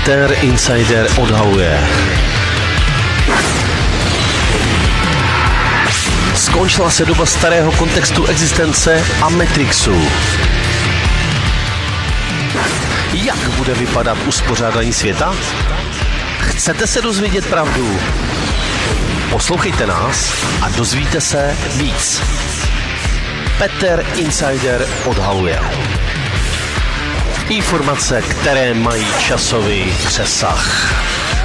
Peter Insider odhaluje. Skončila se doba starého kontextu existence a Matrixu. Jak bude vypadat uspořádání světa? Chcete se dozvědět pravdu? Poslouchejte nás a dozvíte se víc. Peter Insider odhaluje. Informace, které mají časový přesah.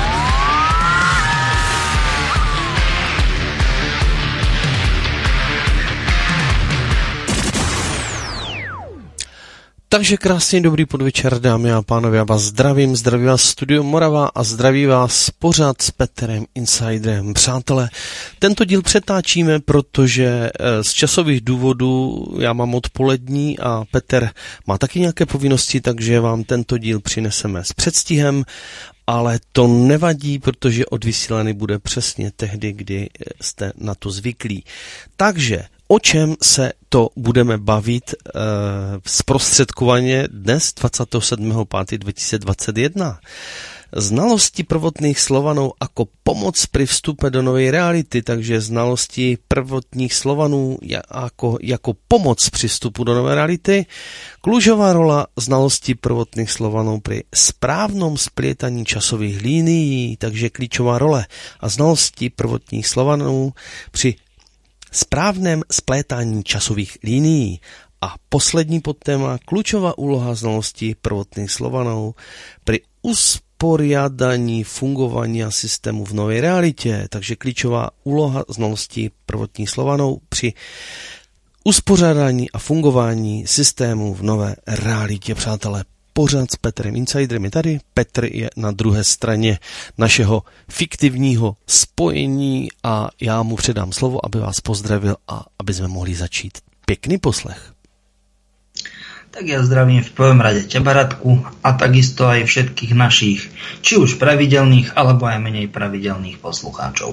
Takže krásný dobrý podvečer, dámy a pánové, já vás zdravím, zdraví vás Studio Morava a zdraví vás pořád s Petrem Insiderem. Přátelé, tento díl přetáčíme, protože z časových důvodů já mám odpolední a Petr má taky nějaké povinnosti, takže vám tento díl přineseme s předstihem, ale to nevadí, protože odvysílaný bude přesně tehdy, kdy jste na to zvyklí. Takže o čem se to budeme bavit zprostředkovaně dnes 27.5.2021? Znalosti prvotných Slovanů jako pomoc při vstupe do nové reality, takže znalosti prvotních Slovanů jako pomoc při vstupu do nové reality. Kľúčová rola znalosti prvotných Slovanů při správnom splietaní časových línií, takže klíčová role a znalosti prvotních Slovanů při správném splétání časových línií. A poslední podtéma, kľúčová úloha znalosti prvotných Slovanů pri usporiadaní fungovania systému v novej realite. Takže klíčová úloha znalosti prvotních Slovanů při uspořádání a fungování systému v nové realitě. Přátelé, pořád s Petrem Insiderem je tady. Petr je na druhé straně našeho fiktivního spojení a já mu předám slovo, aby vás pozdravil a aby jsme mohli začít. Pěkný poslech. Tak ja zdravím v prvom rade teba, Radku, a takisto aj všetkých našich, či už pravidelných, alebo aj menej pravidelných poslucháčov.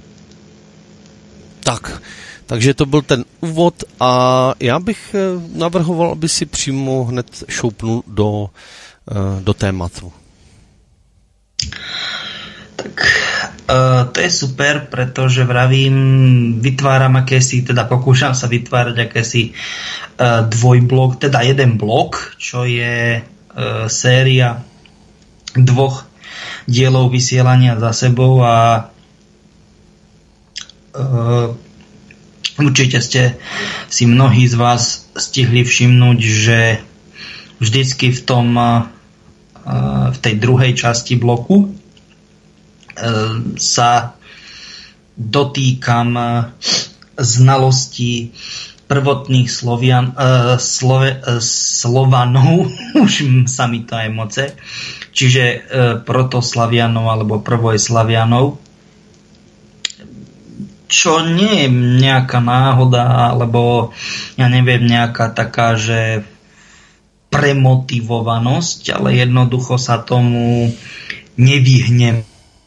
Takže to byl ten úvod a já bych navrhoval, aby si přímo hned šoupnul do tématu. Tak to je super, pretože vravím, vytváram pokúšam sa vytvárať akési dvojblok, teda jeden blok, čo je séria 2 dielov vysielania za sebou a určite ste si mnohí z vás stihli všimnúť, že vždycky v tej druhej časti bloku sa dotýkam znalostí prvotných Slovanov, už sa mi to aj moce, čiže protoslavianov alebo prvojslavianov, čo nie je nejaká náhoda, alebo ja neviem, nejaká taká, že premotivovanosť, ale jednoducho sa tomu nevyhnem.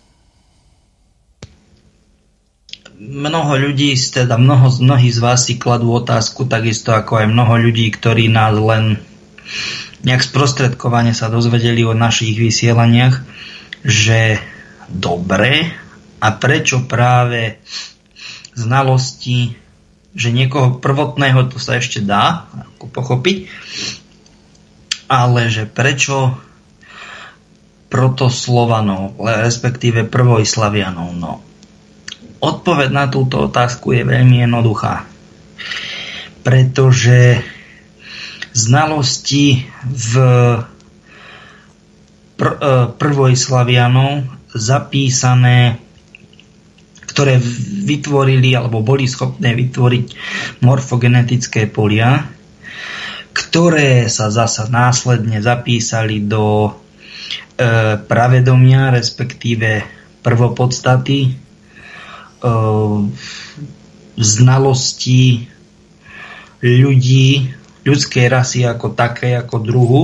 Mnohí z vás si kladú otázku, takisto ako aj mnoho ľudí, ktorí nás len nejak sprostredkovane sa dozvedeli o našich vysielaniach, že dobre, a prečo práve znalosti, že niekoho prvotného to sa ešte dá ako pochopiť, ale že prečo protoslovanov, respektíve prvojslavianov, no. Odpoveď na túto otázku je veľmi jednoduchá. Pretože znalosti v prvojslavianov zapísané, ktoré vytvorili alebo boli schopné vytvoriť morfogenetické polia, ktoré sa zasa následne zapísali do pravedomia, respektíve prvopodstaty, znalosti ľudí, ľudskej rasy ako také, ako druhu,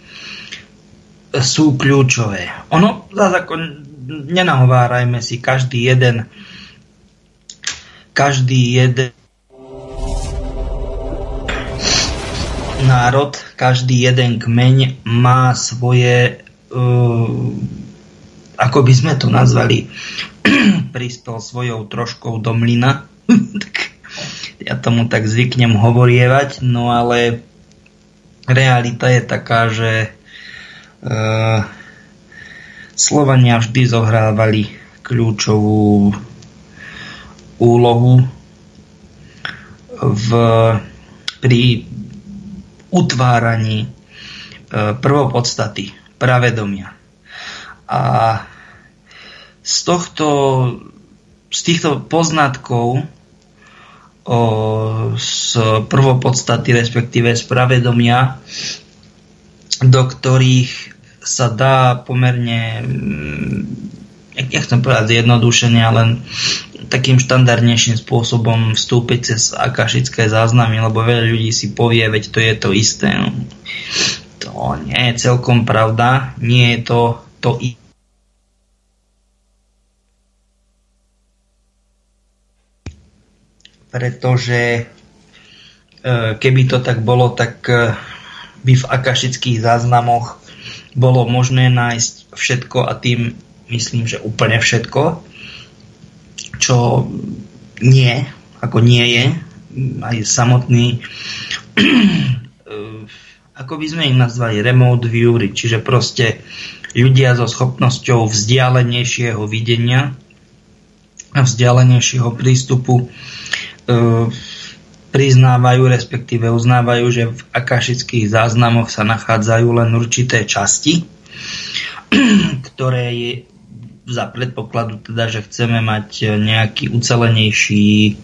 sú kľúčové. Nenahovárajme si, každý jeden národ, každý jeden kmeň má svoje ako by sme to nazvali, prispel svojou troškou do mlyna. Ja tomu tak zvyknem hovorievať, no ale realita je taká, že Slovania vždy zohrávali kľúčovú úlohu pri utváraní prvopodstaty, pravedomia. A z týchto poznatkov z prvopodstaty, respektíve z pravedomia, do ktorých sa dá pomerne, nechcem povedať zjednodušene, len takým štandardnejším spôsobom vstúpiť cez akašické záznamy, lebo veľa ľudí si povie, veď to je to isté. No, to nie je celkom pravda, nie je to pretože keby to tak bolo, tak by v akašických záznamoch bolo možné nájsť všetko, a tým myslím, že úplne všetko, čo nie je, aj samotný ako by sme ich nazvali remote viewery, čiže proste ľudia so schopnosťou vzdialenejšieho videnia a vzdialenejšieho prístupu priznávajú, respektíve uznávajú, že v akašických záznamoch sa nachádzajú len určité časti, ktoré je za predpokladu teda, že chceme mať nejaký ucelenejší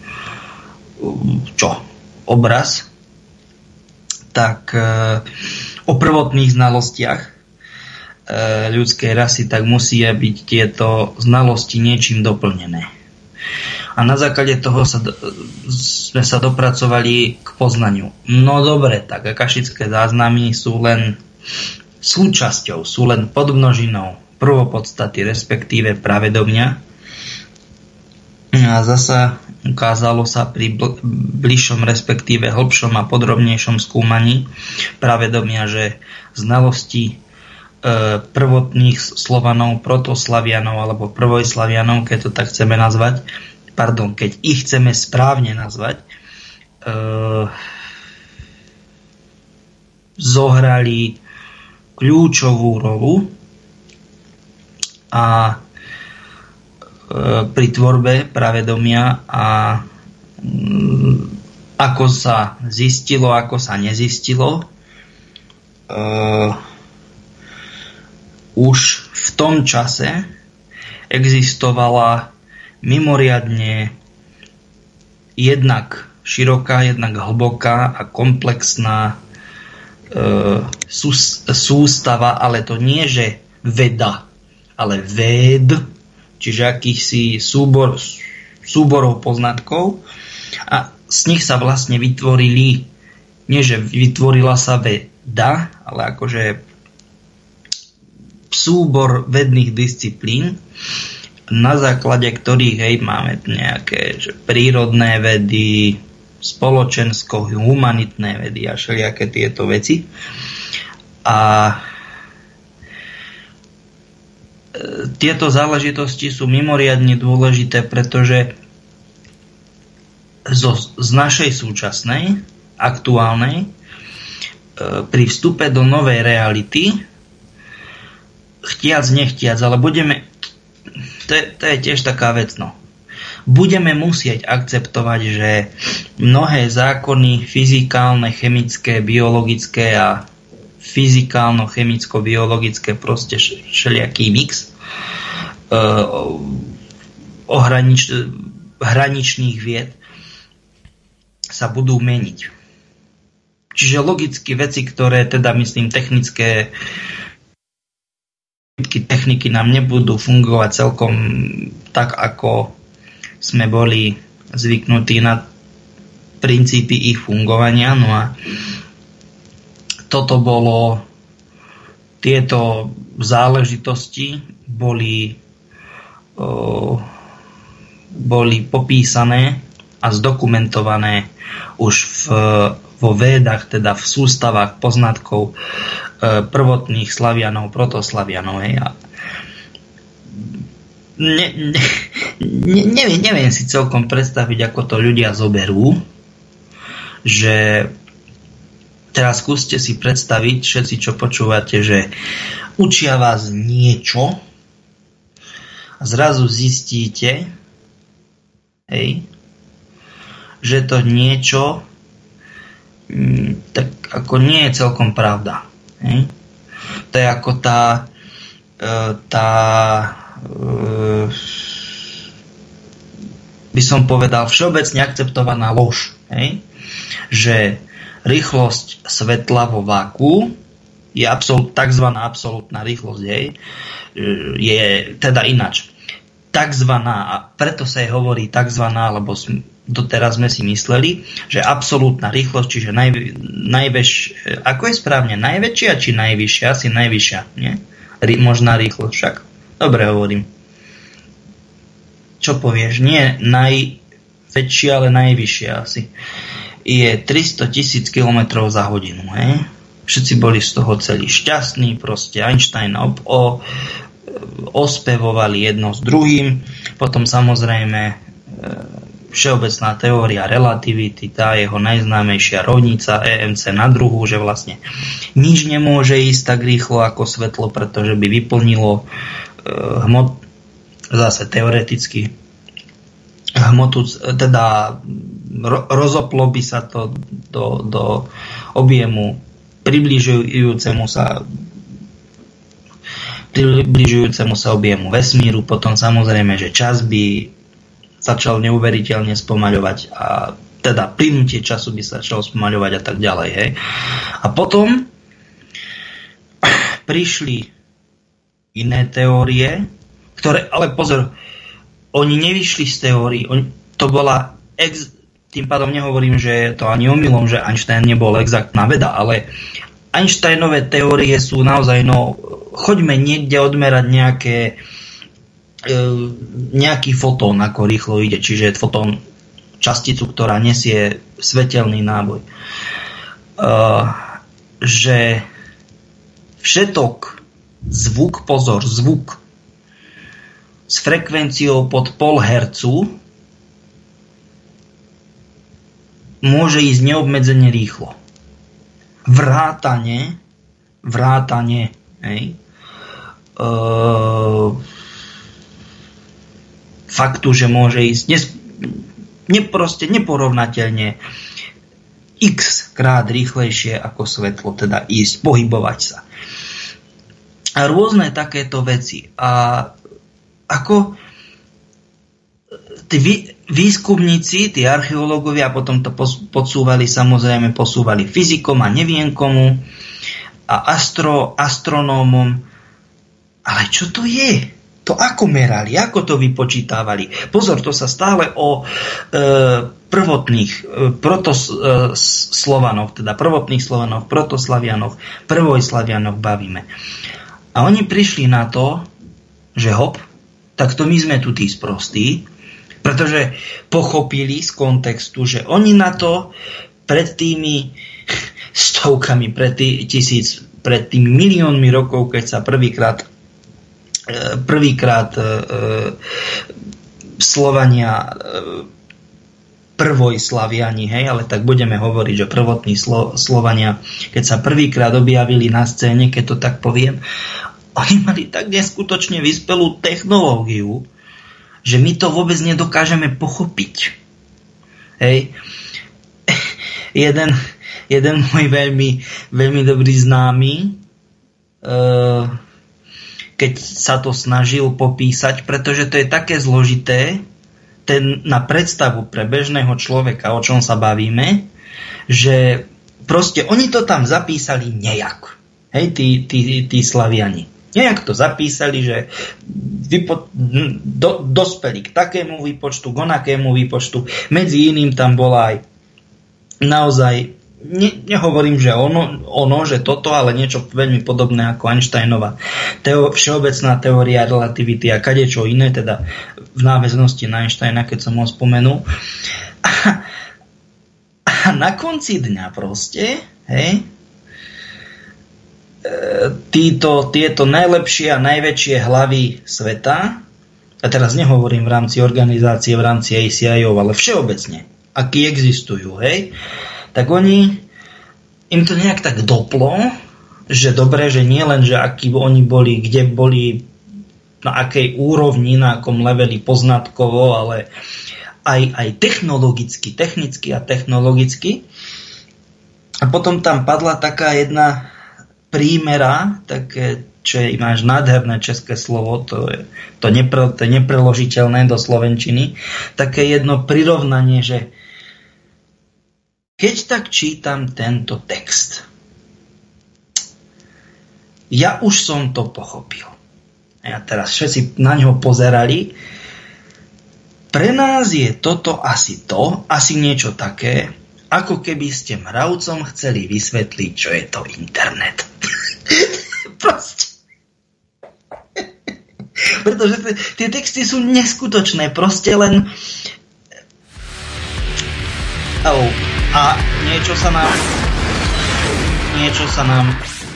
obraz, tak o prvotných znalostiach ľudskej rasy, tak musia byť tieto znalosti niečím doplnené. A na základe toho sme sa dopracovali k poznaniu. No dobre, tak akašické záznamy sú len súčasťou, sú len podmnožinou prvopodstaty, respektíve pravedomia. A zasa ukázalo sa pri bližšom, respektíve hlbšom a podrobnejšom skúmaní pravedomia, že znalosti prvotných Slovanov, protoslavianov alebo prvojslavianov, keď to tak chceme nazvať, keď ich chceme správne nazvať, zohrali kľúčovú rolu a pri tvorbe pravedomia, a ako sa zistilo, ako sa nezistilo, už v tom čase existovala mimoriadne jednak široká, jednak hlboká a komplexná sústava, ale to nie, že veda, ale ved, čiže akýsi súborov poznatkov, a z nich sa vlastne vytvorili, nie že vytvorila sa veda, ale akože súbor vedných disciplín, na základe ktorých máme nejaké prírodné vedy, spoločensko-humanitné vedy a všelijaké tieto veci. A tieto záležitosti sú mimoriadne dôležité, pretože z našej súčasnej, aktuálnej, pri vstupe do novej reality, chtiac, nechtiac, ale to je tiež taká vec, budeme musieť akceptovať, že mnohé zákony fyzikálne, chemické, biologické a fyzikálno-chemicko-biologické, proste všelijaký mix hraničných vied sa budú meniť. Čiže logicky veci, ktoré teda myslím techniky nám nebudú fungovať celkom tak, ako sme boli zvyknutí na princípy ich fungovania. No a tieto záležitosti boli popísané a zdokumentované už v vo Védach, teda v sústavách poznatkov prvotných Slavianov, protoslavianov. Neviem si celkom predstaviť, ako to ľudia zoberú, že teraz skúste si predstaviť, všetci, čo počúvate, že učia vás niečo a zrazu zistíte, že to niečo tak ako nie je celkom pravda. To je ako tá by som povedal všeobecne akceptovaná lož, že rýchlosť svetla vo váku je takzvaná absolútna rýchlosť, je teda ináč. Takzvaná, a preto sa jej hovorí takzvaná, lebo doteraz sme si mysleli, že absolútna rýchlosť, čiže ako je správne, najväčšia či najvyššia? Asi najvyššia, nie? Možná rýchlosť však. Dobre hovorím. Čo povieš? Nie najväčšia, ale najvyššia asi. Je 300 000 km za hodinu. Všetci boli z toho celí šťastní, proste Einstein ospevovali jedno s druhým. Potom samozrejme všeobecná teória relativity, tá jeho najznámejšia rovnica EMC na druhu, že vlastne nič nemôže ísť tak rýchlo ako svetlo, pretože by vyplnilo zase teoreticky hmotu, teda rozoplo by sa to do objemu približujúcemu sa objemu vesmíru. Potom samozrejme, že čas by začal neuveriteľne spomaľovať a teda plynutie času by sa začalo spomaľovať a tak ďalej. A potom prišli iné teórie, ktoré, ale pozor, oni nevyšli z teórií, to bola tým pádom nehovorím, že je to ani omylom, že Einstein nebol exaktná veda, ale Einsteinové teórie sú naozaj, choďme niekde odmerať nejaký fotón, ako rýchlo ide, čiže fotón, časticu, ktorá nesie svetelný náboj. Že všetok zvuk s frekvenciou pod 0,5 Hz môže ísť neobmedzene rýchlo. Vrátane faktu, že môže ísť neporovnateľne x krát rýchlejšie ako svetlo, teda ísť, pohybovať sa. A rôzne takéto veci. A ako tí výskumníci, tí archeológovia potom to posúvali fyzikom a neviem komu a astronómom. Ale čo to je? To ako merali, ako to vypočítavali. Pozor, to sa stále o prvotných protoslovanoch, teda prvotných Slovanoch, protoslavianoch, prvojslavianoch bavíme. A oni prišli na to, že tak to my sme tu tí sprostí, pretože pochopili z kontextu, že oni na to pred tými stovkami, pred tými miliónmi rokov, keď sa prvýkrát Slovania prvojslaviani, ale tak budeme hovoriť, že prvotní Slovania, keď sa prvýkrát objavili na scéne, keď to tak poviem, oni mali tak neskutočne vyspelú technológiu, že my to vôbec nedokážeme pochopiť. Jeden môj veľmi dobrý známy, keď sa to snažil popísať, pretože to je také zložité, na predstavu pre bežného človeka, o čom sa bavíme, že proste oni to tam zapísali nejak. Tí Slaviani. Nejak to zapísali, že dospeli k takému výpočtu, k onakému výpočtu. Medzi iným tam bola aj naozaj, nehovorím, že ono, že toto, ale niečo veľmi podobné ako Einsteinova všeobecná teória relativity a kadečo iné, teda v náväznosti na Einsteina, keď som ho spomenul. A na konci dňa proste, hej, tieto najlepšie a najväčšie hlavy sveta, a teraz nehovorím v rámci organizácie, v rámci ACIO, ale všeobecne, akí existujú, hej, tak im to nejak tak doplo, že dobre, že nie len, že akí oni boli, kde boli, na akej úrovni, na akom leveli poznatkovo, ale aj technicky a technologicky. A potom tam padla taká jedna prímera, také, čo je máš nádherné české slovo, to je nepreložiteľné do slovenčiny, také jedno prirovnanie, že keď tak čítam tento text, ja už som to pochopil. A teraz všetci na ňo pozerali. Pre nás je toto asi niečo také, ako keby ste mravcom chceli vysvetliť, čo je to internet. Proste. Pretože tie texty sú neskutočné, proste len... A niečo sa nám...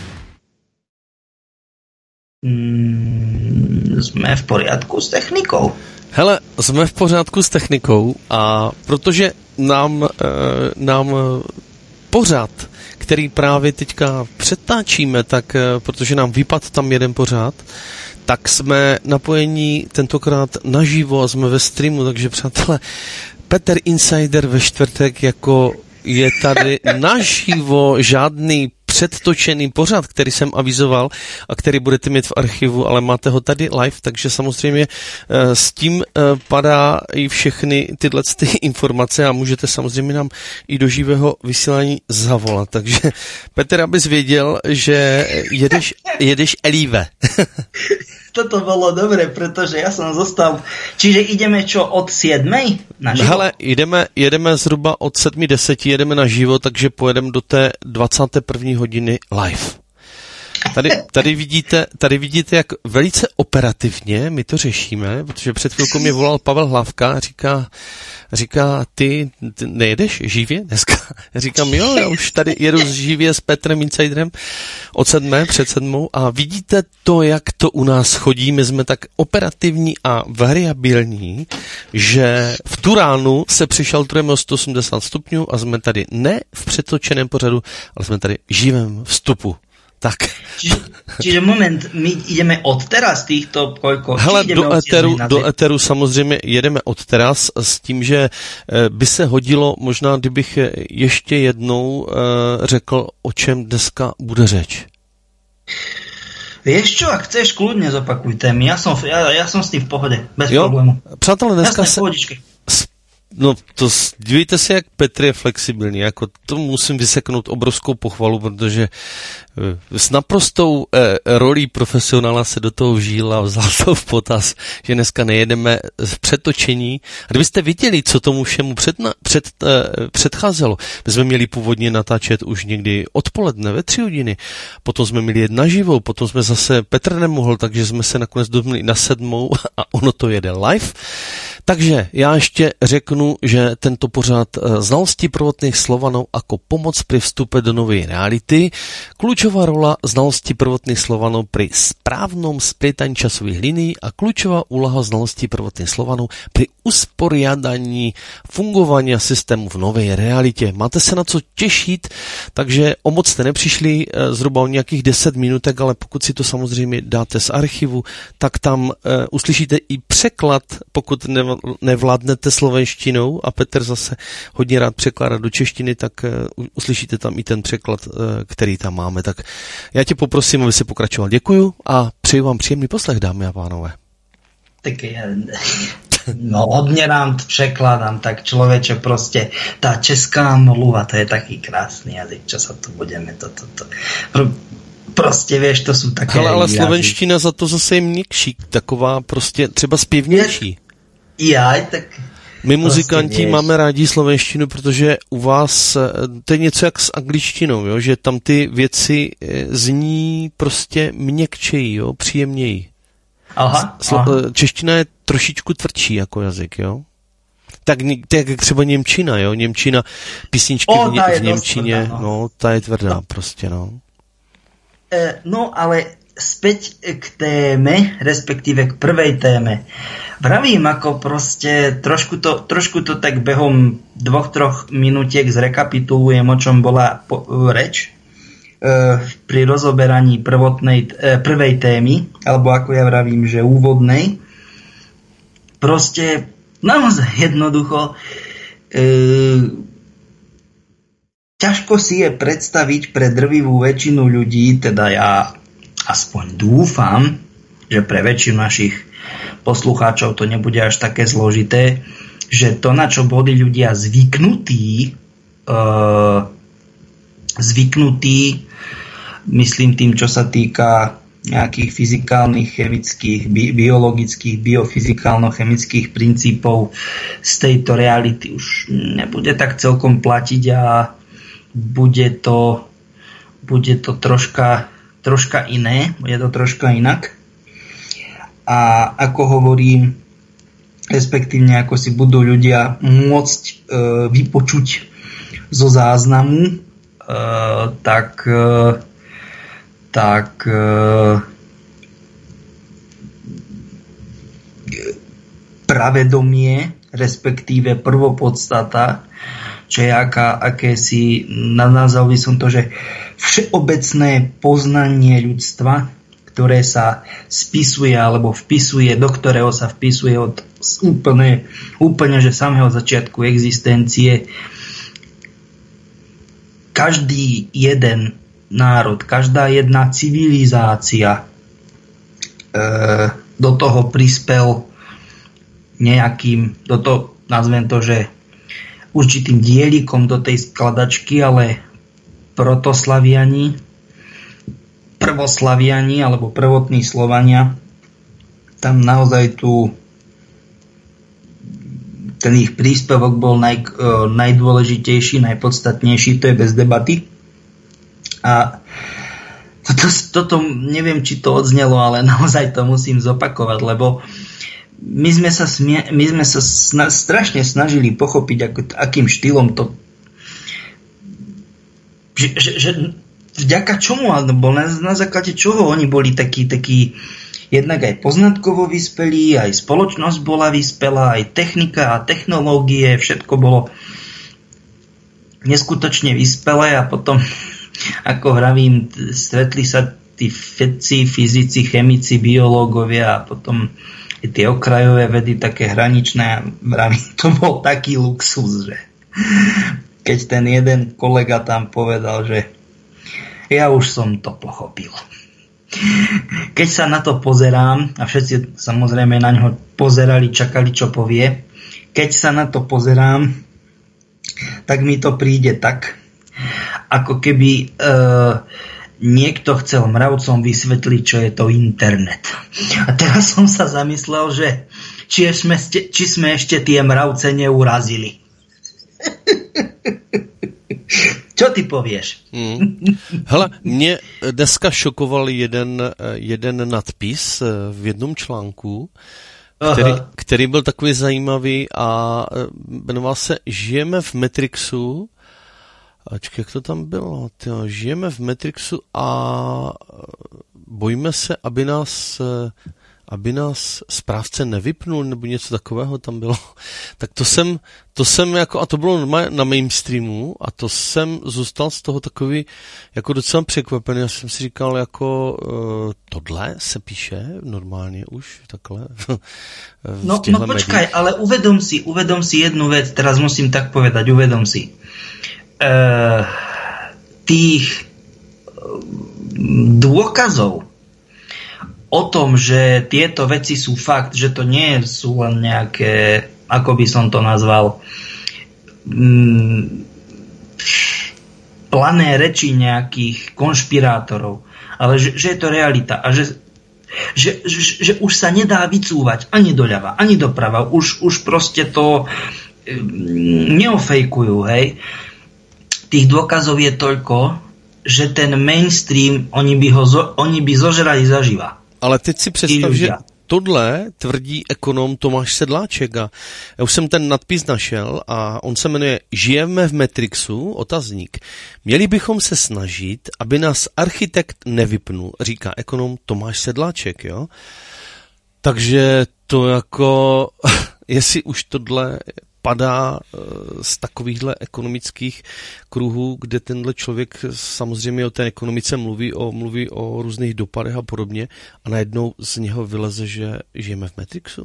Jsme v pořádku s technikou. Hele, jsme v pořádku s technikou a protože nám pořad, který právě teďka přetáčíme, tak protože nám vypadl tam jeden pořad, tak jsme napojení tentokrát naživo a jsme ve streamu, takže přátelé, Petr Insider ve čtvrtek jako je tady naživo, žádný předtočený pořad, který jsem avizoval a který budete mít v archivu, ale máte ho tady live, takže samozřejmě s tím padá i všechny tyhle informace a můžete samozřejmě nám i do živého vysílání zavolat. Takže Petr, abys věděl, že jedeš Elive. Toto bolo dobre, pretože ja som zostal... Čiže ideme čo, od 7? Na živo? Hele, jedeme zhruba od 7:10, jedeme na živo, takže pojedeme do té 21. hodiny live. Tady vidíte, jak velice operativně my to řešíme, protože před chvilkou mě volal Pavel Hlavka a říká, ty nejedeš živě dneska? Já říkám, jo, já už tady jedu živě s Petrem Insiderem od 7, před 7 a vidíte to, jak to u nás chodí. My jsme tak operativní a variabilní, že v tu ránu se přišaltrujeme o 180 stupňů a jsme tady ne v přetočeném pořadu, ale jsme tady v živém vstupu. Tak. Čiže moment, my ideme od teraz týchto koľko? Hele, do éteru samozřejmě jedeme od teraz s tím, že by se hodilo, možná kdybych ještě jednou řekl, o čem dneska bude řeč. Vieš čo, ak chceš, kľudne zopakuj témy. Ja som s tým v pohode, bez problému. Přátelé, dneska jasné, pohodičky. No, dívejte se, jak Petr je flexibilní, jako to musím vyseknout obrovskou pochvalu, protože s naprostou rolí profesionála se do toho vžil a vzal to v potaz, že dneska nejedeme v přetočení. A kdybyste viděli, co tomu všemu předcházelo, my jsme měli původně natáčet už někdy odpoledne ve 3 hodiny, potom jsme měli jet naživo, potom jsme zase, Petr nemohl, takže jsme se nakonec domluvili na 7 a ono to jede live. Takže já ještě řeknu, že tento pořad znalosti prvotných Slovanov ako pomoc pri vstupe do novej reality, kľúčová rola znalosti prvotných Slovanov pri správnom splietaní časových linií a kľúčová úloha znalosti prvotných Slovanov pri usporiadaní fungovania systému v novej realite. Máte se na co těšit, takže o moc jste nepřišli, zhruba o nějakých 10 minutek, ale pokud si to samozřejmě dáte z archivu, tak tam uslyšíte i překlad, pokud nevládnete slovenštinou a Petr zase hodně rád překládá do češtiny, tak uslyšíte tam i ten překlad, který tam máme. Tak já tě poprosím, aby si pokračoval. Děkuju a přeju vám příjemný poslech, dámy a pánové. Tak no hodně rád překladám, tak člověče prostě ta česká mluva, to je taký krásný jazyk, čo sa tu budeme prostě vieš, to jsou také... Ale slovenština za to zase je měkší, taková prostě třeba zpěvnější. Tak... My muzikanti máme rádi slovenštinu, protože u vás to je něco jak s angličtinou, jo? Že tam ty věci zní prostě měkčejí, jo? Příjemněji. Aha. Čeština je trošičku tvrdší jako jazyk, jo? Tak jak třeba němčina, jo? Němčina, písničky v němčině, tvrdá, no, ta je tvrdá prostě, no. No, ale späť k téme, respektíve k prvej téme. Vravím, ako proste trošku to tak behom 2-3 minutiek zrekapitulujem, o čom bola reč pri rozoberaní prvej témy, alebo ako ja vravím, že úvodnej. Proste naozaj jednoducho ťažko si je predstaviť pre drvivú väčšinu ľudí, teda ja aspoň dúfam, že pre väčšinu našich poslucháčov to nebude až také zložité, že to, na čo boli ľudia zvyknutí, myslím tým, čo sa týka nejakých fyzikálnych, chemických, biologických, biofyzikálno-chemických princípov z tejto reality už nebude tak celkom platiť a bude to troška iné, bude to troška inak. A ako hovorím, respektívne ako si budú ľudia môcť vypočuť zo záznamu, tak pravedomie, respektíve prvopodstata, čo je akési, nazval by som to, že všeobecné poznanie ľudstva, ktoré sa spisuje alebo vpisuje, do ktorého sa vpisuje od úplne že samého začiatku existencie. Každý jeden národ, každá jedna civilizácia do toho prispel nejakým, nazvem to, že určitým dielikom do tej skladačky, ale protoslaviani, prvoslaviani alebo prvotní Slovania, tam naozaj ten ich príspevok bol najdôležitejší, najpodstatnejší, to je bez debaty. A toto neviem, či to odznelo, ale naozaj to musím zopakovať, lebo my sme sa strašne snažili pochopiť, akým štýlom to, že vďaka čomu, alebo na základe čoho oni boli takí jednak aj poznatkovo vyspelí, aj spoločnosť bola vyspelá, aj technika a technológie, všetko bolo neskutočne vyspelé a potom, ako vravím, stretli sa tí vedci, fyzici, chemici, biológovia a potom tie okrajové vedy také hraničné a vravím, to bol taký luxus, že keď ten jeden kolega tam povedal, že ja už som to pochopil. Keď sa na to pozerám, a všetci samozrejme na ňo pozerali, čakali, čo povie, keď sa na to pozerám, tak mi to príde tak, ako keby niekto chcel mravcom vysvetliť, čo je to internet. A teraz som sa zamyslel, že či sme ešte tie mravce neurazili. Co ty pověš? Hele, mě dneska šokoval jeden nadpis v jednom článku, který byl takový zajímavý a jmenoval se Žijeme v Matrixu. Ačkej, jak to tam bylo? Žijeme v Matrixu a bojíme se, aby nás správce nevypnul, nebo něco takového tam bylo. Tak to jsem jako, a to bylo na mainstreamu, a to jsem zůstal z toho takový jako docela překvapený. Já jsem si říkal, jako tohle se píše normálně už takhle. No počkaj, ale uvedom si jednu vec, teraz musím tak povedať, uvedom si. Tých dôkazov o tom, že tieto veci sú fakt, že to nie sú len nejaké, ako by som to nazval, plané reči nejakých konšpirátorov, ale že je to realita a že už sa nedá vycúvať ani doľava, ani doprava, už proste to neofejkujú, hej. Tých dôkazov je toľko, že ten mainstream, oni by zožrali zaživa. Ale teď si představ, tohle tvrdí ekonom Tomáš Sedláček a já už jsem ten nadpis našel a on se jmenuje Žijeme v Matrixu, otazník. Měli bychom se snažit, aby nás architekt nevypnul, říká ekonom Tomáš Sedláček, jo. Takže to jako, jestli už tohle padá z takovýchhle ekonomických kruhů, kde tenhle člověk samozřejmě o té ekonomice mluví o různých dopadech a podobně a najednou z něho vyleze, že žijeme v Matrixu.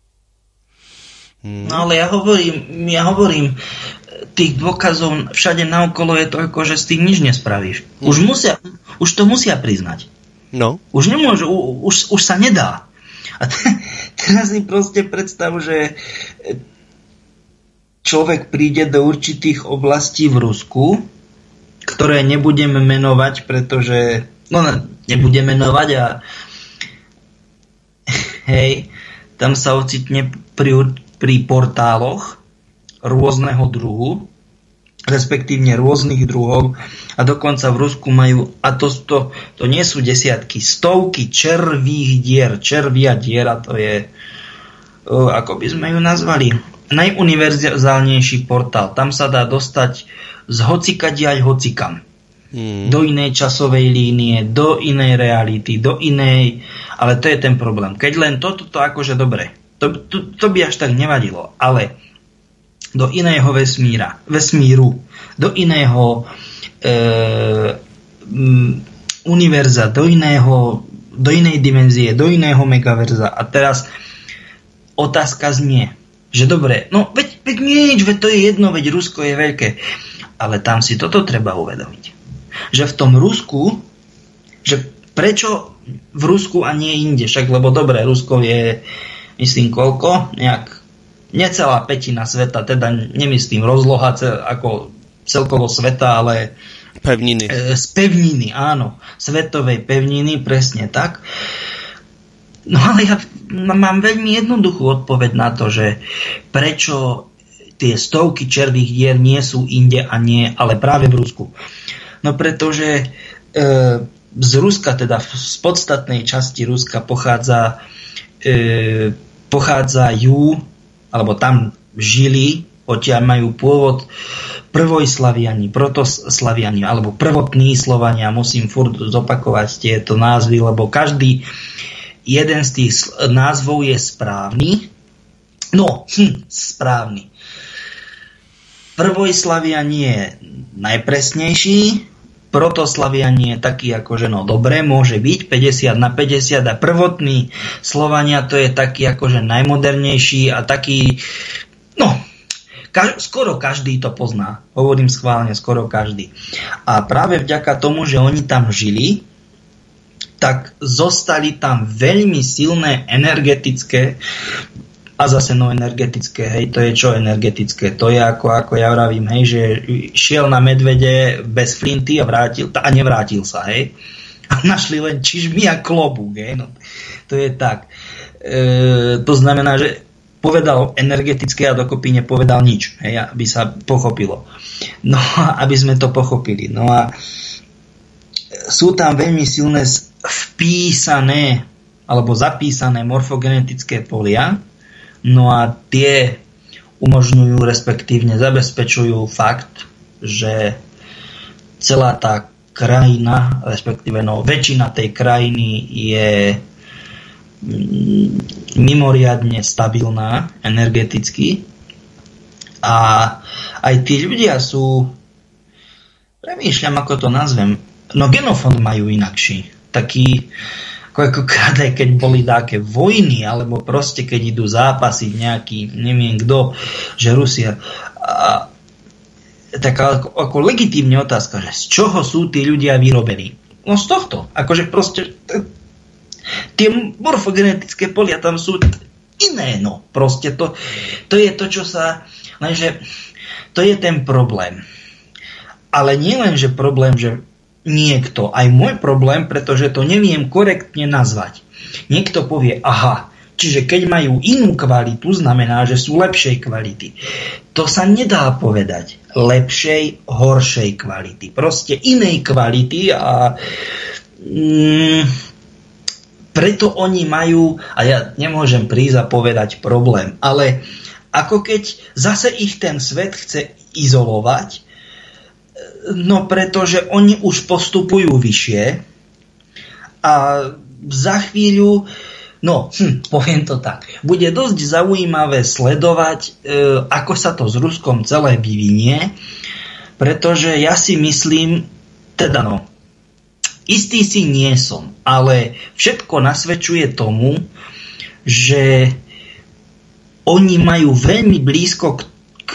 No ale ja hovorím, tých dôkazov všade naokolo je toľko, že s tým nič nespravíš. Už to musia priznať. No. Už nemôžu, už sa nedá. A teraz si proste predstav, že človek príde do určitých oblastí v Rusku, ktoré nebudeme menovať, pretože nebudeme menovať a hej, tam sa ocitne pri portáloch rôzneho druhu, respektívne rôznych druhov a dokonca v Rusku majú, a to nie sú desiatky, stovky červých dier. Červia diera, to je, ako by sme ju nazvali, najuniverzálnejší portál. Tam sa dá dostať z hocikadiaľ hocikam. Do inej časovej línie, do inej reality, do inej... Ale to je ten problém. Keď len toto akože dobre, to by až tak nevadilo. Ale do iného vesmíru, do iného univerza, do inej dimenzie, do iného megaverza. A teraz otázka znie, že dobre, no veď nič, veď to je jedno, veď Rusko je veľké. Ale tam si toto treba uvedomiť. Že v tom Rusku, že prečo v Rusku a nie inde, však lebo dobre, Rusko je, myslím koľko, necelá pätina sveta, teda nemyslím rozloha ako celkovo sveta, ale pevniny. Z pevniny, áno, svetovej pevniny, presne tak. No ale ja mám veľmi jednoduchú odpoveď na to, že prečo tie stovky červých dier nie sú inde a nie, ale práve v Rusku. No pretože z Ruska, teda z podstatnej časti Ruska pochádzajú, alebo tam žili, odtiaľ majú pôvod prvojslaviani, protoslaviani, alebo prvotní Slovania. Musím furt zopakovať tieto názvy, lebo každý jeden z tých názvov je správny. Správny. Prvojslavian je najpresnejší, protoslavian je taký akože dobre, môže byť 50/50 a prvotní Slovania to je taký akože najmodernejší a taký, skoro každý to pozná. Hovorím schválne, skoro každý. A práve vďaka tomu, že oni tam žili, tak zostali tam veľmi silné energetické a zase energetické, hej, to je čo energetické? To je ako ja vravím, hej, že šiel na medvede bez flinty a nevrátil sa, hej. A našli len čižmy a klobúk, hej, to je tak. To znamená, že povedal energetické a dokopy nepovedal nič, hej, aby sa pochopilo. No, aby sme to pochopili. No a sú tam veľmi silné vpísané alebo zapísané morfogenetické polia, no a tie umožňujú, respektívne zabezpečujú fakt, že celá tá krajina, respektíve väčšina tej krajiny je mimoriadne stabilná energeticky a aj tí ľudia sú, premýšľam, ako to nazvem, genofond majú inakší. Taký, ako keď boli také vojny, alebo proste keď idú zápasiť nejaký, neviem kto, že Rusia. A taká ako legitímne otázka, že z čoho sú tí ľudia vyrobení? No z tohto. Akože proste tie morfogenetické polia tam sú iné, proste to je to, čo sa, lenže to je ten problém. Ale nie len, že problém, že niekto, aj môj problém, pretože to neviem korektne nazvať. Niekto povie, aha, čiže keď majú inú kvalitu, znamená, že sú lepšej kvality. To sa nedá povedať. Lepšej, horšej kvality. Proste inej kvality a Preto oni majú, a ja nemôžem prísť a povedať problém, ale ako keď zase ich ten svet chce izolovať, no pretože oni už postupujú vyššie a za chvíľu, poviem to tak, bude dosť zaujímavé sledovať, ako sa to s Ruskom celé vyvinie, pretože ja si myslím, istý si nie som, ale všetko nasvedčuje tomu, že oni majú veľmi blízko k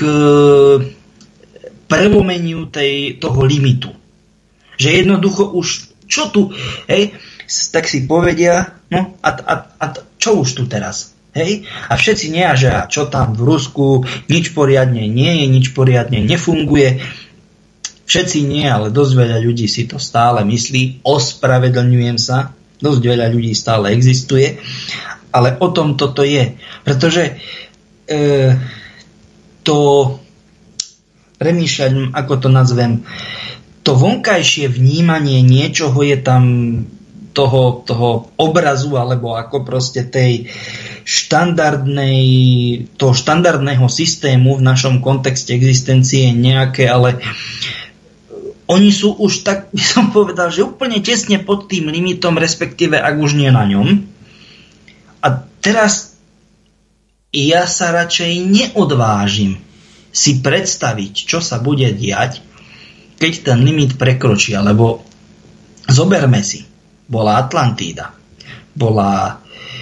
prelomeniu toho limitu. Že jednoducho už, čo tu, tak si povedia, a čo už tu teraz? Hej? A všetci že čo tam v Rusku, nič poriadne nie je, nič poriadne nefunguje. Všetci nie, ale dosť veľa ľudí si to stále myslí, ospravedlňujem sa, dosť veľa ľudí stále existuje, ale o tom toto je. Pretože to premýšľam, ako to nazvem, to vonkajšie vnímanie niečoho je tam toho obrazu, alebo ako proste toho štandardného systému v našom kontexte existencie nejaké, ale oni sú už tak, by som povedal, že úplne tesne pod tým limitom, respektíve ak už nie na ňom. A teraz ja sa radšej neodvážim si predstaviť, čo sa bude diať, keď ten limit prekročí. Lebo zoberme si, bola Atlantída, bola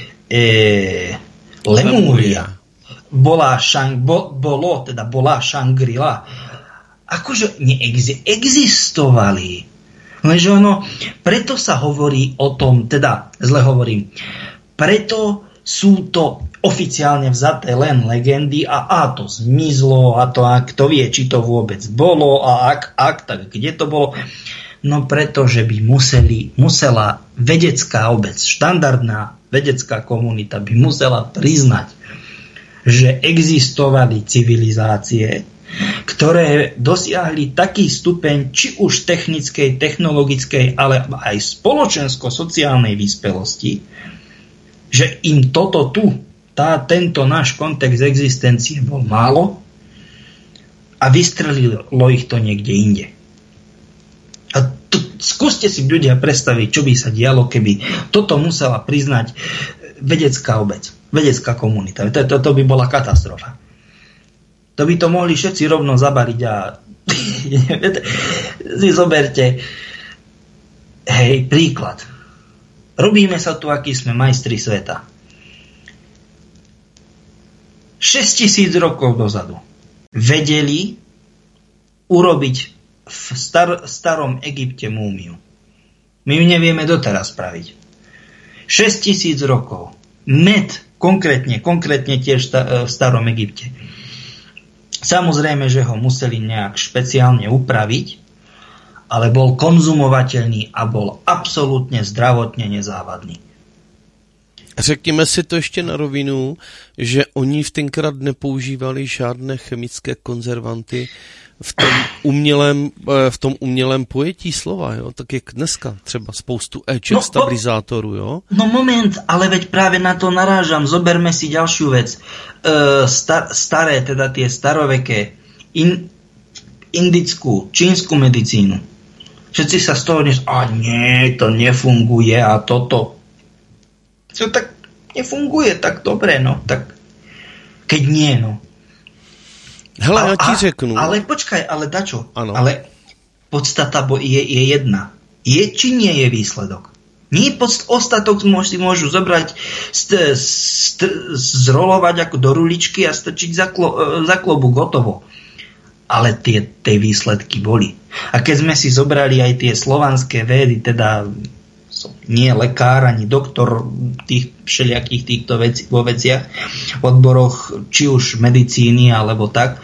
Lemúria, bola Shangri-La. Akože existovali. Lenže preto sa hovorí o tom, zle hovorím, preto sú to oficiálne vzaté len legendy a to zmizlo a to kto vie, či to vôbec bolo a ak, tak kde to bolo. No pretože by musela vedecká obec, štandardná vedecká komunita by musela priznať, že existovali civilizácie, ktoré dosiahli taký stupeň či už technickej, technologickej, ale aj spoločensko-sociálnej vyspelosti, že im tento náš kontext existencie bol málo a vystrelilo ich to niekde inde. A skúste si ľudia predstaviť, čo by sa dialo, keby toto musela priznať vedecká obec, vedecká komunita. To by bola katastrofa. To by to mohli všetci rovno zabaliť a si zoberte príklad. Robíme sa tu, akí sme majstri sveta. 6000 rokov dozadu vedeli urobiť v starom Egypte múmiu. My ju nevieme doteraz spraviť. 6000 rokov. Med, konkrétne tiež v starom Egypte. Samozrejme, že ho museli nejak špeciálne upraviť, ale bol konzumovateľný a bol absolútne zdravotne nezávadný. Řekněme si to ještě na rovinu, že oni tenkrát nepoužívali žádné chemické konzervanty v tom umělém pojetí slova, jo? Tak jak dneska třeba spoustu éček stabilizátorů, jo? No moment, ale veď práve na to narážam. Zoberme si ďalšiu vec. Staré, teda tie staroveké indickú, čínsku medicínu. Všetci sa z toho nie, to nefunguje a toto. Co tak nefunguje, tak dobre, tak keď nie, Hele, já ti řeknu. Ale počkaj, ale dačo? Ano. Ale podstata je jedna. Je či nie je výsledok? Nie ostatok si môžu zobrať, zrolovať ako do ruličky a strčiť za klobúk, gotovo. Ale tie výsledky boli. A keď sme si zobrali aj tie slovanské védy, teda nie lekár, ani doktor tých všelijakých týchto vecí vo veciach, v odboroch, či už medicíny, alebo tak.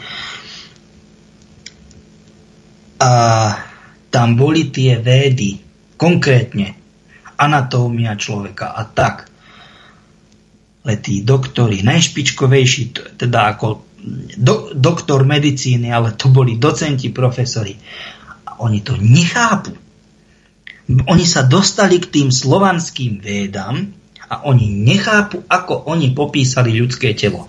A tam boli tie védy, konkrétne anatómia človeka a tak. Ale tí doktori, najšpičkovejší, teda ako doktor medicíny, ale to boli docenti, profesori. A oni to nechápu. Oni sa dostali k tým slovanským védam A oni nechápu, ako oni popísali ľudské telo.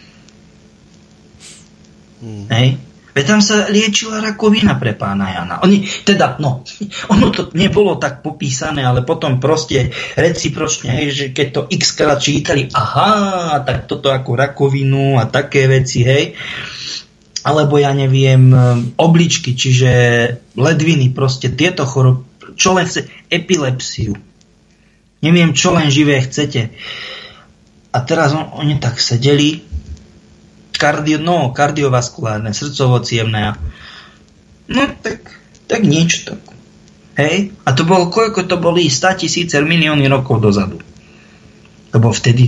Hej? Veď tam sa liečila rakovina pre pána Jana. Ono to nebolo tak popísané, ale potom proste recipročne, hej, že keď to x-krát čítali, aha, tak toto ako rakovinu a také veci, hej. Alebo ja neviem, obličky, čiže ledviny, proste tieto choroby, čo len chce, epilepsiu. Neviem, čo len živé chcete. A teraz oni tak sedeli, kardiovaskulárne, srdcovo-cievne. No tak nič. Tak. Hej? A to bolo, koľko to boli 100 000 milióny rokov dozadu. Lebo vtedy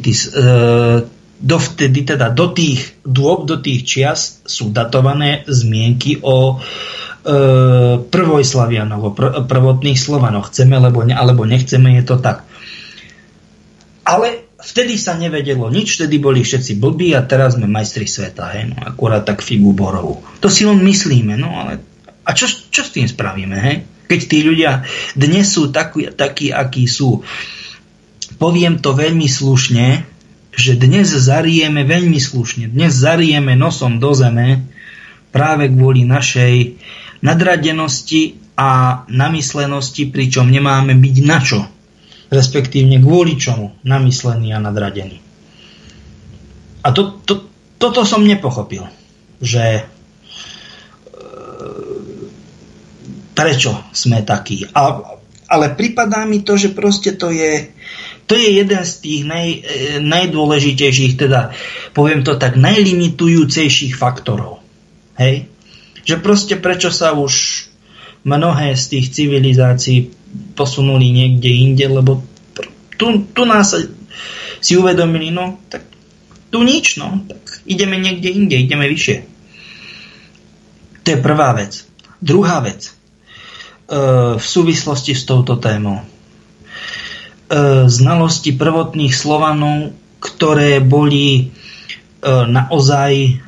do tých dôb, do tých čias sú datované zmienky o prvojslavianoch, o prvotných Slovanoch. Chceme, alebo nechceme, je to tak. Ale vtedy sa nevedelo nič, vtedy boli všetci blbí a teraz sme majstri sveta, hej, no akurát tak figu borovú. To si len myslíme, no ale a čo s tým spravíme, hej? Keď tí ľudia dnes sú takí, akí sú. Poviem to veľmi slušne, že dnes zarieme veľmi slušne, dnes zarieme nosom do zeme práve kvôli našej nadradenosti a namyslenosti, pričom nemáme byť na čo. Respektívne kvôli čomu namyslený a nadradený. A toto som nepochopil, že prečo sme takí. Ale pripadá mi to, že proste to je jeden z tých najdôležitejších, teda poviem to tak, najlimitujúcejších faktorov. Hej? Že proste prečo sa už mnohé z tých civilizácií posunuli niekde inde, lebo tu nás si uvedomili, no tak tu nič, no tak ideme niekde inde, ideme vyššie. To je prvá vec. Druhá vec v súvislosti s touto témou. Znalosti prvotných Slovanov, ktoré boli naozaj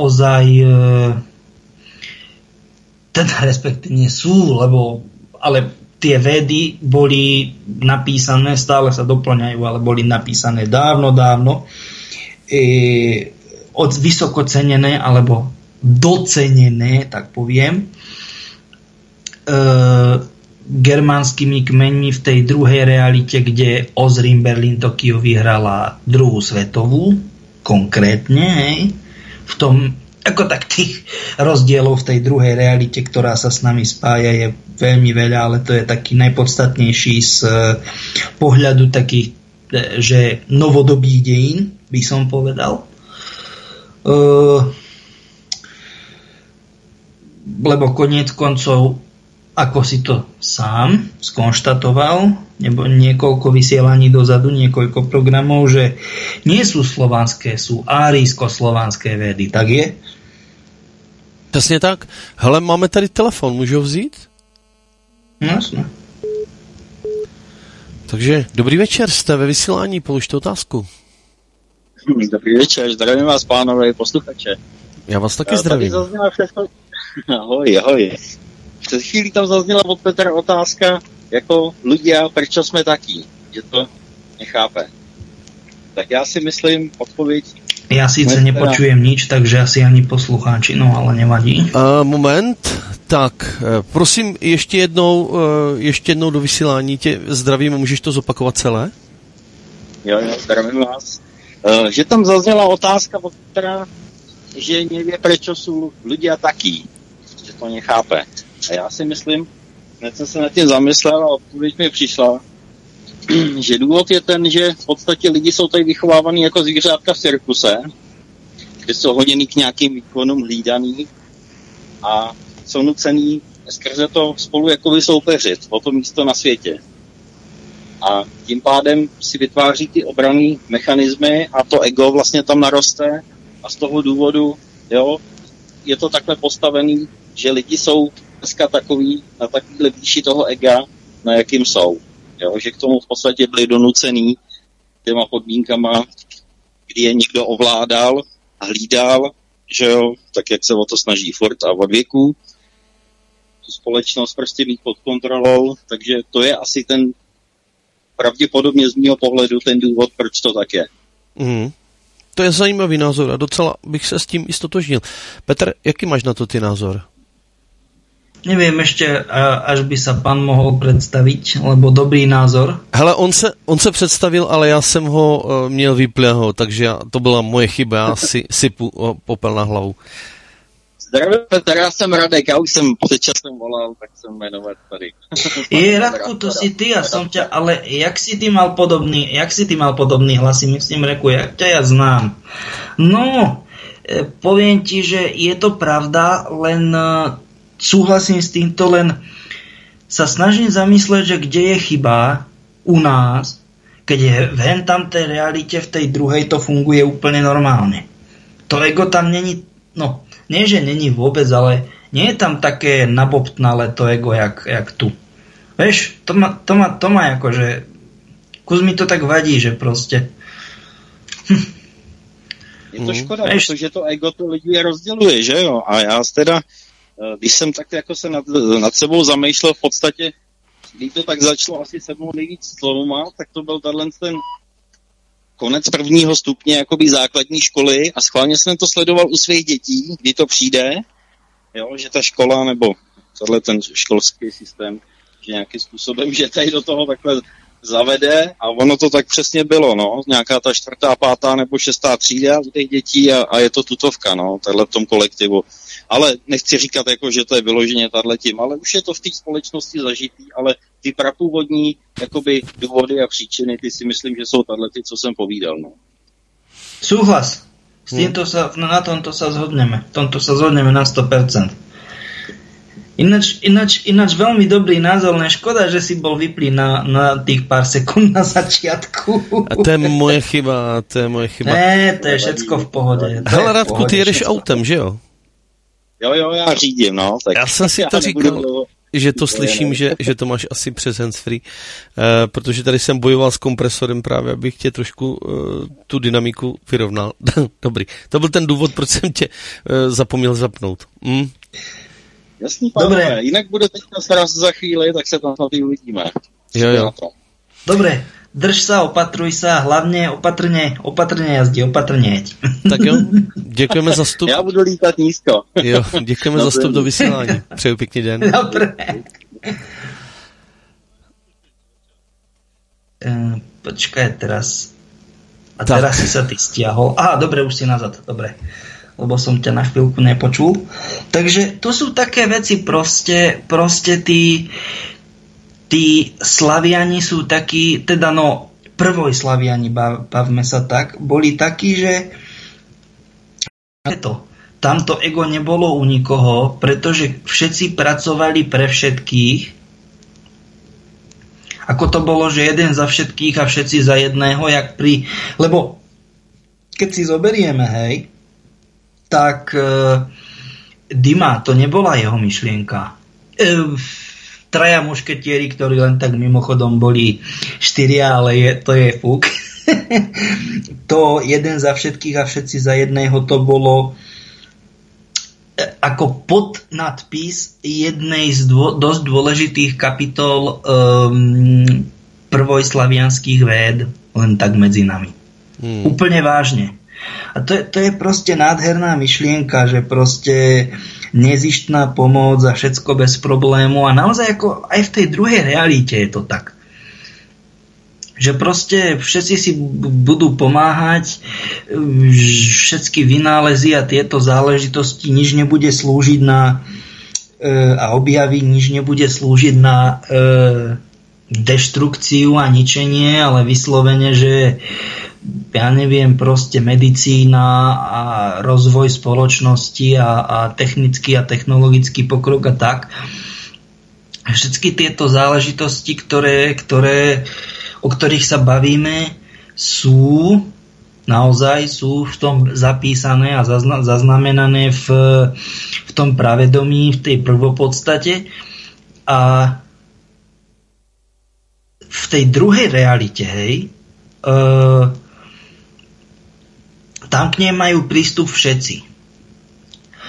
teda respektíve sú, ale tie vedy boli napísané, stále sa doplňajú, ale boli napísané dávno, od vysoko cenené, alebo docenené, tak poviem, germánskymi kmeňmi v tej druhej realite, kde Ozrim Berlin Tokio vyhrala druhú svetovú, konkrétne, hej, v tom ako tak tých rozdielov v tej druhej realite, ktorá sa s nami spája, je veľmi veľa, ale to je taký najpodstatnejší z pohľadu takých, že novodobých dejín, by som povedal. Lebo koniec koncov, ako si to sám skonštatoval, nebo niekoľko vysielaní dozadu, niekoľko programov, že nie sú slovanské, sú árijsko-slovanské vedy, tak je? Přesně tak. Hele, máme tady telefon, můžu ho vzít? Jasně. Takže dobrý večer, jste ve vysílání, položte otázku. Dobrý večer, zdravím vás, pánové, posluchače. Já vás taky zdravím. Ahoj. Před chvílí tam zazněla od Petra otázka, jako ľudia, prečo jsme takí, že to nechápe. Tak já si myslím, odpověď... Ja síce nepočujem nič, takže asi ani poslucháči, no ale nevadí. Moment, tak, prosím, ještě jednou do vysílání tě zdravím, můžeš to zopakovat celé? Jo, zdravím vás. Že tam zazněla otázka od Petra, že nevie, prečo sú ľudia takí, že to nechápe. A já si myslím, hned jsem se nad tím zamyslel a odpověď mi přišla, že důvod je ten, že v podstatě lidi jsou tady vychovávaný jako zvířátka v cirkuse, kde jsou hoděný k nějakým výkonům hlídaný a jsou nucený skrze to spolu jakoby soupeřit o to místo na světě. A tím pádem si vytváří ty obranné mechanismy a to ego vlastně tam naroste a z toho důvodu, jo, je to takhle postavený, že lidi jsou dneska takový, na takovýhle výši toho ega, na jakým jsou. Jo, že k tomu v podstatě byli donucený těma podmínkama, kdy je někdo ovládal a hlídal, že jo, tak jak se o to snaží furt a od věku, tu společnost prostě mít pod kontrolou, takže to je asi ten pravděpodobně z mého pohledu ten důvod, proč to tak je. To je zajímavý názor a docela bych se s tím i stotožnil. Petr, jaký máš na to ty názor? Neviem ešte, až by sa pán mohol predstaviť, lebo dobrý názor. Hele, on se představil, ale já jsem ho měl vyplého, takže to byla moje chyba, já si sypu popel na hlavu. Zdravím, Petr, já jsem Radek, já už jsem před časem volal, tak jsem jmenovat tady. Radku, to si ty, ja som ťa, ale jak si ty mal podobný hlas, myslím, Reku, jak ťa ja znám. No, poviem ti, že je to pravda, len súhlasím s týmto, len sa snažím zamysleť, že kde je chyba u nás, keď je v hentamtej realite, v tej druhej to funguje úplne normálne. To ego tam není, no, nie že není vôbec, ale nie je tam také nabobtnalé to ego, jak tu. Vieš, to má akože, kus mi to tak vadí, že proste... Je to škoda, protože to ego to lidi rozděluje, že jo? A já teda když jsem tak jako se nad sebou zamýšlel v podstatě, když to tak začalo asi se mnou nejvíc slovama, tak to byl ten konec prvního stupně jakoby základní školy a schválně jsem to sledoval u svých dětí, kdy to přijde, jo, že ta škola nebo tohle ten školský systém, že nějakým způsobem, že tady do toho takhle zavede a ono to tak přesně bylo, no, nějaká ta 4., 5. nebo 6. třída u těch dětí a je to tutovka, no, tahle v tom kolektivu. Ale nechci říkat, jako, že to je vyloženě tadyletím, ale už je to v té společnosti zažitý, ale ty prapůvodní jakoby důvody a příčiny, ty si myslím, že jsou tadyhlety, co jsem povídal. No. Súhlas. S týmto na tomto sa zhodneme. Tomto sa zhodneme na 100%. Ináč veľmi dobrý názor, len škoda, že si bol vyplý na tých pár sekúnd na začiatku. A to je moje chyba. Ne, to je všetko v pohode. Hele, Radku, ty jedeš autem, že jo? Jo, já řídím, no. Tak já jsem si to říkal, že to slyším, že to máš asi přes handsfree, protože tady jsem bojoval s kompresorem právě, abych tě trošku tu dynamiku vyrovnal. Dobrý. To byl ten důvod, proč jsem tě zapomněl zapnout. Jasný, pánové. Jinak bude teďka sraz za chvíli, tak se tam na tý uvidíme. Jo. Dobre. Drž sa, opatruj sa, hlavne opatrne jazdi, opatrne jeď. Tak jo, děkujeme za vstup. Já budu lítat nízko. Jo, děkujeme za vstup do vysílání. Přeju pěkný den. Dobre. Počkaj teraz. A tak. Teraz si sa ty stiahol. Aha, dobre, už si nazad, dobre. Lebo som ťa na chvíľku nepočul. Takže to sú také veci, proste tí Slaviani sú takí, teda no, prvoj Slaviani, bavme sa tak, boli takí, že tamto ego nebolo u nikoho, pretože všetci pracovali pre všetkých. Ako to bolo, že jeden za všetkých a všetci za jedného, lebo keď si zoberieme, hej, tak Dima, to nebola jeho myšlienka. Traja mušketieri, ktorí len tak mimochodom boli 4, ale to je fúk. To jeden za všetkých a všetci za jedného, to bolo ako podnadpis jednej z dosť dôležitých kapitol prvojslavianských véd, len tak medzi nami. Úplne vážne. A to je proste nádherná myšlienka, že proste nezištná pomoc a všetko bez problému a naozaj ako aj v tej druhej realite je to tak. Že proste všetci si budú pomáhať, všetky vynálezy a tieto záležitosti, nič nebude slúžiť na a objavy, nič nebude slúžiť na deštrukciu a ničenie, ale vyslovene, že ja neviem, proste medicína a rozvoj spoločnosti a technický a technologický pokrok a tak. Všetky tieto záležitosti, o ktorých sa bavíme, sú v tom zapísané a zaznamenané v tom pravedomí, v tej prvopodstate. A v tej druhej realite, hej, tam k nej majú prístup všetci.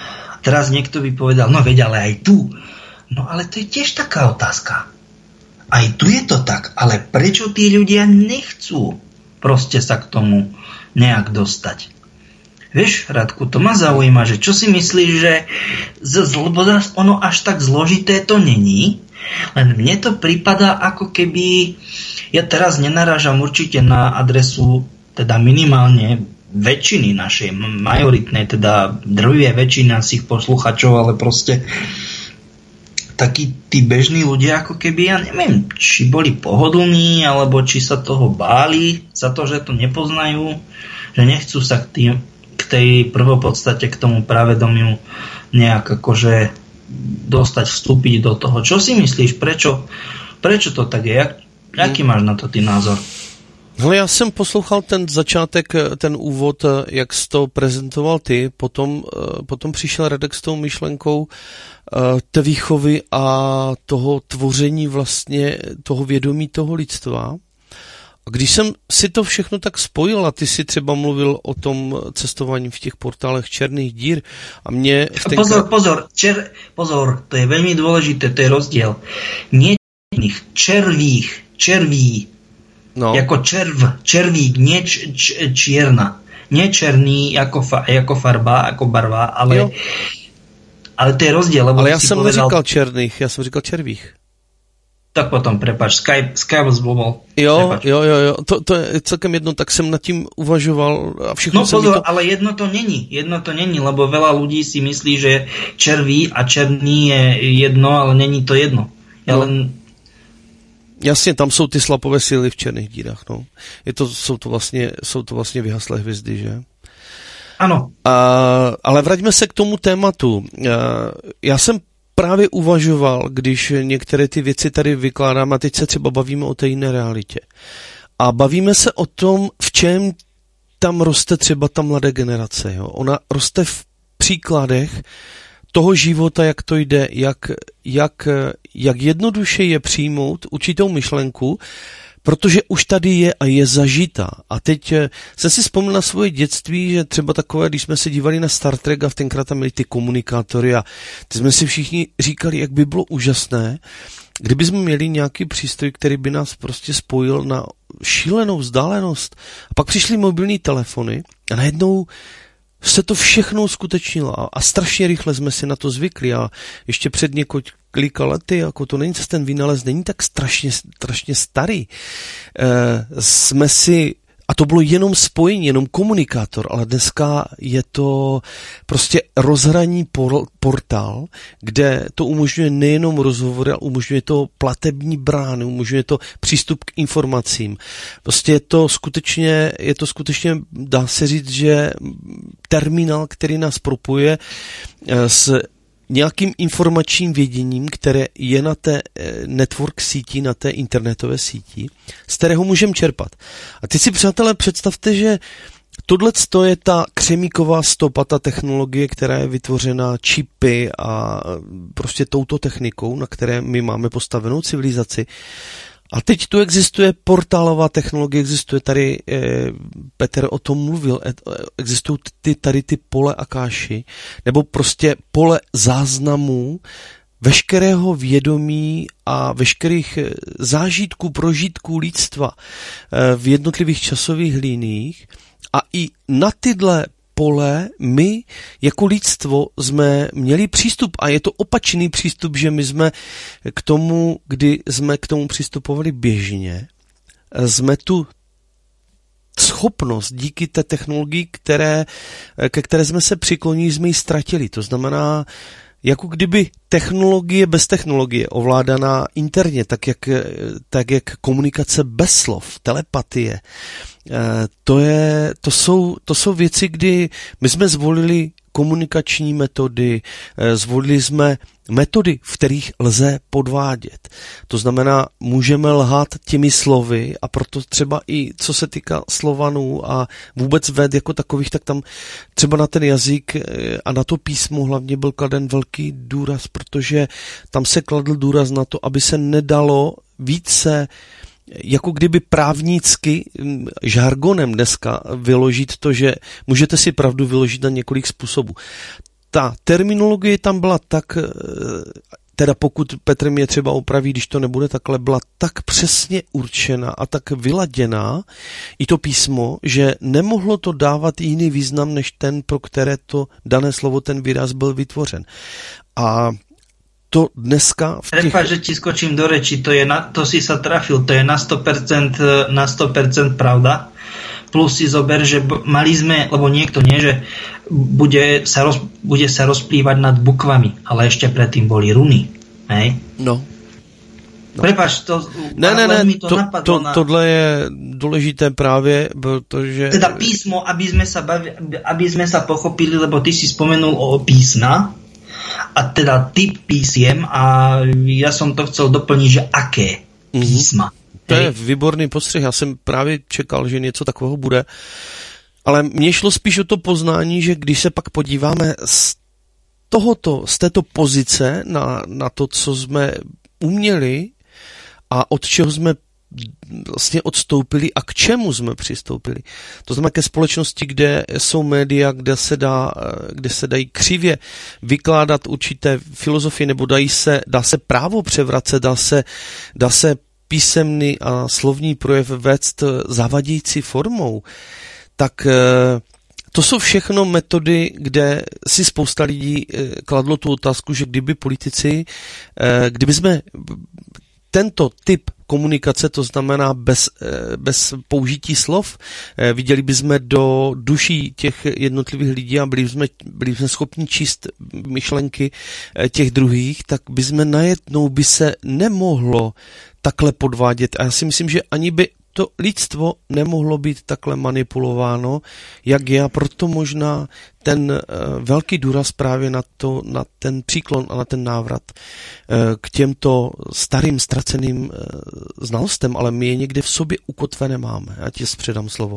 Teraz niekto by povedal, no veď ale aj tu. No ale to je tiež taká otázka. aj tu je to tak, ale prečo tí ľudia nechcú proste sa k tomu nejak dostať? Vieš, Radku, to ma zaujíma, že čo si myslíš, že lebo ono až tak zložité to není, len mne to prípada ako keby, ja teraz nenarážam určite na adresu, teda minimálne väčšiny našej, majoritnej, teda drvivej väčšiny našich posluchačov, ale proste takí tí bežní ľudia, ako keby, ja neviem, či boli pohodlní, alebo či sa toho báli za to, že to nepoznajú, že nechcú sa k tej prvopodstate, k tomu pravedomiu nejak akože dostať, vstúpiť do toho. Čo si myslíš? Prečo to tak je? Jaký máš na to ty názor? Hele, já jsem poslouchal ten začátek, ten úvod, jak jsi to prezentoval ty, potom přišel Radek s tou myšlenkou té výchovy a toho tvoření vlastně toho vědomí toho lidstva. A když jsem si to všechno tak spojil a ty si třeba mluvil o tom cestování v těch portálech černých dír a mě... Pozor, to je veľmi dôležité, to je rozdiel. Nie červí, no. Jako červík, nie čierna. Nie černý jako farba, jako barva, ale to je rozdiel. Ale já jsem neříkal černých, já jsem říkal červých. Tak potom, prepáč, Skype zblomol. Jo, to je celkem jedno, tak jsem nad tím uvažoval a všechno no pozor, ale jedno to není, lebo veľa ľudí si myslí, že červí a černý je jedno, ale není to jedno. Jasně, tam jsou ty slapové síly v černých dírách, no. Jsou to vlastně vyhaslé hvězdy, že? Ano. Ale vraťme se k tomu tématu. Já jsem právě uvažoval, když některé ty věci tady vykládám a teď se třeba bavíme o té jiné realitě. A bavíme se o tom, v čem tam roste třeba ta mladé generace. Jo? Ona roste v příkladech toho života, jak to jde, jak jednoduše je přijmout určitou myšlenku, protože už tady je a je zažitá. A teď jsem si vzpomněl na svoje dětství, že třeba takové, když jsme se dívali na Star Trek a tenkrát tam měli ty komunikátory a ty jsme si všichni říkali, jak by bylo úžasné, kdyby jsme měli nějaký přístroj, který by nás prostě spojil na šílenou vzdálenost. A pak přišly mobilní telefony a najednou se to všechno uskutečnilo a strašně rychle jsme si na to zvykli a ještě před několika lety, jako to není ten vynález, není tak strašně starý. Jsme si, a to bylo jenom spojení, jenom komunikátor, ale dneska je to prostě rozhraní portál, kde to umožňuje nejenom rozhovory, ale umožňuje to platební brány, umožňuje to přístup k informacím. Prostě je to skutečně, dá se říct, že terminál, který nás propojuje s nějakým informačním věděním, které je na té network síti, na té internetové síti, z kterého můžeme čerpat. A teď si, přátelé, představte, že tohle je ta křemíková stopa, ta technologie, která je vytvořena čipy a prostě touto technikou, na které my máme postavenou civilizaci. A teď tu existuje portálová technologie, existuje tady, Petr o tom mluvil, existují tady ty pole akáši, nebo prostě pole záznamů, veškerého vědomí a veškerých zážitků, prožitků lidstva v jednotlivých časových liniích. A i na tyhle pole my jako lidstvo jsme měli přístup a je to opačný přístup, že my jsme k tomu, kdy jsme k tomu přistupovali běžně, jsme tu schopnost díky té technologii, ke které jsme se přiklonili, jsme ji ztratili. To znamená, jako kdyby technologie bez technologie, ovládaná interně, tak jak komunikace bez slov, telepatie, to jsou věci, kdy my jsme zvolili komunikační metody, zvolili jsme metody, v kterých lze podvádět. To znamená, můžeme lhát těmi slovy a proto třeba i co se týká Slovanů a vůbec véd jako takových, tak tam třeba na ten jazyk a na to písmo hlavně byl kladen velký důraz, protože tam se kladl důraz na to, aby se nedalo více jako kdyby právnicky žargonem dneska vyložit to, že můžete si pravdu vyložit na několik způsobů. Ta terminologie tam byla tak teda pokud Petr mě třeba opraví, když to nebude takhle, byla tak přesně určena a tak vyladěná i to písmo, že nemohlo to dávat jiný význam, než ten, pro které to dané slovo, ten výraz byl vytvořen. A to dneska... Prepač, že ti skočím do reči, to si sa trafil, to je na 100% pravda. Plus si zober, že mali sme, lebo niekto nie, že bude sa rozplývať nad bukvami, ale ešte predtým boli runy. Hej? No. Prepač, mi to napadlo tohle je důležité právě, protože... Teda písmo, aby sme sa pochopili, lebo ty si spomenul o písna, a teda typ písiem, a ja som to chcel doplniť, že aké písma. To je výborný postřeh, já jsem právě čekal, že něco takového bude, ale mně šlo spíš o to poznání, že když se pak podíváme z této pozice na to, co jsme uměli a od čeho jsme vlastně odstoupili a k čemu jsme přistoupili. To znamená ke společnosti, kde jsou média, kde se dají křivě vykládat určité filozofie, nebo dá se právo převracet, dá se písemný a slovní projev vést zavadějící formou, tak to jsou všechno metody, kde si spousta lidí kladlo tu otázku, že kdyby jsme tento typ komunikace, to znamená bez použití slov, viděli bychom do duší těch jednotlivých lidí a byli jsme schopni číst myšlenky těch druhých, tak najednou by se nemohlo takhle podvádět. A já si myslím, že ani by to lidstvo nemohlo být takhle manipulováno, jak je, a proto možná ten velký důraz právě na ten příklon a na ten návrat k těmto starým ztraceným znalostem, ale my je někde v sobě ukotvené máme. Já ti předám slovo.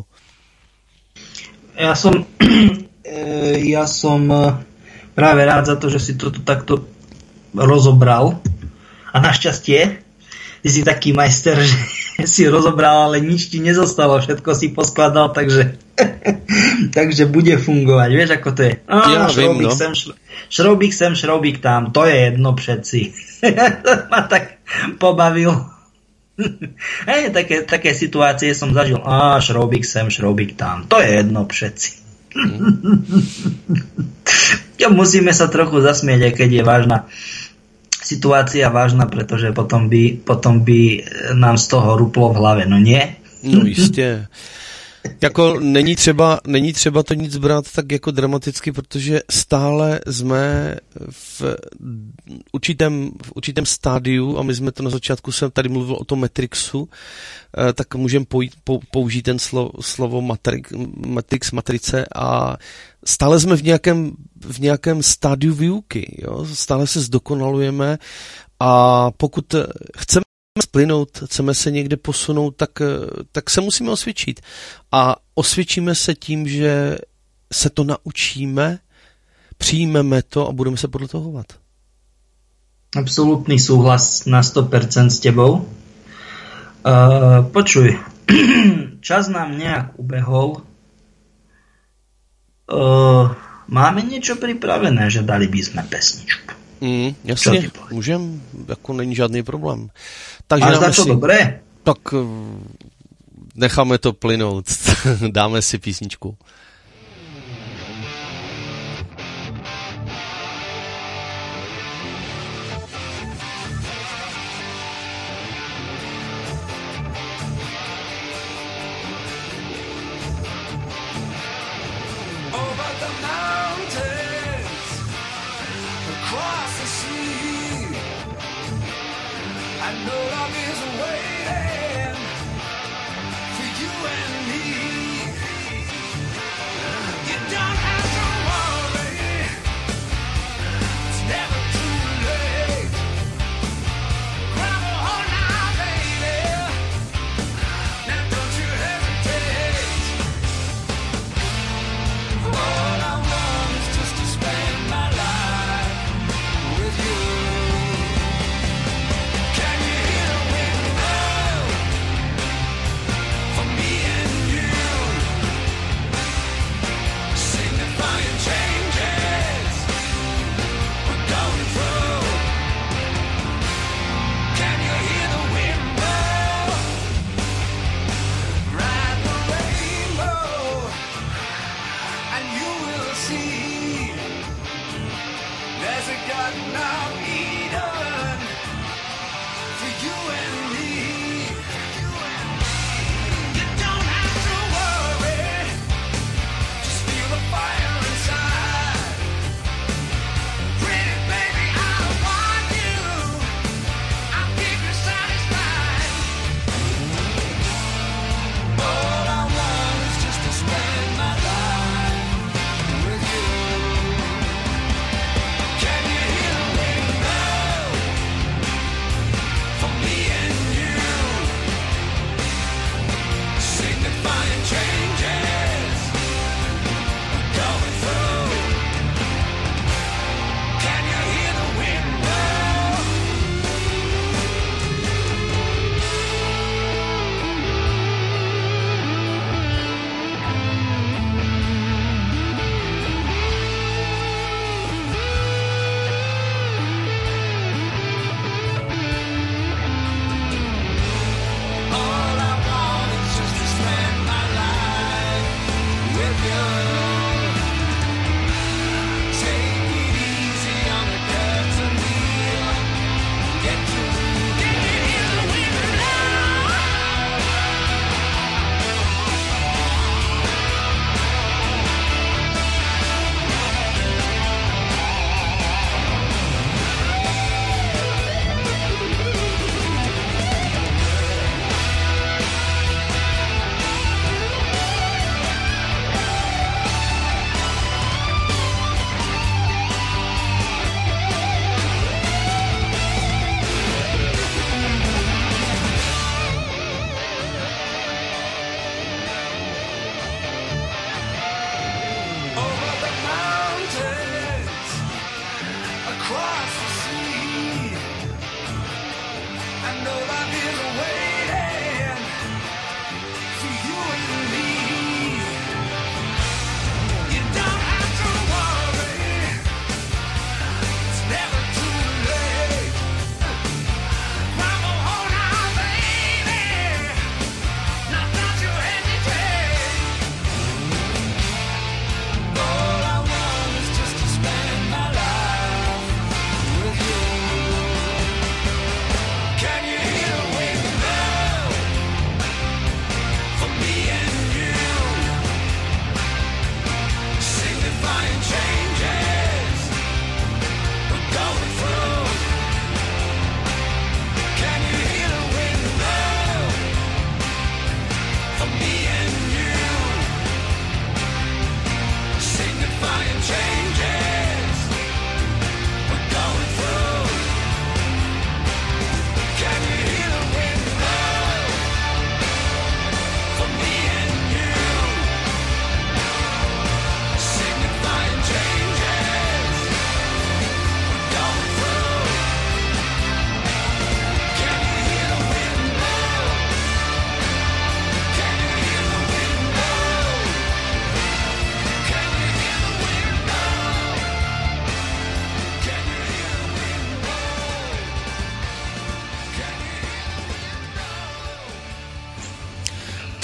Ja som práve rád za to, že si toto takto rozobral, a našťastie ty si taký majster, že si rozobral, ale nič ti nezostalo, všetko si poskladal, takže bude fungovať. Vieš, ako to je? Šroubík sem, šroubík tam, to je jedno všetci. Ma tak pobavil. Hej, také situácie som zažil. Šroubík sem, šroubík tam, to je jedno všetci. Musíme sa trochu zasmieť, aj keď je vážna situácia vážna, pretože potom by nám z toho ruplo v hlave, no nie? No jistě. Jako není třeba to nic brát tak jako dramaticky, protože stále jsme v určitém stádiu, a my jsme to na začátku, jsem tady mluvil o tom Matrixu, tak můžeme použít ten slovo matrice, a stále jsme v nějakém stádiu výuky, jo? Stále se zdokonalujeme, a pokud chceme splynout, chceme se někde posunout, tak se musíme osvědčit. A osvědčíme se tím, že se to naučíme, přijmeme to a budeme se podle toho chovat. Absolutný súhlas na 100% s tebou. Počuj, čas nám nejak ubehol. Máme niečo pripravené, že dali by sme pesničku. Jasně, můžem, jako není žádný problém. Takže máš za to dobré? Tak necháme to plynout, dáme si písničku. Can you hear the wind?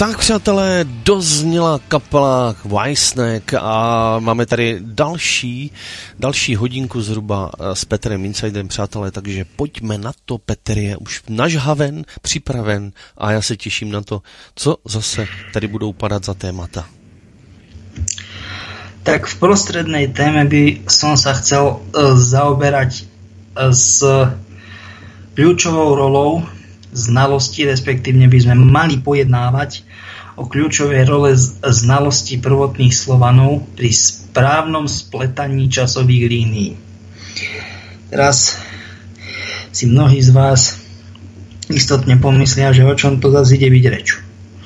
Tak, přátelé, dozněla kapela Whitesnake a máme tady další hodinku zhruba s Petrem Insiderem, přátelé, takže pojďme na to. Petr je už nažhaven, připraven a já se těším na to, co zase tady budou padat za témata. Tak v prostrednej téme by som sa chcel zaoberať s kľúčovou rolou znalosti, respektívne by sme mali pojednávať o kľúčovej role znalosti prvotných Slovanov pri správnom spletaní časových línií. Teraz si mnohí z vás istotne pomyslia, že o čom to zase ide byť reč.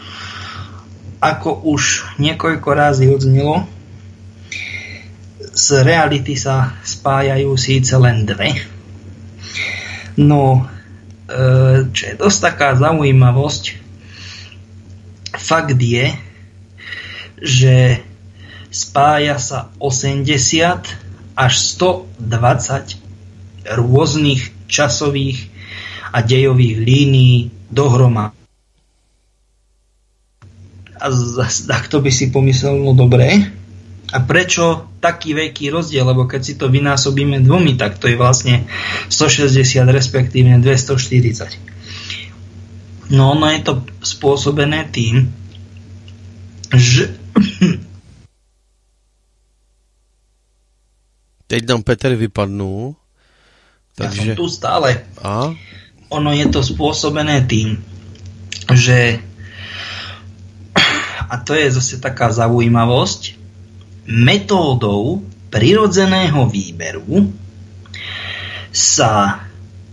Ako už niekoľko razy odznelo, z reality sa spájajú síce len dve. No, čo je dosť taká zaujímavosť, fakt je, že spája sa 80 až 120 rôznych časových a dejových línií dohromady. A takto by si pomyslel, no dobré, a prečo taký veľký rozdiel? Lebo keď si to vynásobíme dvomi, tak to je vlastne 160, respektívne 240. No, ono je to spôsobené tým, že... Teď nám Petr vypadnul. Takže... Ja som tu stále. A? Ono je to spôsobené tým, že... A to je zase taká zaujímavosť, metódou prirodzeného výberu sa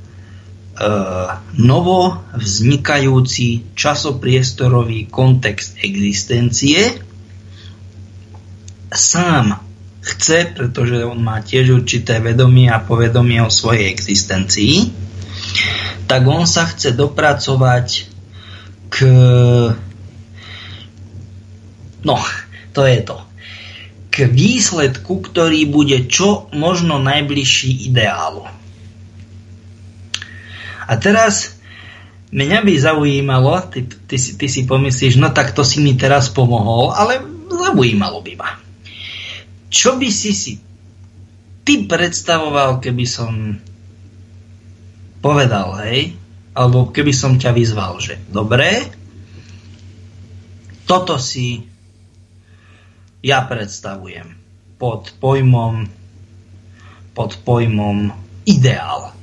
novo vznikajúci časopriestorový kontext existencie sám chce, pretože on má tiež určité vedomie a povedomie o svojej existencii, tak on sa chce dopracovať k... No, to je to. K výsledku, ktorý bude čo možno najbližší ideálu. A teraz mňa by zaujímalo, ty si pomyslíš, no tak to si mi teraz pomohol, ale zaujímalo by ma. Čo by si ty predstavoval, keby som povedal, hej, alebo keby som ťa vyzval, že dobre, toto si ja predstavujem pod pojmom ideál.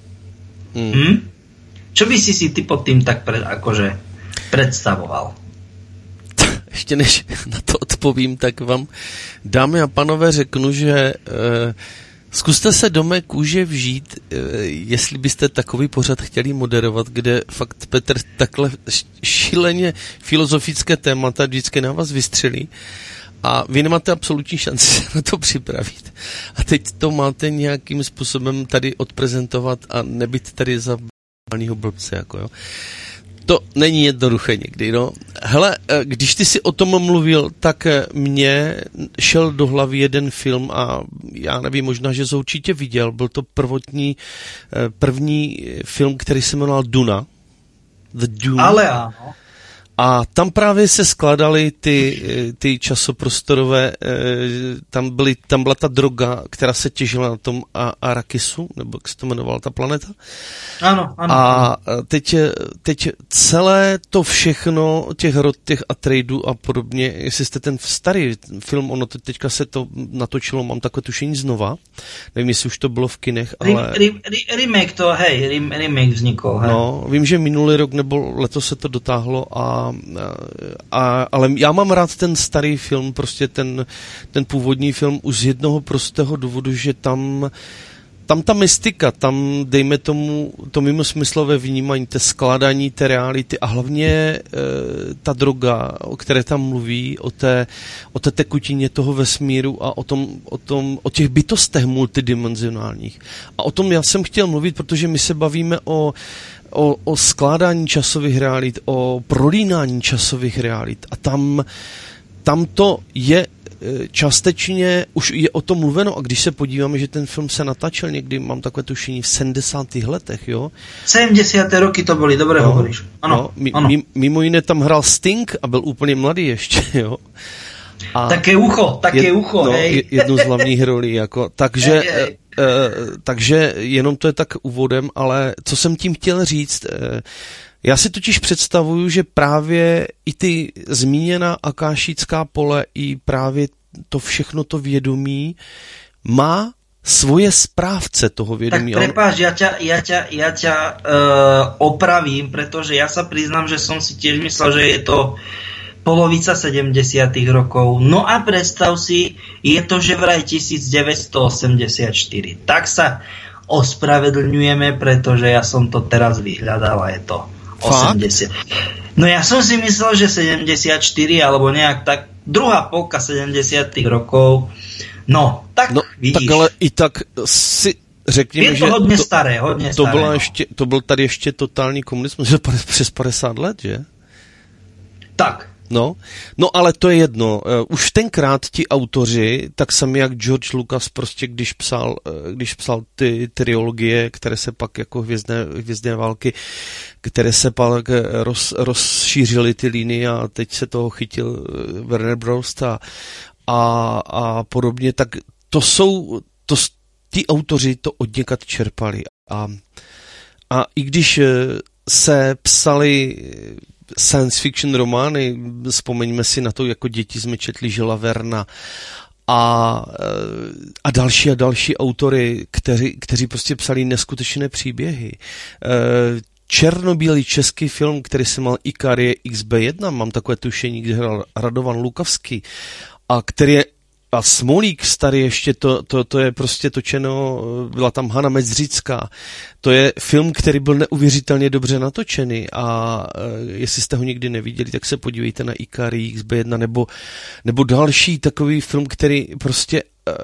Čo by si ty pod tým tak predstavoval? Ještě než na to odpovím, tak vám, dámy a panové, řeknu, že zkuste se do mé kůže vžít, jestli byste takový pořad chtěli moderovat, kde fakt Petr takhle šileně filozofické témata vždycky na vás vystřelí. A vy nemáte absolutní šanci se na to připravit. A teď to máte nějakým způsobem tady odprezentovat a nebyt tady za b***nýho blbce, jako jo. To není jednoduché někdy, no. Hele, když ty si o tom mluvil, tak mně šel do hlavy jeden film a já nevím, možná, že jsi určitě viděl. Byl to první film, který se jmenoval Duna. The Dune. Ale áno. A tam právě se skladaly ty časoprostorové, tam byla ta droga, která se těžila na tom Arakisu, nebo jak se to jmenovala ta planeta. Ano. A teď celé to všechno, těch Atreidů a podobně, jestli jste ten starý film, ono teďka se to natočilo, mám takové tušení znova, nevím, jestli už to bylo v kinech, ale... Remake vznikl, hej. No, vím, že minulý rok nebo letos se to dotáhlo ale já mám rád ten starý film, prostě ten původní film už z jednoho prostého důvodu, že tam ta mystika, tam dejme tomu to mimosmyslové vnímání, té skládání té reality a hlavně ta droga, o které tam mluví, o té tekutině toho vesmíru a o těch bytostech multidimenzionálních. A o tom já jsem chtěl mluvit, protože my se bavíme o skládání časových realit, o prolínání časových realit a tam to je částečně už je o tom mluveno a když se podíváme, že ten film se natáčel někdy, mám takové tušení, v 70. letech, jo? 70. roky to byly, dobré hovoríš. Ano, ano. Mimo jiné tam hrál Sting a byl úplně mladý ještě, jo? A také ucho, hej. Jednu z hlavních rolí, jako, takže jenom to je tak úvodem, ale co jsem tím chtěl říct, já si totiž představuju, že právě i ty zmíněná akášická pole, i právě to všechno to vědomí má svoje správce toho vědomí. Tak prepáč, ja ťa opravím, pretože ja sa priznám, že som si tiež myslel, že je to polovica 70. rokov. No a predstav si, je to že vraj 1984. Tak sa ospravedlňujeme, pretože ja som to teraz vyhľadal a je to 80. No ja som si myslel, že 74 alebo nejak tak, druhá polka 70. rokov. No, tak vidíš. Tak ale i tak si řekněme, je to hodně staré. To byl tady ještě totální komunismus, že přes 50 let, že? Tak. No, ale to je jedno. Už tenkrát ti autoři, tak sami jak George Lucas prostě, když psal ty trilogie, které se pak jako hvězdné války, které se pak rozšířily ty linie a teď se toho chytil Warner Bros. A podobně, tak ti autoři to odněkud čerpali. A i když se psali science fiction romány, vzpomeňme si na to, jako děti jsme četli Žila Verna a další autory, kteří prostě psali neskutečné příběhy. Černobílý český film, který se mal Ikarie XB1, mám takové tušení, kde hrál Radovan Lukavský, a Smolík starý ještě, to je prostě točeno, byla tam Hana Mezřická. To je film, který byl neuvěřitelně dobře natočený a jestli jste ho nikdy neviděli, tak se podívejte na Ikari XB1 nebo další takový film, který prostě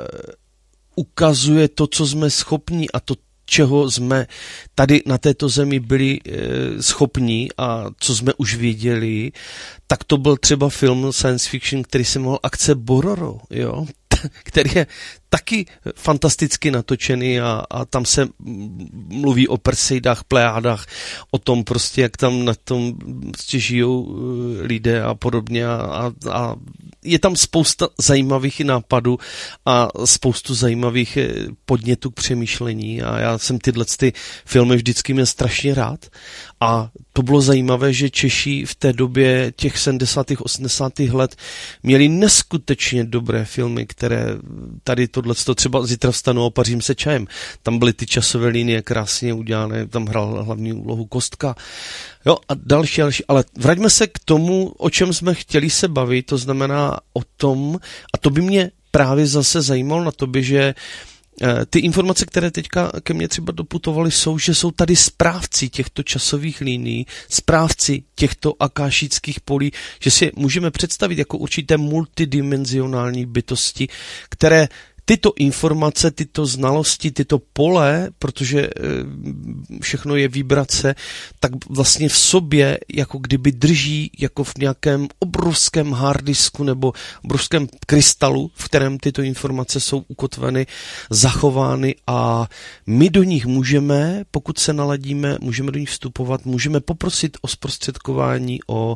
ukazuje to, co jsme schopni a to, čeho jsme tady na této zemi byli schopni a co jsme už věděli, tak to byl třeba film science fiction, který se jmenoval Akce Bororo, jo? Který je taky fantasticky natočený a tam se mluví o Perseidách, Plejádách, o tom prostě, jak tam na tom prostě žijou lidé a podobně a je tam spousta zajímavých nápadů a spoustu zajímavých podnětů k přemýšlení a já jsem tyhle filmy vždycky měl strašně rád a to bylo zajímavé, že Češi v té době těch 70. 80. let měli neskutečně dobré filmy, které tady tohleto třeba Zítra vstanu a opařím se čajem. Tam byly ty časové linie krásně udělané, tam hrál hlavní úlohu Kostka. Jo, a další, ale vraťme se k tomu, o čem jsme chtěli se bavit, to znamená o tom, a to by mě právě zase zajímalo na tobě, že ty informace, které teďka ke mně třeba doputovaly, jsou, že jsou tady správci těchto časových linií, správci těchto akášických polí, že si můžeme představit jako určité multidimenzionální bytosti, které tyto informace, tyto znalosti, tyto pole, protože všechno je vibrace, tak vlastně v sobě jako kdyby drží jako v nějakém obrovském harddisku nebo obrovském krystalu, v kterém tyto informace jsou ukotveny, zachovány a my do nich můžeme, pokud se naladíme, můžeme do nich vstupovat, můžeme poprosit o zprostředkování, o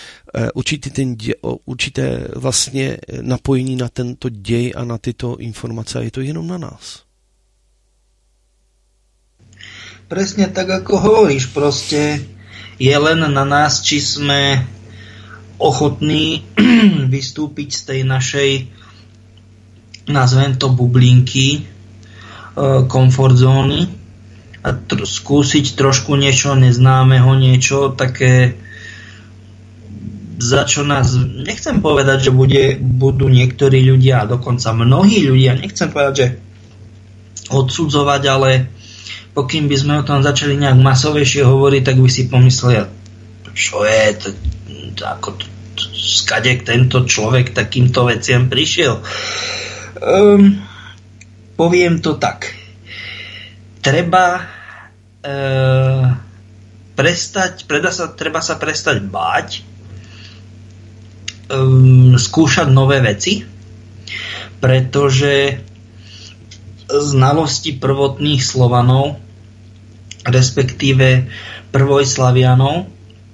určité vlastně napojení na tento děj a na tyto informace a je to jenom na nás. Presne tak, ako hovoríš, proste je len na nás, či sme ochotní vystúpiť z tej našej, nazvem to, bublinky, komfort zóny a skúsiť trošku niečo neznámeho, niečo také, za čo nás, nechcem povedať, že budú niektorí ľudia, a dokonca mnohí ľudia, nechcem povedať, že odsudzovať, ale pokým by sme o tom začali nejak masovejšie hovoriť, tak by si pomysleli, čo je to, ako skade tento človek takýmto veciam prišiel. Poviem to tak. Treba sa prestať báť, skúšať nové veci pretože znalosti prvotných Slovanov, respektíve prvojslavianov,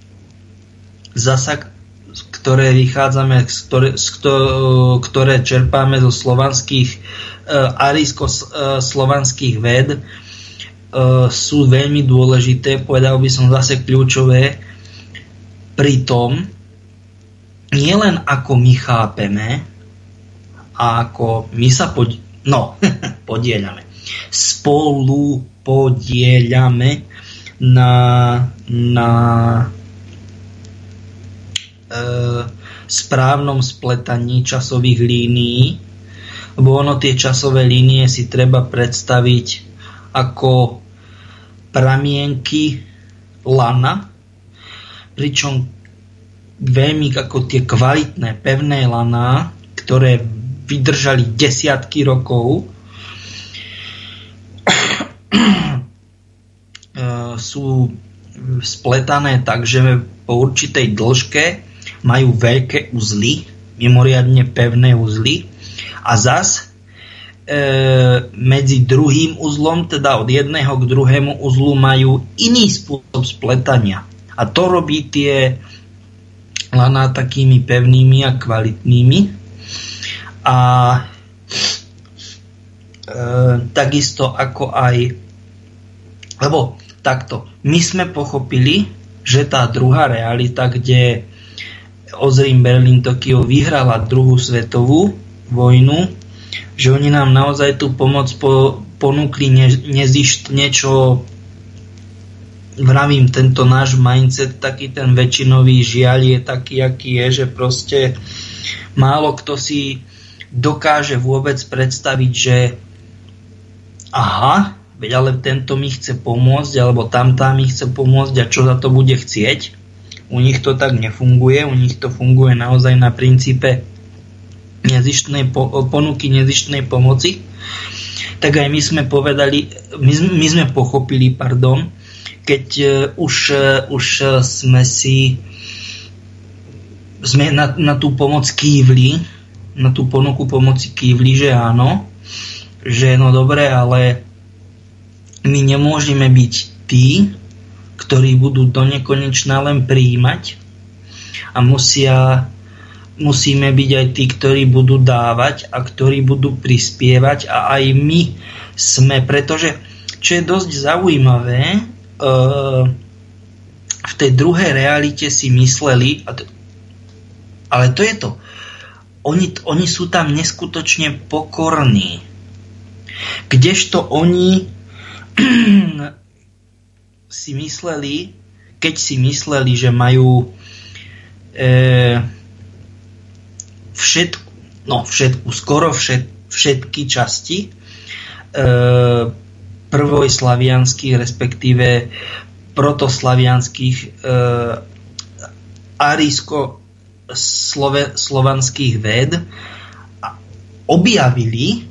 zasa ktoré vychádzame, ktoré čerpáme zo slovanských arijsko-slovanských véd, sú veľmi dôležité, povedal by som zase kľúčové, pritom nielen ako my chápeme a ako my sa podieľame, spolu podieľame na správnom spletaní časových línií, lebo ono tie časové línie si treba predstaviť ako pramienky lana, pričom veľmi ako tie kvalitné, pevné laná, ktoré vydržali desiatky rokov, sú spletané tak, že po určitej dĺžke majú veľké uzly, mimoriadne pevné uzly, a zas medzi druhým uzlom, teda od jedného k druhému uzlu, majú iný spôsob spletania. A to robí tie laná takými pevnými a kvalitnými. A takisto ako aj, lebo takto, my sme pochopili, že tá druhá realita, kde Ozrím, Berlín, Tokio vyhrala druhú svetovú vojnu, že oni nám naozaj tú pomoc ponúkli nezištne, čo vravím, tento náš mindset, taký ten väčšinový, žiaľ, je taký, aký je, že proste málo kto si dokáže vôbec predstaviť, že aha, veď ale tento mi chce pomôcť, alebo tamtá mi chce pomôcť a čo za to bude chcieť. U nich to tak nefunguje, u nich to funguje naozaj na princípe ponuky nezištnej pomoci. Tak aj my sme povedali, my sme pochopili, keď už sme na tú pomoc kývli, na tú ponuku pomoci kývli, že áno, že no dobre, ale my nemôžeme byť tí, ktorí budú do nekonečna len prijímať, a musíme byť aj tí, ktorí budú dávať a ktorí budú prispievať, a aj my sme, pretože čo je dosť zaujímavé, v tej druhej realite si mysleli, ale to je to, oni sú tam neskutočne pokorní, kdežto oni si mysleli, keď si mysleli, že majú všetky časti prvojslavianských, respektíve protoslavianských arijsko-slovanských véd, objavili,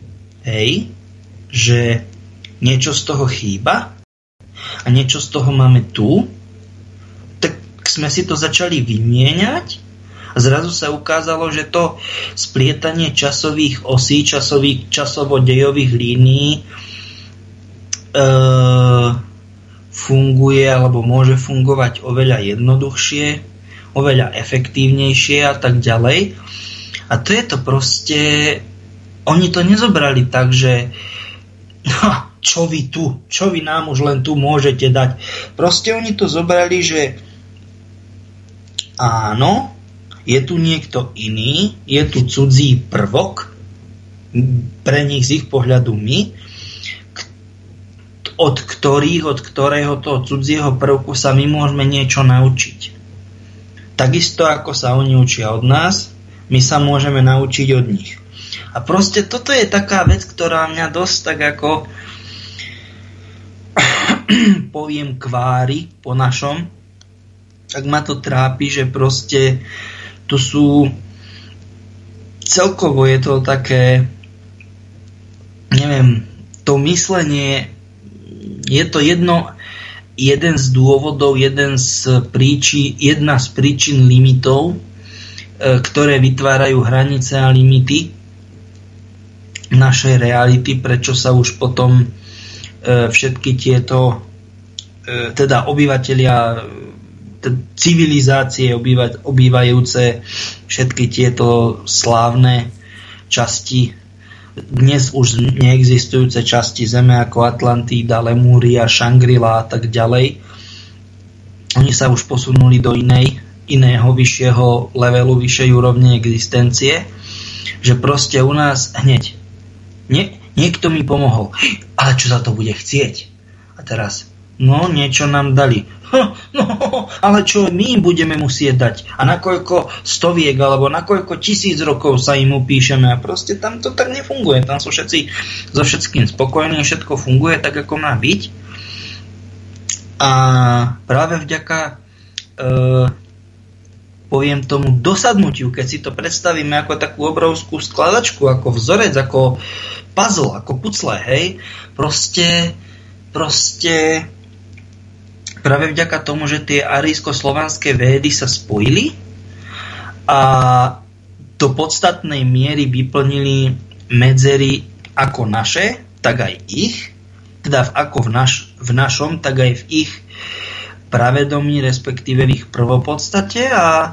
že niečo z toho chýba a niečo z toho máme tu, tak sme si to začali vymieňať a zrazu sa ukázalo, že to splietanie časových osí, časovo-dejových línií funguje alebo môže fungovať oveľa jednoduchšie, oveľa efektívnejšie a tak ďalej. A to je to proste, oni to nezobrali tak, že čo vy nám už len tu môžete dať. Proste oni to zobrali, že áno, je tu niekto iný, je tu cudzí prvok, pre nich z ich pohľadu my, od ktorého toho cudzieho prvku sa my môžeme niečo naučiť. Takisto ako sa oni učia od nás, my sa môžeme naučiť od nich. A proste toto je taká vec, ktorá mňa dosť tak ako poviem kvári po našom, tak ma to trápi, že proste tu sú celkovo je to také, neviem, to myslenie, je to jeden z dôvodov, jedna z príčin limitov, ktoré vytvárajú hranice a limity. našej reality, prečo sa už potom všetky tieto teda obyvatelia civilizácie obývajúce všetky tieto slávne časti, dnes už neexistujúce časti Zeme ako Atlantída, Lemúria, Šangri-La a tak ďalej, oni sa už posunuli do iného vyššieho levelu, vyššej úrovne existencie, že proste u nás hneď niekto mi pomohol, ale čo za to bude chcieť? A teraz, no niečo nám dali, no ale čo my budeme musieť dať a na koľko stoviek alebo na koľko 1000 rokov sa im upíšeme a proste tam to tak nefunguje, tam sú všetci so všetkým spokojní, všetko funguje tak ako má byť a práve vďaka poviem tomu dosadnutiu, keď si to predstavíme ako takú obrovskú skladačku, ako vzorec, ako puzzle, ako pucle, hej, proste práve vďaka tomu, že tie arijsko-slovanské védy sa spojili a do podstatnej miery vyplnili medzery ako naše, tak aj ich, teda ako v našom, tak aj v ich pravedomí, respektíve v ich prvopodstate a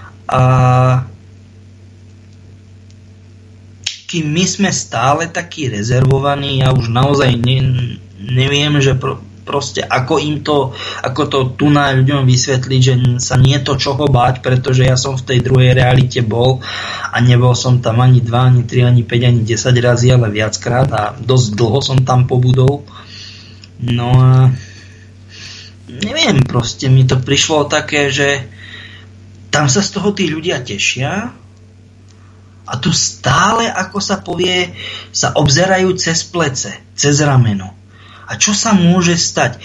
kým my sme stále takí rezervovaní, ja už naozaj neviem, že proste ako to tu na ľuďom vysvetliť, že sa nie to čoho báť, pretože ja som v tej druhej realite bol a nebol som tam ani 2, ani 3, ani 5, ani 10 razy, ale viackrát a dosť dlho som tam pobudol. No a neviem, proste mi to prišlo také, že tam sa z toho tí ľudia tešia a tu stále, ako sa povie, sa obzerajú cez plece, cez rameno. A čo sa môže stať?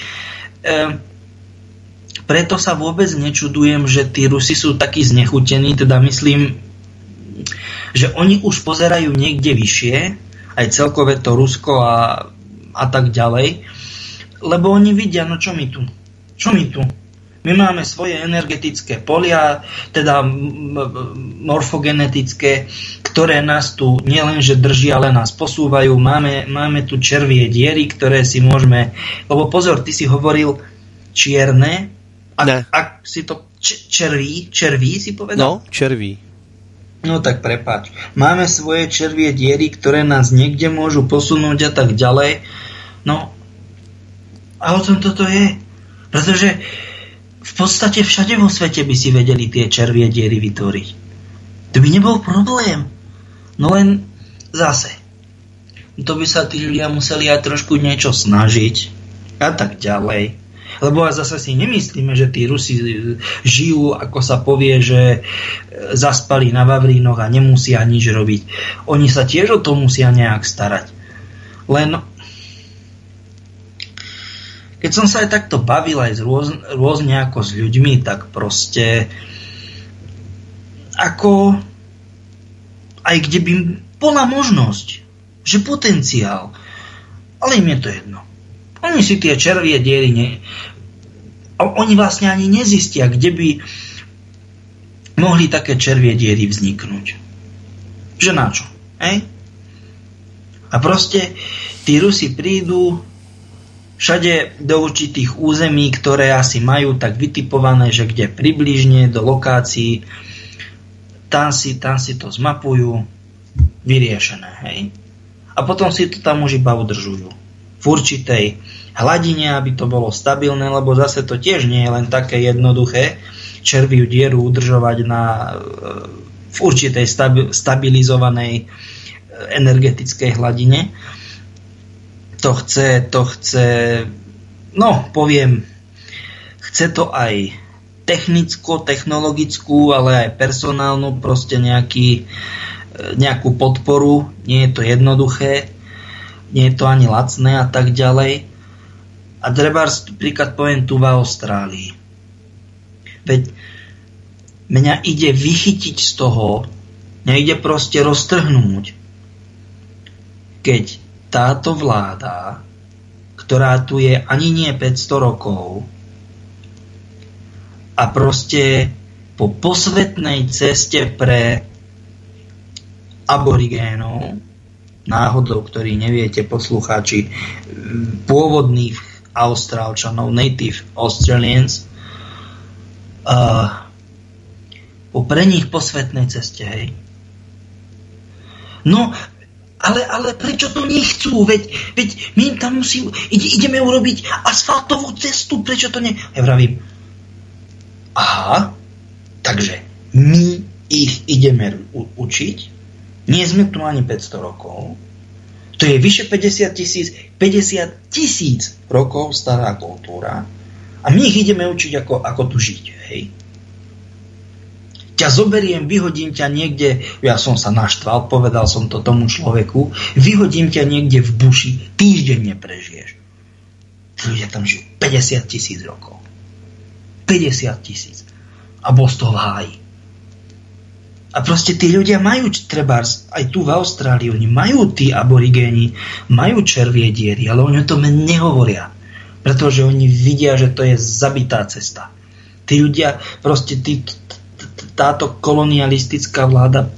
Preto sa vôbec nečudujem, že tí Rusi sú takí znechutení, teda myslím, že oni už pozerajú niekde vyššie, aj celkové to Rusko a tak ďalej, lebo oni vidia, no čo my tu? My máme svoje energetické polia, teda morfogenetické, ktoré nás tu nielenže držia, ale nás posúvajú. Máme tu červie diery, ktoré si môžeme... Lebo pozor, ty si hovoril čierne. Ak si to červí si povedal? No, červí. No tak prepáč. Máme svoje červie diery, ktoré nás niekde môžu posunúť a tak ďalej. No, a o tom toto je. Pretože v podstate všade vo svete by si vedeli tie červie diery vytvoriť. To by nebol problém. No len zase. To by sa tí ľudia museli aj trošku niečo snažiť. A tak ďalej. Lebo zase si nemyslíme, že tí Rusi žijú, ako sa povie, že zaspali na Vavrínoch a nemusia nič robiť. Oni sa tiež o to musia nejak starať. Len keď som sa aj takto bavil aj rôzne ako s ľuďmi, tak proste ako aj kde by bola možnosť, že potenciál, ale im je to jedno. Oni si tie červie diery oni vlastne ani nezistia, kde by mohli také červie diery vzniknúť. Že na čo? Hej? A proste tí Rusi prídu všade do určitých území, ktoré asi majú tak vytipované, že kde približne do lokácií, tam si to zmapujú, vyriešené, hej. A potom si to tam už iba udržujú. V určitej hladine, aby to bolo stabilné, lebo zase to tiež nie je len také jednoduché červiu dieru udržovať v určitej stabilizovanej energetickej hladine. To chce, no poviem, chce to aj technickú, ale aj personálnu, proste nejakú podporu, nie je to jednoduché, nie je to ani lacné a tak ďalej. A trebárs príklad poviem tu v Austrálii. Veď mňa ide vychytiť z toho, mňa ide proste roztrhnúť, keď táto vláda, ktorá tu je ani nie 500 rokov a proste po posvetnej ceste pre aborigénov náhodou, ktorí neviete, poslucháči, pôvodných Austrálčanov, native Australians, pre nich po svätnej ceste, hej. No, ale prečo to nechcú? Veď my im tam ideme urobiť asfaltovú cestu, prečo to ne... Ja vravím, aha, takže my ich ideme učiť, nie sme tu ani 500 rokov, to je vyše 50 tisíc rokov stará kultúra a my ich ideme učiť, ako tu žiť, hej. Ťa zoberiem, vyhodím ťa niekde, ja som sa naštval, povedal som to tomu človeku, vyhodím ťa niekde v buši, týždeň neprežiješ. Ľudia tam žijú 50 000 rokov. 50 000. A bol z toho v háji. A proste tí ľudia majú, trebárs, aj tu v Austrálii, oni majú tí aborigéni, majú červie diery, ale oni o tom nehovoria. Pretože oni vidia, že to je zabitá cesta. Tí ľudia, proste táto kolonialistická vláda,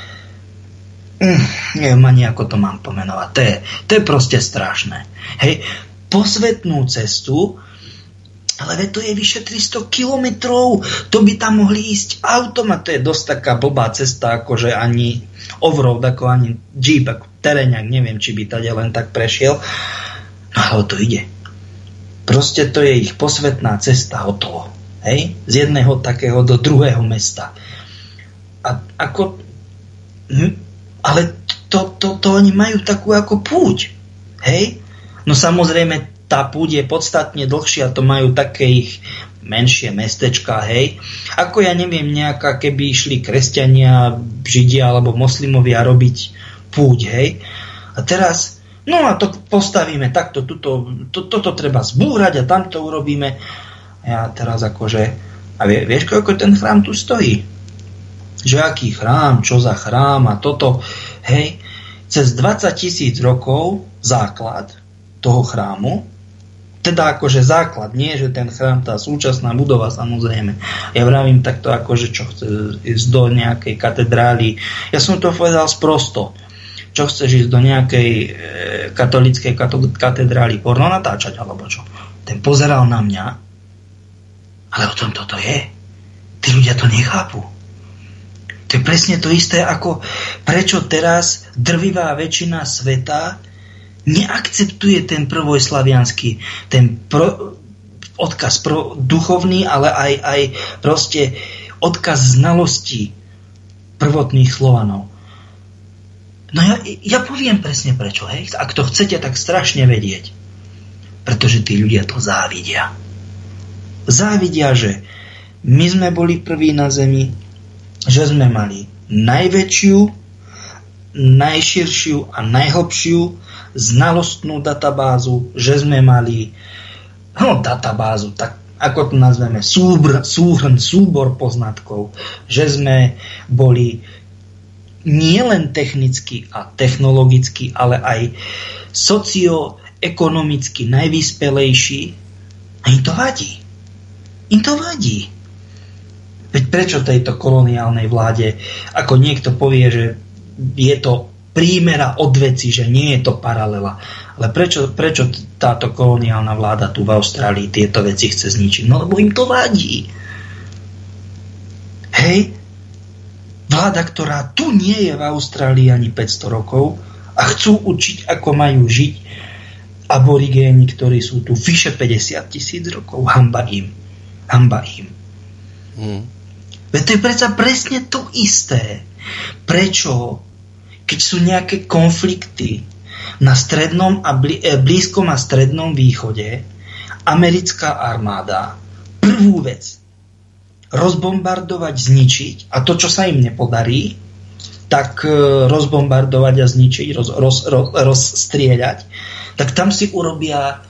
neviem ani ako to mám pomenovať, to je proste strašné. Hej, posvetnú cestu, ale to je vyše 300 kilometrov, to by tam mohli ísť autom a to je dosť taká blbá cesta, akože ani offroad, ako ani jeep, ako teréňak, neviem, či by tady len tak prešiel. No ale o to ide. Proste to je ich posvetná cesta, hotovo. Hej? Z jedného takého do druhého mesta. A ako... Ale to oni majú takú ako púť. Hej? No samozrejme, tá púť je podstatne dlhšia, to majú také ich menšie mestečka, hej. Ako ja neviem, nejaká, keby išli kresťania, židia alebo moslimovia robiť púť, hej. A teraz, no a to postavíme takto, toto treba zbúrať a tamto urobíme. Ja teraz akože, a vieš, koľko ten chrám tu stojí? Že aký chrám, čo za chrám a toto, hej. Cez 20 000 rokov základ toho chrámu, teda akože základ, nie že ten chrám, tá súčasná budova, samozrejme. Ja vravím takto akože čo chce ísť do nejakej katedrály. Ja som to povedal sprosto. Čo chceš ísť do nejakej katolíckej katedrály, porno natáčať alebo čo? Ten pozeral na mňa, ale o tom toto je. Tí ľudia to nechápu. To je presne to isté, ako prečo teraz drvivá väčšina sveta neakceptuje ten prvojslaviansky, ten odkaz duchovný, ale aj proste odkaz znalostí prvotných Slovanov. No ja poviem presne prečo, hej. Ak to chcete tak strašne vedieť. Pretože tí ľudia to závidia. Závidia, že my sme boli prví na zemi, že sme mali najväčšiu, najširšiu a najhlbšiu znalostnú databázu, že sme mali databázu, tak ako to nazveme, súbor poznatkov, že sme boli nielen technicky a technologicky, ale aj socioekonomicky najvyspelejší. A im to vadí. Im to vadí. Veď prečo tejto koloniálnej vláde, ako niekto povie, že je to prímera od veci, že nie je to paralela. Ale prečo táto koloniálna vláda tu v Austrálii tieto veci chce zničiť? No lebo im to vadí. Hej? Vláda, ktorá tu nie je v Austrálii ani 500 rokov a chcú učiť, ako majú žiť aborigéni, ktorí sú tu vyše 50 000 rokov. Hanba im. Hanba im. Veď to je predsa presne to isté. Prečo, keď sú nejaké konflikty na strednom a blízkom a strednom východe, americká armáda prvú vec rozbombardovať, zničiť a to, čo sa im nepodarí, tak rozbombardovať a zničiť, rozstrieľať, tak tam si urobia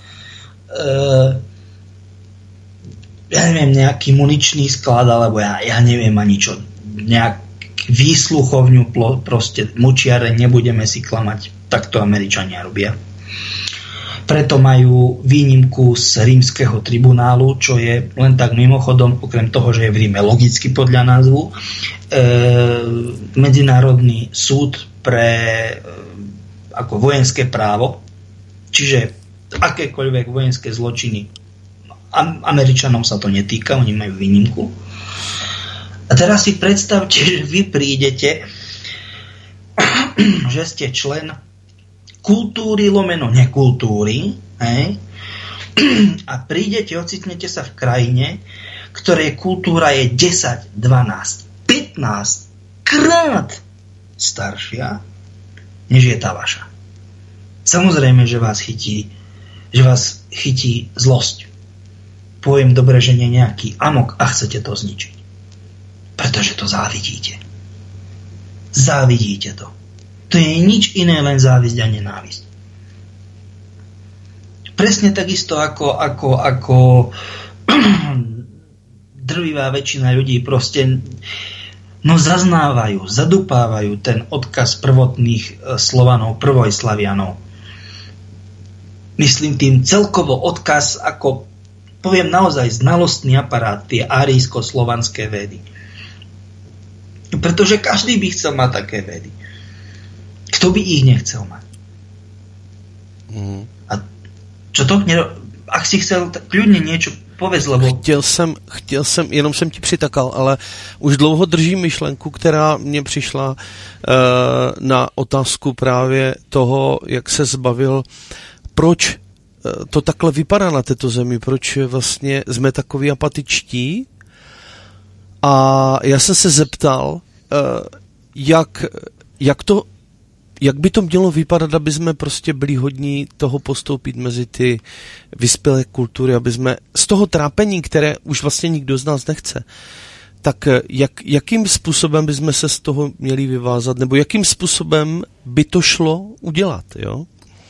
ja neviem, nejaký muničný sklad, alebo ja neviem ani čo, nejak výsluchovňu, proste mučiare, nebudeme si klamať, tak to Američania robia. Preto majú výnimku z rímskeho tribunálu, čo je len tak mimochodom, okrem toho, že je v Ríme logicky podľa názvu, medzinárodný súd pre ako vojenské právo, čiže akékoľvek vojenské zločiny Američanom sa to netýka, oni majú výnimku. A teraz si predstavte, že vy prídete, že ste člen kultúry lomeno nekultúry, a prídete, ocitnete sa v krajine, ktorej kultúra je 10, 12, 15 krát staršia, než je tá vaša. Samozrejme, že vás chytí zlosť. Poviem dobre, že nie nejaký amok a chcete to zničiť. Pretože to závidíte. Závidíte to. To je nič iné, len závisť a nenávisť. Presne takisto ako drvivá väčšina ľudí proste zaznávajú, zadupávajú ten odkaz prvotných Slovanov, prvojslavianov. Myslím tým celkovo odkaz, ako poviem naozaj znalostný aparát, tie árijsko-slovanské vedy. Pretože každý by chcel mať také vedy. Kto by ich nechcel mať? A čo to? Ak si chcel, tak kľudne niečo povedz, lebo... Chtěl jsem, jenom jsem ti přitakal, ale už dlouho držím myšlenku, která mě přišla na otázku právě toho, jak se zbavil, proč to takhle vypadá na této zemi, proč vlastně jsme takový apatičtí. A já jsem se zeptal, jak by to mělo vypadat, aby jsme prostě byli hodní toho postoupit mezi ty vyspělé kultury, aby jsme z toho trápení, které už vlastně nikdo z nás nechce, tak jakým způsobem bychom se z toho měli vyvázat, nebo jakým způsobem by to šlo udělat, jo?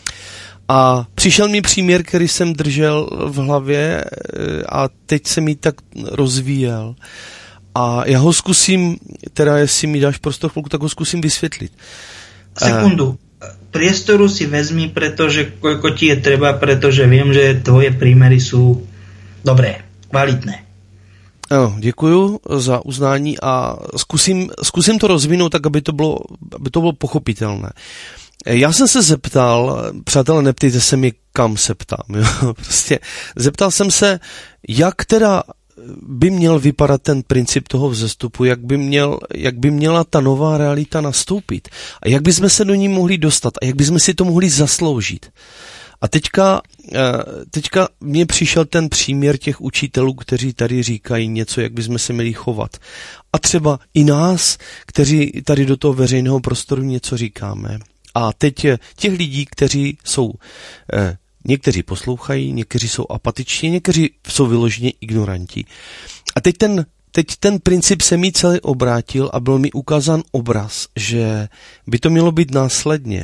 A přišel mi příměr, který jsem držel v hlavě a teď se mi tak rozvíjel. A já ho zkusím, teda jestli mi dáš prostor chvilku, tak ho zkusím vysvětlit. Sekundu. Priestoru si vezmi, pretože koľko ti je treba, pretože viem, že tvoje prímery sú dobré, kvalitné. Ano, děkuju za uznání a zkusím to rozvinout tak, aby to bylo pochopitelné. Já jsem se zeptal, přátelé, neptejte se mi, kam se ptám. Jo? Prostě zeptal jsem se, jak teda by měl vypadat ten princip toho vzestupu, jak by měla ta nová realita nastoupit a jak bychom se do ní mohli dostat a jak bychom si to mohli zasloužit. A teďka mně přišel ten příměr těch učitelů, kteří tady říkají něco, jak bychom se měli chovat. A třeba i nás, kteří tady do toho veřejného prostoru něco říkáme. A teď těch lidí, kteří jsou... Někteří poslouchají, někteří jsou apatiční, někteří jsou vyloženě ignoranti. A teď ten princip se mi celý obrátil a byl mi ukázán obraz, že by to mělo být následně,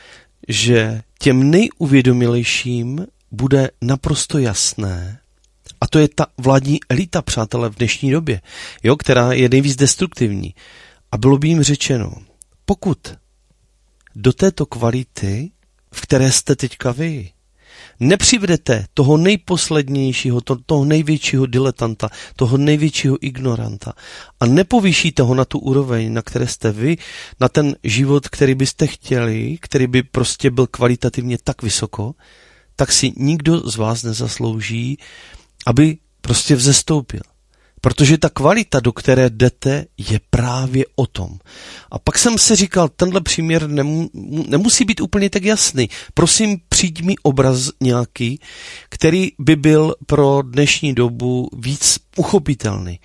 že těm nejuvědomilejším bude naprosto jasné, a to je ta vládní elita, přátelé, v dnešní době, jo, která je nejvíc destruktivní. A bylo by jim řečeno, pokud do této kvality, v které jste teďka vy, nepřivedete toho nejposlednějšího, toho největšího diletanta, toho největšího ignoranta a nepovýšíte ho na tu úroveň, na které jste vy, na ten život, který byste chtěli, který by prostě byl kvalitativně tak vysoko, tak si nikdo z vás nezaslouží, aby prostě vzestoupil. Protože ta kvalita, do které jdete, je právě o tom. A pak jsem si říkal, tenhle příměr nemusí být úplně tak jasný. Prosím, přijď mi obraz nějaký, který by byl pro dnešní dobu víc uchopitelný.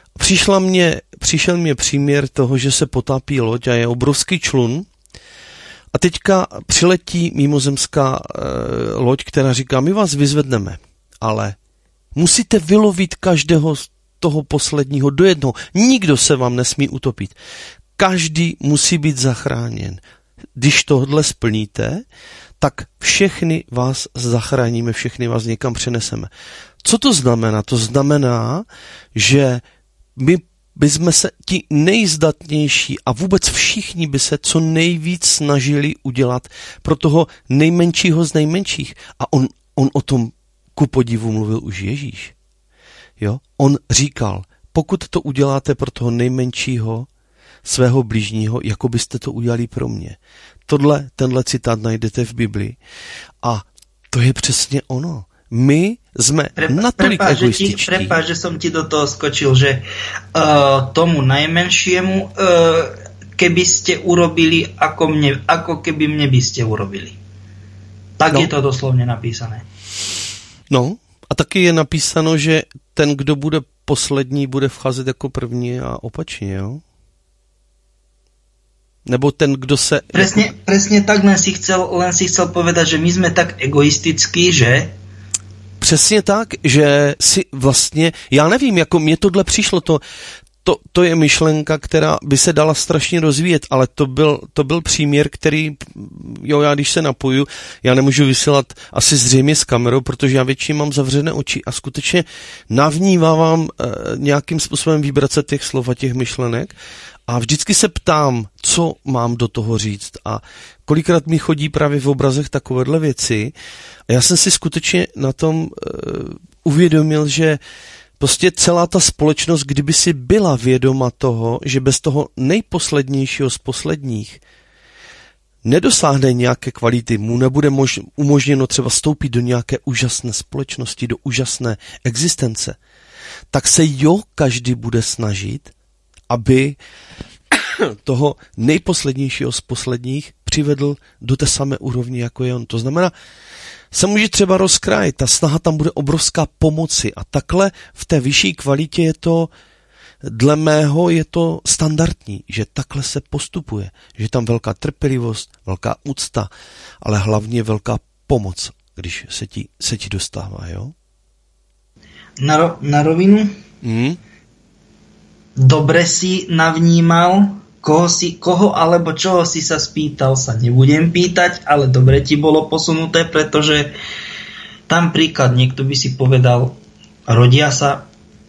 Přišel mě příměr toho, že se potápí loď a je obrovský člun. A teďka přiletí mimozemská loď, která říká, my vás vyzvedneme, ale musíte vylovit každého toho posledního do jednoho. Nikdo se vám nesmí utopit. Každý musí být zachráněn. Když tohle splníte, tak všechny vás zachráníme, všechny vás někam přeneseme. Co to znamená? To znamená, že my bychom se ti nejzdatnější a vůbec všichni by se co nejvíc snažili udělat pro toho nejmenšího z nejmenších. A on o tom ku podivu mluvil už Ježíš. Jo? On říkal, pokud to uděláte pro toho nejmenšího, svého bližního, jako byste to udělali pro mě. Tenhle citát najdete v Biblii a to je přesně ono. My sme natolik egoističtí. Prepáč, že som ti do toho skočil, že tomu najmenšiemu, keby ste urobili ako keby mne by ste urobili. Tak je to doslovne napísané. No, a taky je napísano, že ten, kdo bude poslední, bude vcházet jako první a opačně, jo? Nebo ten, kdo se... Presne tak, len si chcel povedať, že my sme tak egoistickí, že... Přesně tak, že si vlastně, já nevím, jako mně tohle přišlo, to je myšlenka, která by se dala strašně rozvíjet, ale to byl příměr, který, já když se napoju, já nemůžu vysílat asi zřejmě s kamerou, protože já většině mám zavřené oči a skutečně navnívám nějakým způsobem vibrace těch slov a těch myšlenek a vždycky se ptám, co mám do toho říct a kolikrát mi chodí právě v obrazech takovéhle věci a já jsem si skutečně na tom uvědomil, že prostě celá ta společnost, kdyby si byla vědoma toho, že bez toho nejposlednějšího z posledních nedosáhne nějaké kvality, mu nebude umožněno třeba vstoupit do nějaké úžasné společnosti, do úžasné existence, tak se každý bude snažit, aby toho nejposlednějšího z posledních přivedl do té samé úrovně, jako je on. To znamená, se může třeba rozkrájet, ta snaha tam bude obrovská pomoci a takhle v té vyšší kvalitě je to, dle mého je to standardní, že takhle se postupuje, že je tam velká trpělivost, velká úcta, ale hlavně velká pomoc, když se ti dostává, jo? Na rovinu? Dobre si navnímal, koho alebo čoho si sa spýtal, sa nebudem pýtať, ale dobre ti bolo posunuté, pretože tam príklad, niekto by si povedal, rodia sa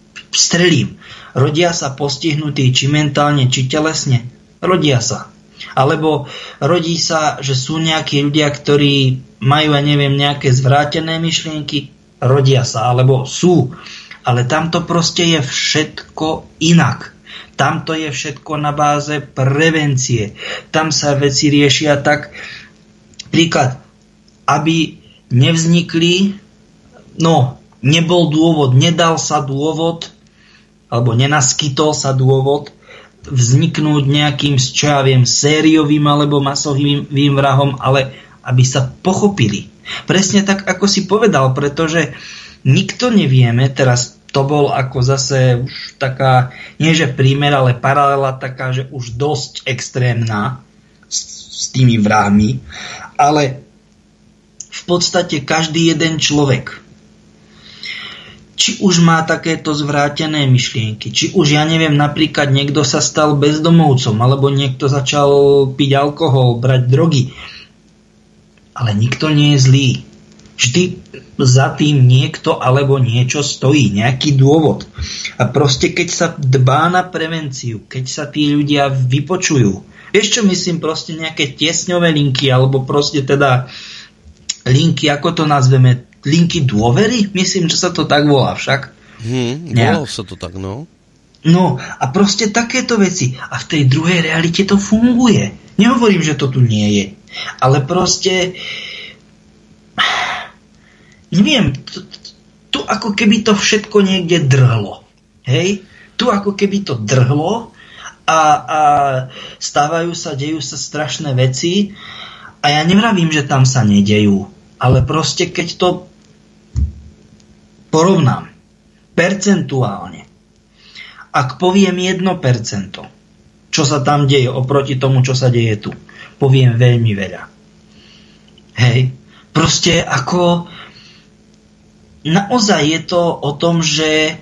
postihnutí či mentálne, či telesne. Rodia sa. Alebo rodí sa, že sú nejakí ľudia, ktorí majú, nejaké zvrátené myšlienky, rodia sa, alebo sú. Ale tamto proste je všetko inak. Tamto je všetko na báze prevencie. Tam sa veci riešia tak, príklad, aby nevznikli, nebol dôvod, nedal sa dôvod, alebo nenaskytol sa dôvod vzniknúť nejakým, sériovým alebo masovým vrahom, ale aby sa pochopili. Presne tak, ako si povedal, pretože nikto nevieme, teraz to bol ako zase už taká, nie že prímer, ale paralela taká, že už dosť extrémna s tými vrahmi, ale v podstate každý jeden človek, či už má takéto zvrátené myšlienky, či už, napríklad niekto sa stal bezdomovcom, alebo niekto začal piť alkohol, brať drogy, ale nikto nie je zlý. Vždy za tým niekto alebo niečo stojí, nejaký dôvod. A proste keď sa dbá na prevenciu, keď sa tí ľudia vypočujú, vieš čo myslím, proste nejaké tiesňové linky, alebo proste teda linky, ako to nazveme, linky dôvery? Myslím, že sa to tak volá však. Volalo sa to tak, no. No a proste takéto veci. A v tej druhej realite to funguje. Nehovorím, že to tu nie je. Ale proste neviem, tu ako keby to všetko niekde drhlo. Hej? Tu ako keby to drhlo a dejú sa strašné veci a ja nevravím, že tam sa nedejú, ale proste keď to porovnám percentuálne, ak poviem 1%, čo sa tam deje oproti tomu, čo sa deje tu, poviem veľmi veľa. Hej? Proste ako naozaj je to o tom, že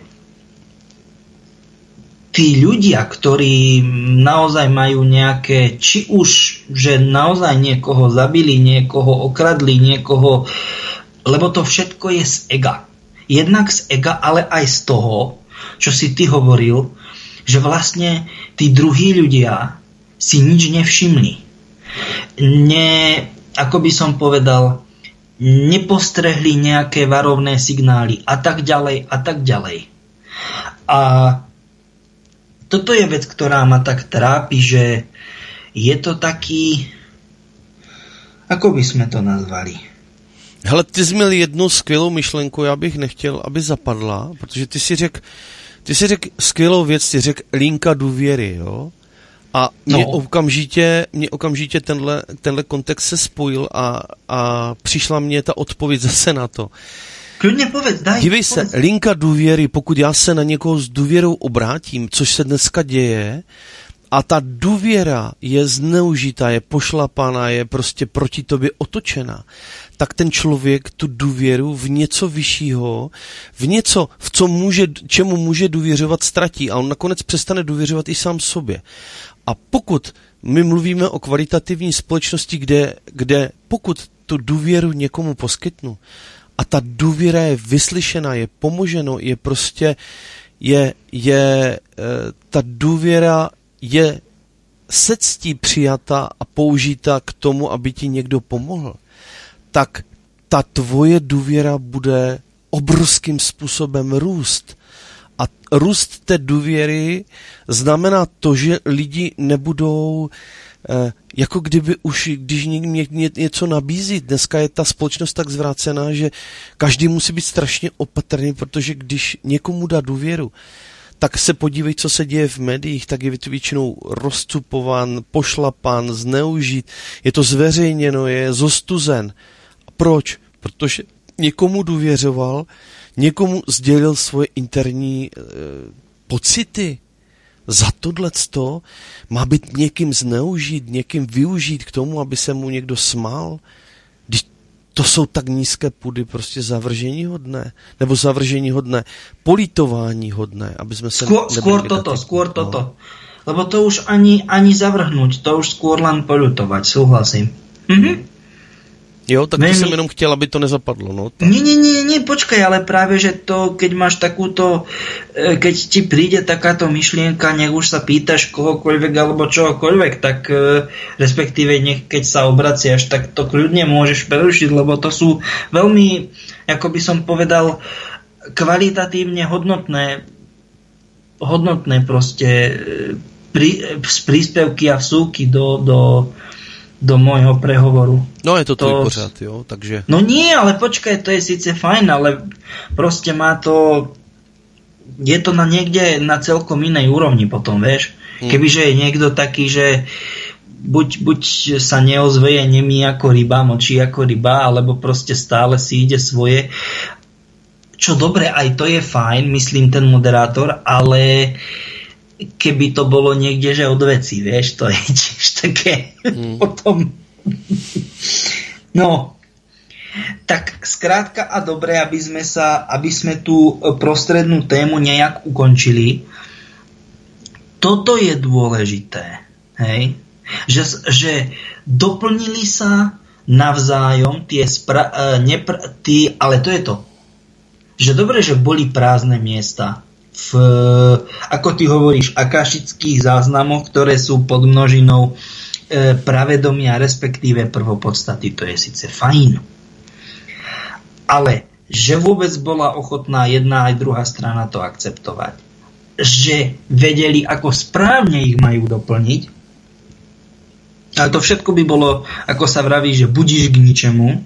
tí ľudia, ktorí naozaj majú nejaké, či už, že naozaj niekoho zabili, niekoho okradli, niekoho, lebo to všetko je z ega. Jednak z ega, ale aj z toho, čo si ty hovoril, že vlastne tí druhí ľudia si nič nevšimli. Ako by som povedal, nepostrehli nejaké varovné signály a tak ďalej a tak ďalej. A toto je vec, ktorá ma tak trápi, že je to taký, ako by sme to nazvali? Hele, ty jsi měl jednu skvělou myšlenku, já bych nechtěl, aby zapadla, protože ty si řekl skvělou věc, ty řekl linka důvěry, jo? A mě okamžitě tenhle kontext se spojil a přišla mně ta odpověď zase na to. Klidně povedz, daj. Dívej se, linka důvěry, pokud já se na někoho s důvěrou obrátím, což se dneska děje, a ta důvěra je zneužitá, je pošlapaná, je prostě proti tobě otočena, tak ten člověk tu důvěru v něco vyššího, v něco, čemu může důvěřovat, ztratí a on nakonec přestane důvěřovat i sám sobě. A pokud my mluvíme o kvalitativní společnosti, kde pokud tu důvěru někomu poskytnu a ta důvěra je vyslyšena, je pomoženo, je prostě, ta důvěra je se ctí přijata a použita k tomu, aby ti někdo pomohl, tak ta tvoje důvěra bude obrovským způsobem růst. A růst té důvěry znamená to, že lidi nebudou, jako kdyby už, když něco nabízí, dneska je ta společnost tak zvrácená, že každý musí být strašně opatrný, protože když někomu dá důvěru, tak se podívej, co se děje v médiích, tak je většinou rozcupován, pošlapán, zneužit, je to zveřejněno, je zostuzen. A proč? Protože někomu důvěřoval, někomu sdělil svoje interní pocity. Za tohleto má být někým zneužít, někým využít k tomu, aby se mu někdo smál. To jsou tak nízké půdy, prostě zavržení hodné, politování hodné, aby sme sa... Skôr toto. Lebo to už ani zavrhnúť, to už skôr len poľutovať, súhlasím. Mhm. Jo, tak to som jenom chtěl, aby to nezapadlo. No, Nie, počkaj, ale práve, že to, keď máš takúto, keď ti príde takáto myšlienka, nech už sa pýtaš kohokoľvek alebo čohokoľvek, tak respektíve keď sa obraciaš, tak to kľudne môžeš prerušiť, lebo to sú veľmi, ako by som povedal, kvalitatívne hodnotné proste príspevky a vsúky do môjho prehovoru. No je to tvoj pořád, jo, takže... No nie, ale počkaj, to je síce fajn, ale proste má to... Je to niekde na celkom inej úrovni potom, vieš? Kebyže je niekto taký, že buď sa neozveje nemý ako ryba, močí ako ryba, alebo proste stále si ide svoje. Čo dobre, aj to je fajn, myslím ten moderátor, ale... keby to bolo niekde, že od veci, vieš, to je tiež také potom. No, tak skrátka a dobre, aby sme tú prostrednú tému nejak ukončili. Toto je dôležité, hej? Že doplnili sa navzájom ale to je to. Že dobre, že boli prázdne miesta ako ty hovoríš, akašických záznamoch, ktoré sú pod množinou pravedomia, respektíve prvopodstaty. To je síce fajn. Ale že vôbec bola ochotná jedna aj druhá strana to akceptovať. Že vedeli, ako správne ich majú doplniť. Ale to všetko by bolo, ako sa vraví, že budíš k ničemu,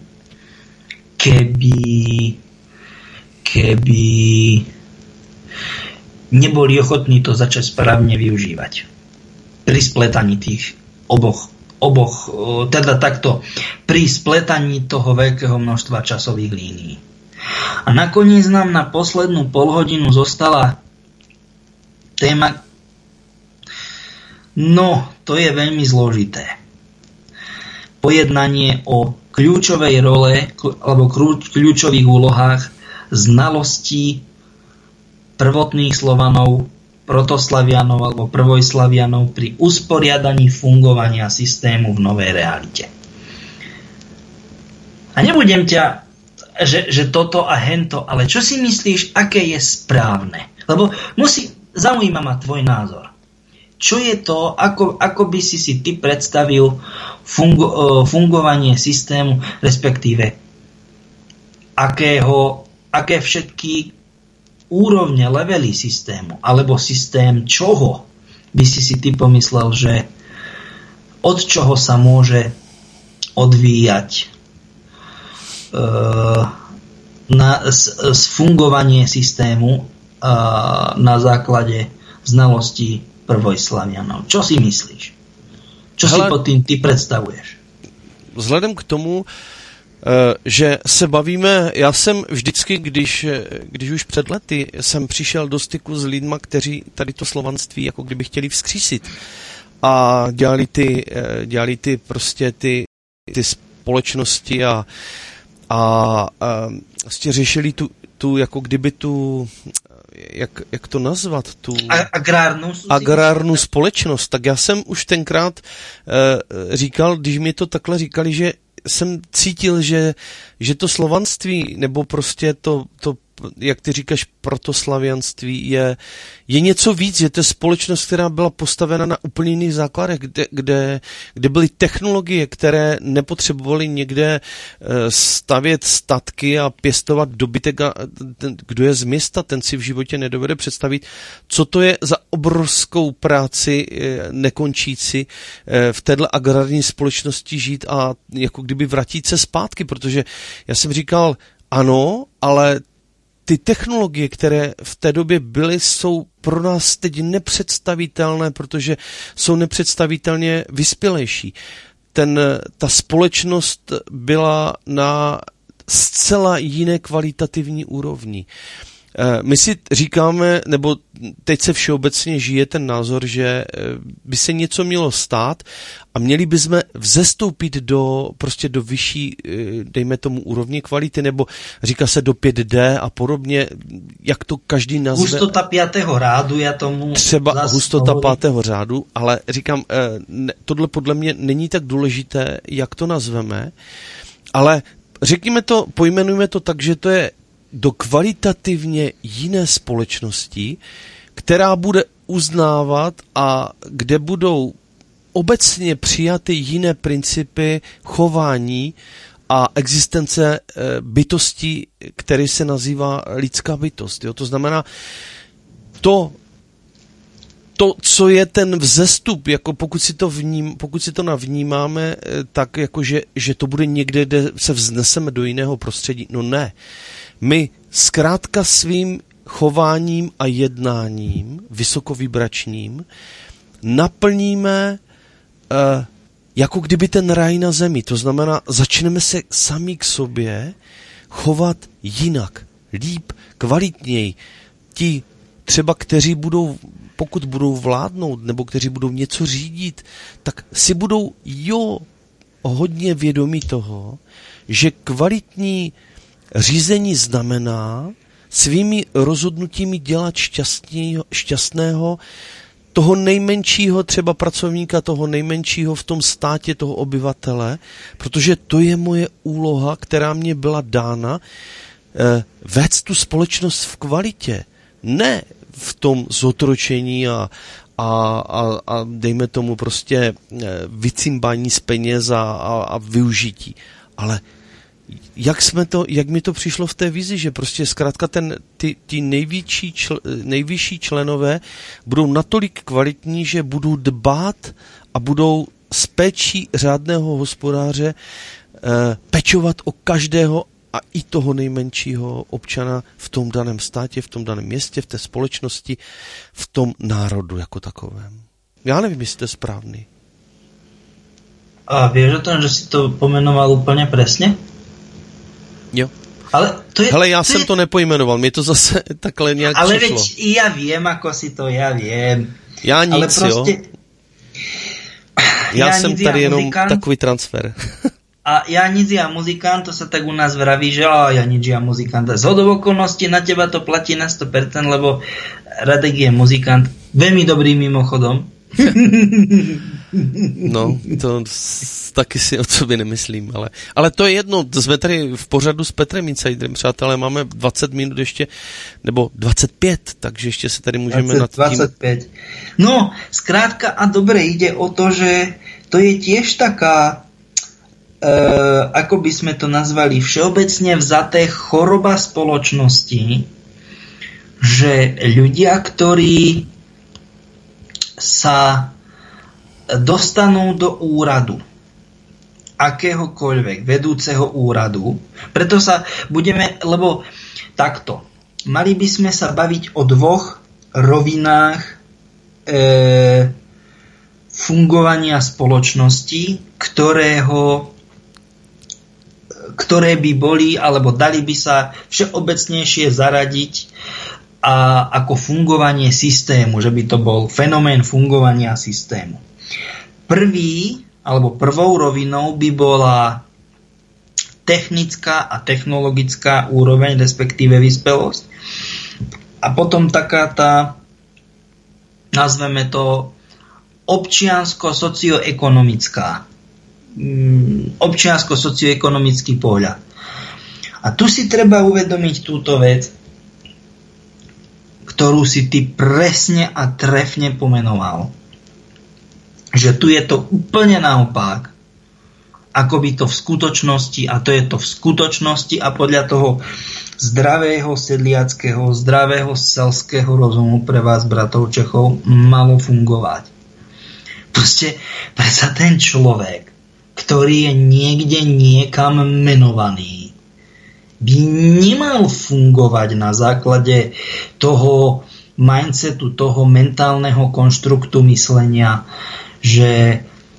keby neboli ochotní to začať správne využívať. Pri spletaní tých oboch, teda takto, pri spletaní toho veľkého množstva časových línií. A nakoniec nám na poslednú polhodinu zostala téma, no, to je veľmi zložité. Pojednanie o kľúčovej role, alebo kľúčových úlohách znalostí prvotných Slovanov, protoslavianov alebo prvojslavianov pri usporiadaní fungovania systému v novej realite. A nebudem ťa, že toto a hento, ale čo si myslíš, aké je správne? Lebo zaujíma ma tvoj názor. Čo je to, ako by si ty predstavil fungovanie systému, respektíve aké všetky úrovne, levely systému, alebo systém čoho by si ty pomyslel, že od čoho sa môže odvíjať z fungovanie systému na základe znalostí prvojslavianov. Čo si myslíš? Čo si pod tým ty představuješ? Vzhledem k tomu, že se bavíme, já jsem vždycky, když už před lety jsem přišel do styku s lidma, kteří tady to slovanství jako kdyby chtěli vzkřísit a dělali ty prostě ty společnosti a vlastně řešili tu jako kdyby tu jak to nazvat, tu agrárnu společnost, tak já jsem už tenkrát říkal, když mi to takhle říkali, že jsem cítil, že to slovanství, nebo prostě to jak ty říkáš, protoslavianství je něco víc, že to je společnost, která byla postavena na úplně jiných základech, kde byly technologie, které nepotřebovaly někde stavět statky a pěstovat dobytek a kdo je z města, ten si v životě nedovede představit, co to je za obrovskou práci nekončící v téhle agrární společnosti žít a jako kdyby vrátit se zpátky, protože já jsem říkal, ano, ale ty technologie, které v té době byly, jsou pro nás teď nepředstavitelné, protože jsou nepředstavitelně vyspělejší. Ta společnost byla na zcela jiné kvalitativní úrovni. My si říkáme, nebo teď se všeobecně žije ten názor, že by se něco mělo stát a měli bychom vzestoupit do vyšší, dejme tomu, úrovně kvality, nebo říká se do 5D a podobně, jak to každý nazve. Hustota 5. řádu, já tomu třeba hustota 5. řádu, ale říkám, tohle podle mě není tak důležité, jak to nazveme, ale pojmenujme to tak, že to je do kvalitativně jiné společnosti, která bude uznávat a kde budou obecně přijaty jiné principy chování a existence bytosti, který se nazývá lidská bytost. Jo? To znamená, to, co je ten vzestup, jako pokud si to navnímáme, tak jako, že to bude někde, kde se vzneseme do jiného prostředí. No ne. My zkrátka svým chováním a jednáním vysokovibračním naplníme jako kdyby ten ráj na zemi. To znamená, začneme se sami k sobě chovat jinak, líp, kvalitněji. Ti třeba, kteří pokud budou vládnout nebo kteří budou něco řídit, tak si budou hodně vědomí toho, že kvalitní řízení znamená svými rozhodnutími dělat šťastného toho nejmenšího třeba pracovníka, toho nejmenšího v tom státě, toho obyvatele, protože to je moje úloha, která mě byla dána, vést tu společnost v kvalitě, ne v tom zotročení a dejme tomu prostě vycimbání z peněz a využití, ale jak mi to přišlo v té vizi, že prostě zkrátka ty nejvyšší členové budou natolik kvalitní, že budou dbát a budou s péčí řádného hospodáře pečovat o každého a i toho nejmenšího občana v tom daném státě, v tom daném městě, v té společnosti, v tom národu jako takovém. Já nevím, jestli to je správný. A vieš o tom, že si to pomenoval úplně přesně? Jo. Ale já jsem to nepojmenoval, mi to zase takhle nějak ale přišlo. Ale veď ja viem, ako si to, ja viem. Já nic, ale prostě, jo. Já jsem tady jenom muzikant, takový transfer. A ja nic, ja muzikant, to sa tak u nás vraví, že ja nič, ja muzikant. Zhodou okolností na teba to platí na 100%, lebo Radek je muzikant. Veľmi dobrý mimochodom. No, to taky si o sobě nemyslím, ale to je jedno, jsme tady v pořadu s Petrem Insiderem, přátelé, máme 20 minut ještě, nebo 25, takže ještě se tady můžeme 25. No, zkrátka a dobre, ide o to, že to je tiež taká, ako by sme to nazvali, všeobecne vzaté choroba spoločnosti, že ľudia, ktorí sa dostanú do úradu, akéhokoľvek vedúceho úradu, preto sa budeme, lebo takto, mali by sme sa baviť o dvoch rovinách fungovania spoločnosti, ktoré by boli, alebo dali by sa všeobecnejšie zaradiť a ako fungovanie systému, že by to bol fenomén fungovania systému. Prvou rovinou by bola technická a technologická úroveň, respektíve vyspelosť. A potom taká tá, nazveme to, občiansko-socioekonomický pohľad. A tu si treba uvedomiť túto vec, ktorú si ty presne a trefne pomenoval. Že tu je to úplne naopak, ako by to v skutočnosti, a to je to v skutočnosti a podľa toho zdravého sedliackého, zdravého selského rozumu pre vás, bratov Čechov, malo fungovať. Proste predsa ten človek, ktorý je niekde niekam menovaný, by nemal fungovať na základe toho mindsetu, toho mentálneho konštruktu myslenia, že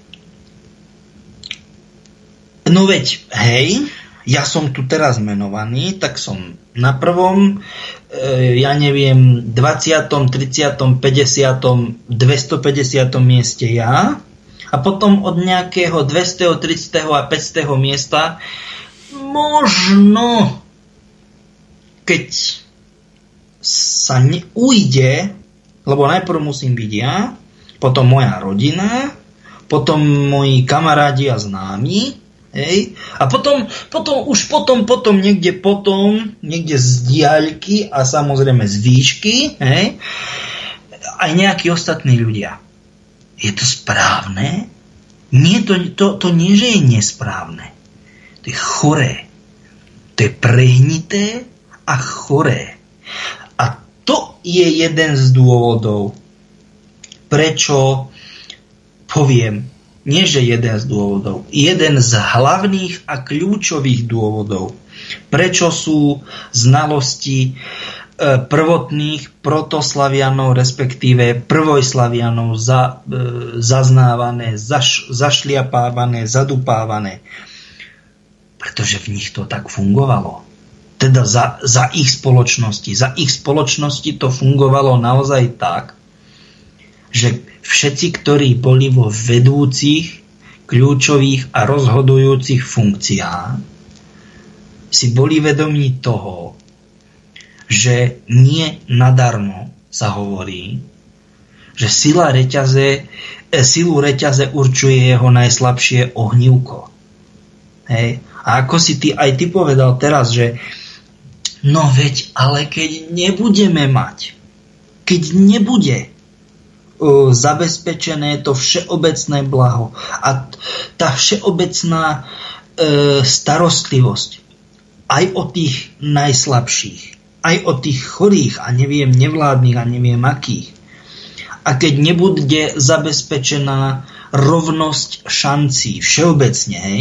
no veď, hej, ja som tu teraz menovaný, tak som na prvom, 20., 30., 50., 250. mieste ja a potom od nejakého 200., 300. a 500. miesta možno, keď sa ujde, lebo najprv musím byť ja, potom moja rodina, potom moji kamarádi a známi, hej, a potom niekde z diaľky a samozrejme z výšky, hej, aj nejakí ostatní ľudia. Je to správne? Nie, to nie, že je nesprávne. To je choré. To je prehnité a choré. A to je jeden z dôvodov, prečo poviem, nie že jeden z dôvodov, jeden z hlavných a kľúčových dôvodov, prečo sú znalosti prvotných protoslavianov, respektíve prvojslavianov zaznávané, zašliapávané, zadupávané. Pretože v nich to tak fungovalo. Teda za ich spoločnosti. Za ich spoločnosti to fungovalo naozaj tak, že všetci, ktorí boli vo vedúcich, kľúčových a rozhodujúcich funkciách, si boli vedomí toho, že nie nadarmo sa hovorí, že silu reťaze určuje jeho najslabšie ohnívko. Hej. A ako si aj ty povedal teraz, že no veď, ale keď nebudeme mať, keď nebude zabezpečené to všeobecné blaho a tá všeobecná starostlivosť aj o tých najslabších, aj o tých chorých a neviem nevládnych a neviem akých. A keď nebude zabezpečená rovnosť šancí všeobecne, hej,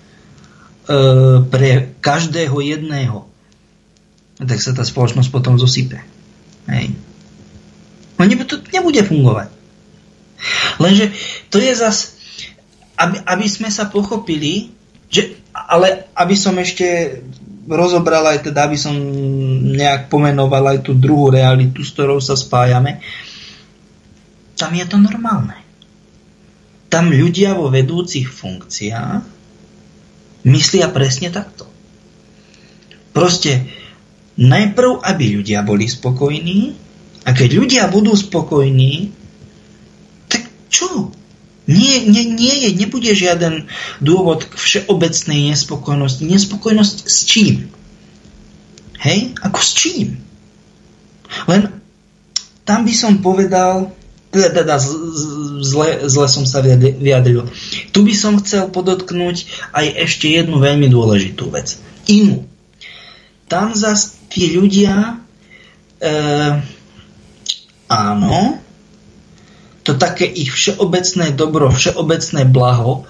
pre každého jedného, tak sa tá spoločnosť potom zosype. Hej. No to nebude fungovať. Lenže to je zas, aby sme sa pochopili, že, ale aby som ešte rozobral aj teda, aby som nejak pomenoval aj tú druhú realitu, s ktorou sa spájame, tam je to normálne. Tam ľudia vo vedúcich funkciách myslia presne takto. Proste najprv, aby ľudia boli spokojní, a keď ľudia budú spokojní, tak čo? Nebude žiaden dôvod k všeobecnej nespokojnosti. Nespokojnosť s čím? Hej? Ako s čím? Len tam by som povedal, teda zle som sa vyjadril. Tu by som chcel podotknúť aj ešte jednu veľmi dôležitú vec. Inú. Tam zase tí ľudia áno, to také ich všeobecné dobro, všeobecné blaho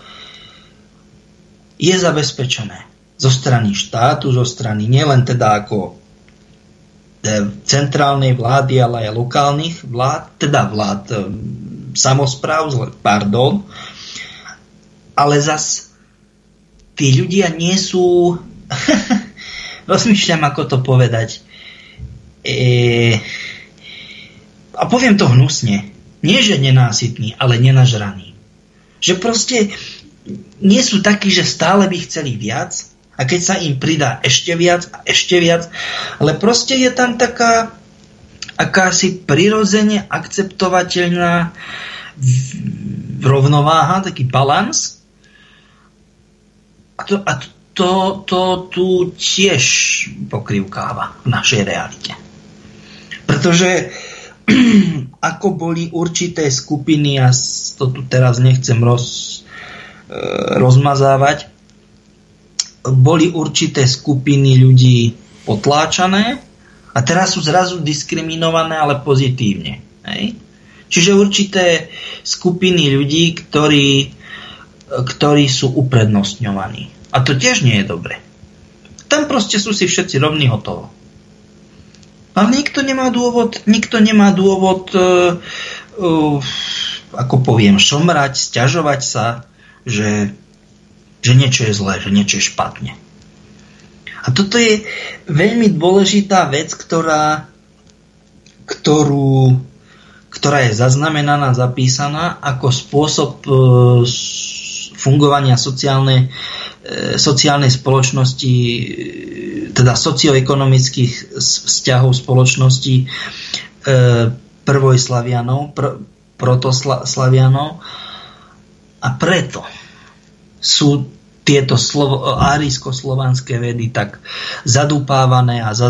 je zabezpečené zo strany štátu, zo strany nielen teda ako centrálnej vlády, ale aj lokálnych vlád, teda vlád samospráv, ale zas tí ľudia nie sú rozmýšľam, ako to povedať a poviem to hnusne, nie že nenásytný, ale nenažraný. Že proste nie sú takí, že stále by chceli viac a keď sa im pridá ešte viac a ešte viac, ale proste je tam taká akási prirodzene akceptovateľná rovnováha, taký balans a to tu tiež pokrivkáva v našej realite. Pretože ako boli určité skupiny, ja to tu teraz nechcem rozmazávať, boli určité skupiny ľudí potláčané a teraz sú zrazu diskriminované, ale pozitívne. Hej? Čiže určité skupiny ľudí, ktorí sú uprednostňovaní. A to tiež nie je dobre. Tam proste sú si všetci rovní, hotovo. Ale nikto nemá dôvod ako poviem, šomrať, sťažovať sa, že niečo je zlé, že niečo je špatne. A toto je veľmi dôležitá vec, ktorá je zaznamenaná, zapísaná ako spôsob fungovania sociálnej spoločnosti, teda socioekonomických vzťahov spoločnosti prvojslavianov, protoslavianov. A preto sú tieto árijsko-slovanské vedy tak zadúpávané a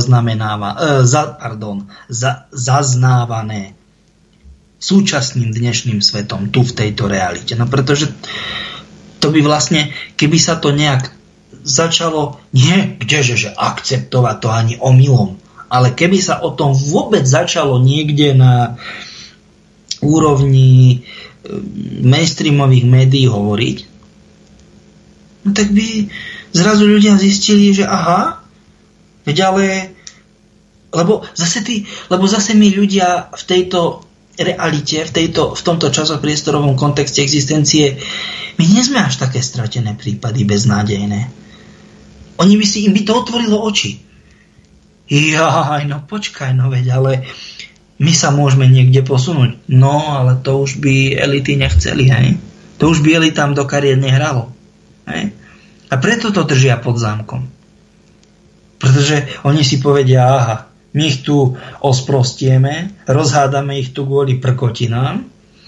zaznávané súčasným dnešným svetom tu v tejto realite. No pretože to by vlastne, keby sa to nejak začalo, že akceptovať to ani omylom, ale keby sa o tom vôbec začalo niekde na úrovni mainstreamových médií hovoriť, no tak by zrazu ľudia zistili, že aha, veď ale lebo zase my ľudia v tejto realite, v tomto časopriestorovom kontexte existencie, my nie sme až také stratené prípady, beznádejné. Im by to otvorilo oči. No počkaj, veď, ale my sa môžeme niekde posunúť. No, ale to už by elity nechceli, hej? To už by elitám do kariet nehralo. Hej? A preto to držia pod zámkom. Pretože oni si povedia, aha, my ich tu osprostieme, rozhádame ich tu kvôli prkotinám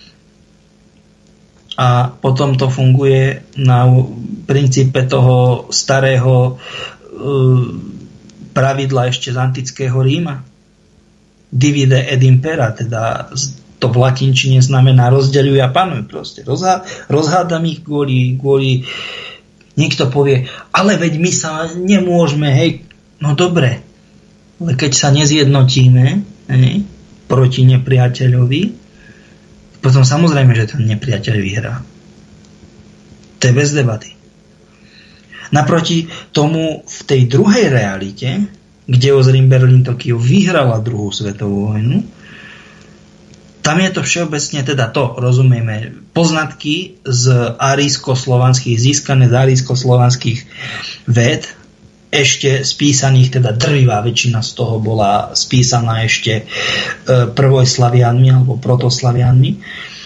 a potom to funguje na princípe toho starého pravidla ešte z antického Ríma. Divide et impera, teda to v latinčine znamená rozdeľuj a panuj. Proste rozhádam ich kvôli niekto povie, ale veď my sa nemôžeme, hej, no dobre, ale keď sa nezjednotíme proti nepriateľovi, potom samozrejme, že ten nepriateľ vyhrá. To je bez debaty. Naproti tomu v tej druhej realite, kde Ozrim Berlin Tokio vyhrala druhú svetovú vojnu, tam je to všeobecne, teda to, rozumieme, poznatky z árijsko-slovanských, získané z árijsko-slovanských véd, ešte spísaných, teda drvivá väčšina z toho bola spísaná ešte prvojslavianmi alebo protoslavianmi.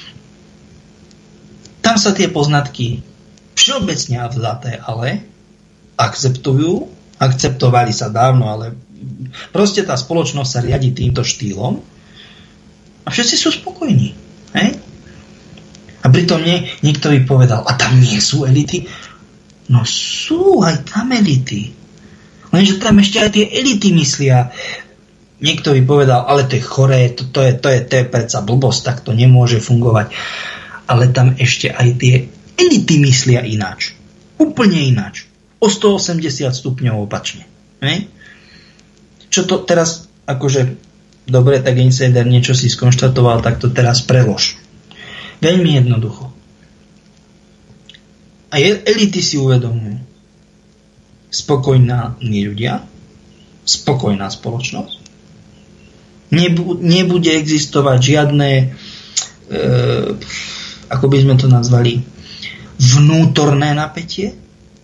Tam sa tie poznatky všeobecne vzaté, ale akceptovali sa dávno, ale proste tá spoločnosť sa riadi týmto štýlom a všetci sú spokojní. Hej? A pritom niekto by povedal, a tam nie sú elity? No sú aj tam elity. Lenže tam ešte aj tie elity myslia. Niekto by povedal, ale to je choré, to je predsa blbosť, tak to nemôže fungovať. Ale tam ešte aj tie elity myslia ináč. Úplne ináč. O 180 stupňov opačne. Ne? Čo to teraz, akože dobre, tak insider niečo si skonštatoval, tak to teraz prelož. Veľmi jednoducho. A elity si uvedomujú. Spokojní ľudia, spokojná spoločnosť. Nebude existovať žiadne, ako by sme to nazvali, vnútorné napätie.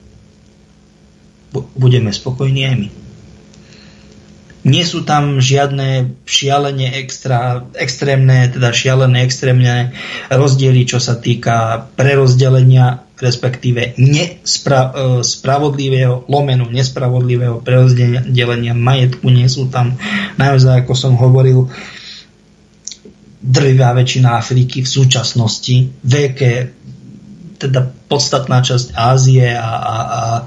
Budeme spokojní aj my. Nie sú tam žiadne šialené extrémne rozdiely, čo sa týka prerozdelenia, respektíve nespravodlivého prerozdelenia majetku. Nie sú tam, naozaj, ako som hovoril, drvivá väčšina Afriky v súčasnosti, teda podstatná časť Ázie a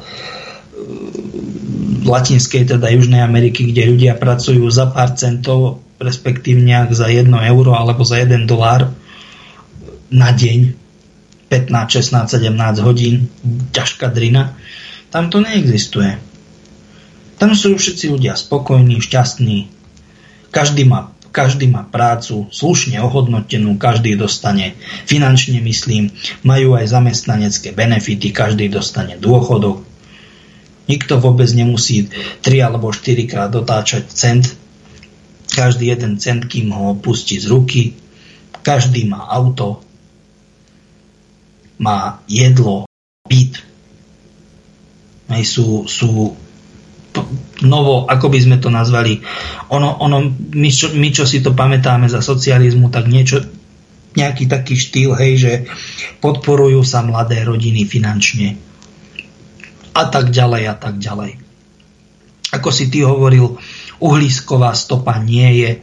Latinskej, teda Južnej Ameriky, kde ľudia pracujú za pár centov, respektívne za 1 euro alebo za $1 na deň, 15, 16, 17 hodín, ťažká drina. Tam to neexistuje. Tam sú všetci ľudia spokojní, šťastní. Každý má prácu slušne ohodnotenú, každý dostane, finančne myslím, majú aj zamestnanecké benefity, každý dostane dôchodok. Nikto vôbec nemusí 3 alebo 4 krát dotáčať cent. Každý jeden cent, kým ho pustí z ruky. Každý má auto, má jedlo, byt. Sú novo, ako by sme to nazvali, my čo si to pamätáme za socializmu, tak nejaký taký štýl, hej, že podporujú sa mladé rodiny finančne. A tak ďalej, a tak ďalej. Ako si ty hovoril, uhlíková stopa nie je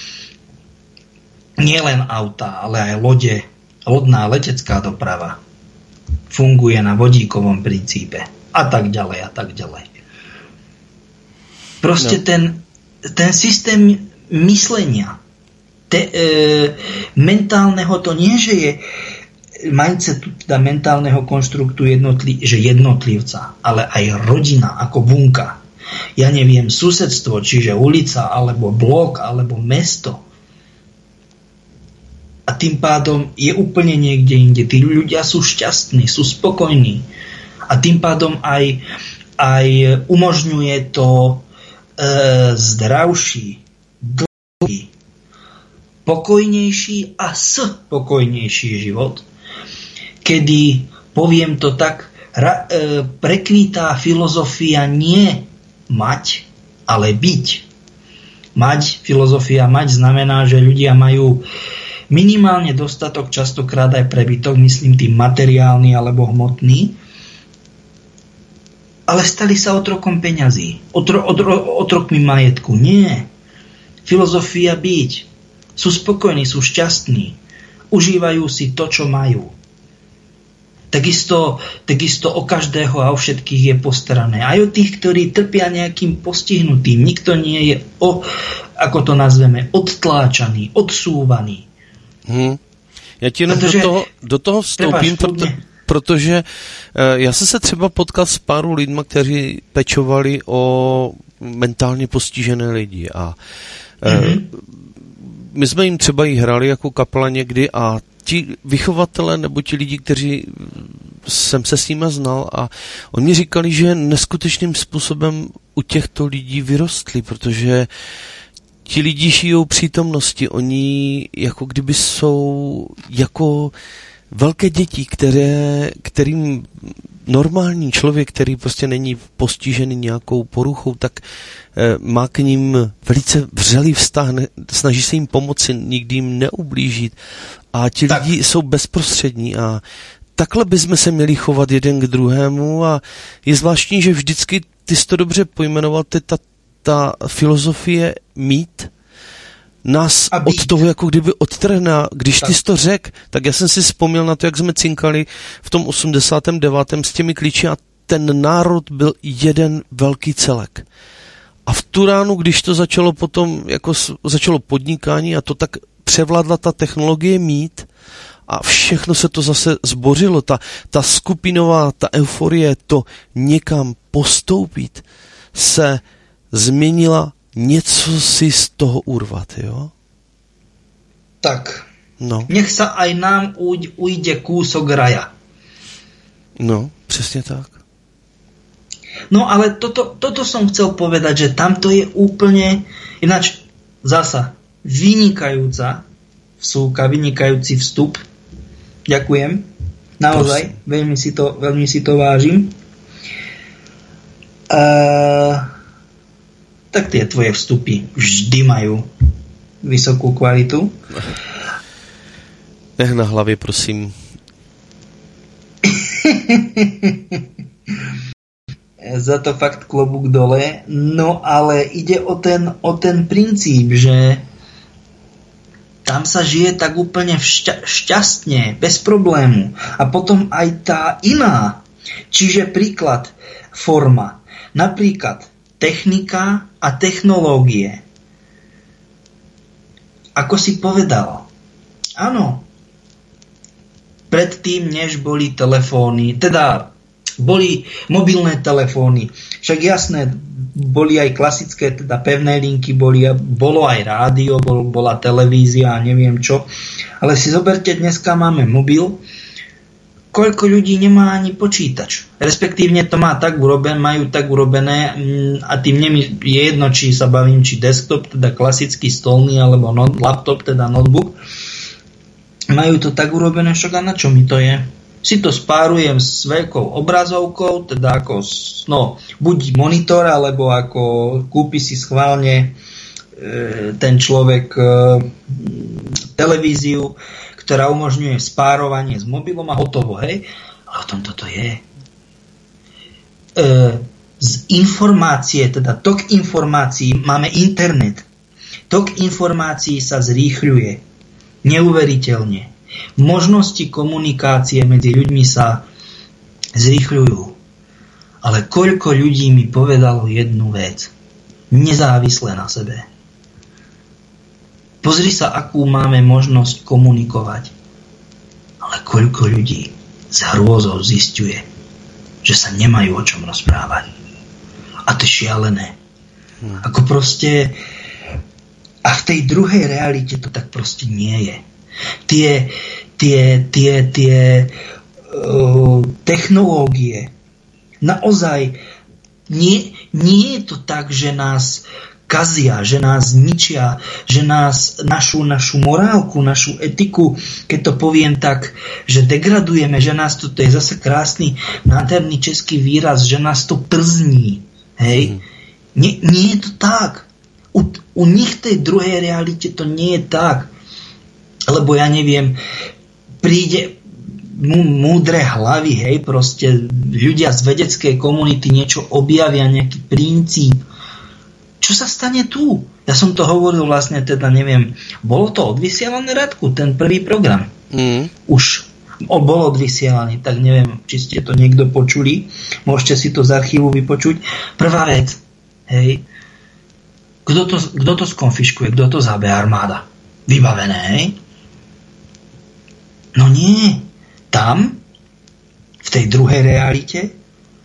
nielen auta, ale aj lode, lodná letecká doprava funguje na vodíkovom princípe. A tak ďalej, a tak ďalej. Proste ten systém myslenia, mentálneho, to nie, že je mindsetu, teda mentálneho konštruktu jednotlivca, ale aj rodina ako bunka. Ja neviem, susedstvo, čiže ulica, alebo blok, alebo mesto. A tým pádom je úplne niekde inde. Tí ľudia sú šťastní, sú spokojní. A tým pádom aj umožňuje to zdravší, dlhý, pokojnejší a spokojnejší život, kedy, poviem to tak, prekvítá filozofia nie mať, ale byť. Filozofia mať znamená, že ľudia majú minimálne dostatok, častokrát aj prebytok, myslím tým materiálny alebo hmotný, ale stali sa otrokom peňazí, otrokmi majetku. Nie. Filozofia byť. Sú spokojní, sú šťastní. Užívajú si to, čo majú. Takisto o každého a o všetkých je postarané. Aj o tých, ktorí trpia nejakým postihnutým. Nikto nie je, ako to nazveme, odtláčaný, odsúvaný. Já ti jenom do toho vstoupím, protože já jsem se třeba potkal s pár lidma, kteří pečovali o mentálně postižené lidi a my jsme jim třeba i hrali jako kapela někdy a ti vychovatele nebo ti lidi, kteří jsem se s nimi znal a oni mi říkali, že neskutečným způsobem u těchto lidí vyrostli, protože ti lidi žijou přítomnosti, oni jako kdyby jsou jako velké děti, kterým normální člověk, který prostě není postižený nějakou poruchou, tak má k ním velice vřelý vztah, snaží se jim pomoci, nikdy jim neublížit a ti lidi jsou bezprostřední a takhle bychom se měli chovat jeden k druhému a je zvláštní, že vždycky, ty jsi to dobře pojmenoval, ta filozofie mít nás od toho jako kdyby odtrhne. Když ty jsi to řekl, tak já jsem si vzpomněl na to, jak jsme cinkali v tom 89. s těmi klíči a ten národ byl jeden velký celek. A v tu ránu, když to začalo potom, jako začalo podnikání a to tak převládla ta technologie mít a všechno se to zase zbořilo. Ta skupinová, ta euforie, to někam postoupit se změnila něco si z toho urvat, jo? Tak. No. Nech sa aj nám ujde kúsok raja. No, přesně tak. No ale toto som chcel povedať, že tamto je úplne ináč zasa vynikajúca vsúka, vynikajúci vstup. Ďakujem. Naozaj, veľmi si to vážim. Tak tie tvoje vstupy vždy majú vysokú kvalitu. Nech na hlavě, prosím. Za to fakt klobúk dole. No ale ide o ten princíp, že tam sa žije tak úplne šťastne, bez problému. A potom aj tá iná. Čiže príklad, forma. Napríklad technika a technológie. Ako si povedal. Áno. Predtým, než boli telefóny, teda boli mobilné telefóny. Však jasné, boli aj klasické, teda pevné linky, bolo aj rádio, bola televízia a neviem čo. Ale si zoberte, dneska máme mobil, koľko ľudí nemá ani počítač. Respektívne to majú tak urobené a tým je jedno, či sa bavím, či desktop, teda klasický stolný, alebo laptop, teda notebook. Majú to tak urobené, však a na čo mi to je? Si to spárujem s veľkou obrazovkou, teda ako buď monitor, alebo ako kúpi si schválne ten človek televíziu, ktorá umožňuje spárovanie s mobilom a hotovo, hej? Ale o tom toto je. Z informácie, teda tok informácií, máme internet. Tok informácií sa zrýchľuje. Neuveriteľne. Možnosti komunikácie medzi ľuďmi sa zrýchľujú. Ale koľko ľudí mi povedalo jednu vec, nezávisle na sebe. Pozri sa, akú máme možnosť komunikovať. Ale koľko ľudí s hrôzou zisťuje, že sa nemajú o čom rozprávať. A to je šialené. Ako proste... A v tej druhej realite to tak proste nie je. Tie technológie naozaj nie je to tak, že nás kazia, že nás ničia, že nás našu morálku, našu etiku, keď to poviem tak, že degradujeme, že nás to je zase krásny, nádherný český výraz, že nás to przní. Hej? Nie je to tak. U nich v tej druhej realite to nie je tak. Lebo ja neviem, príde múdre hlavy, hej, proste ľudia z vedeckej komunity niečo objavia, nejaký princíp. Čo sa stane tu? Ja som to hovoril vlastne, teda neviem, bolo to odvysielané, Radku, ten prvý program? Už bol odvysielaný, tak neviem, či ste to niekto počuli. Môžete si to z archívu vypočuť. Prvá vec, hej, kto to skonfiškuje, kto to zabe? Armáda. Vybavené, hej? No nie. Tam, v tej druhej realite,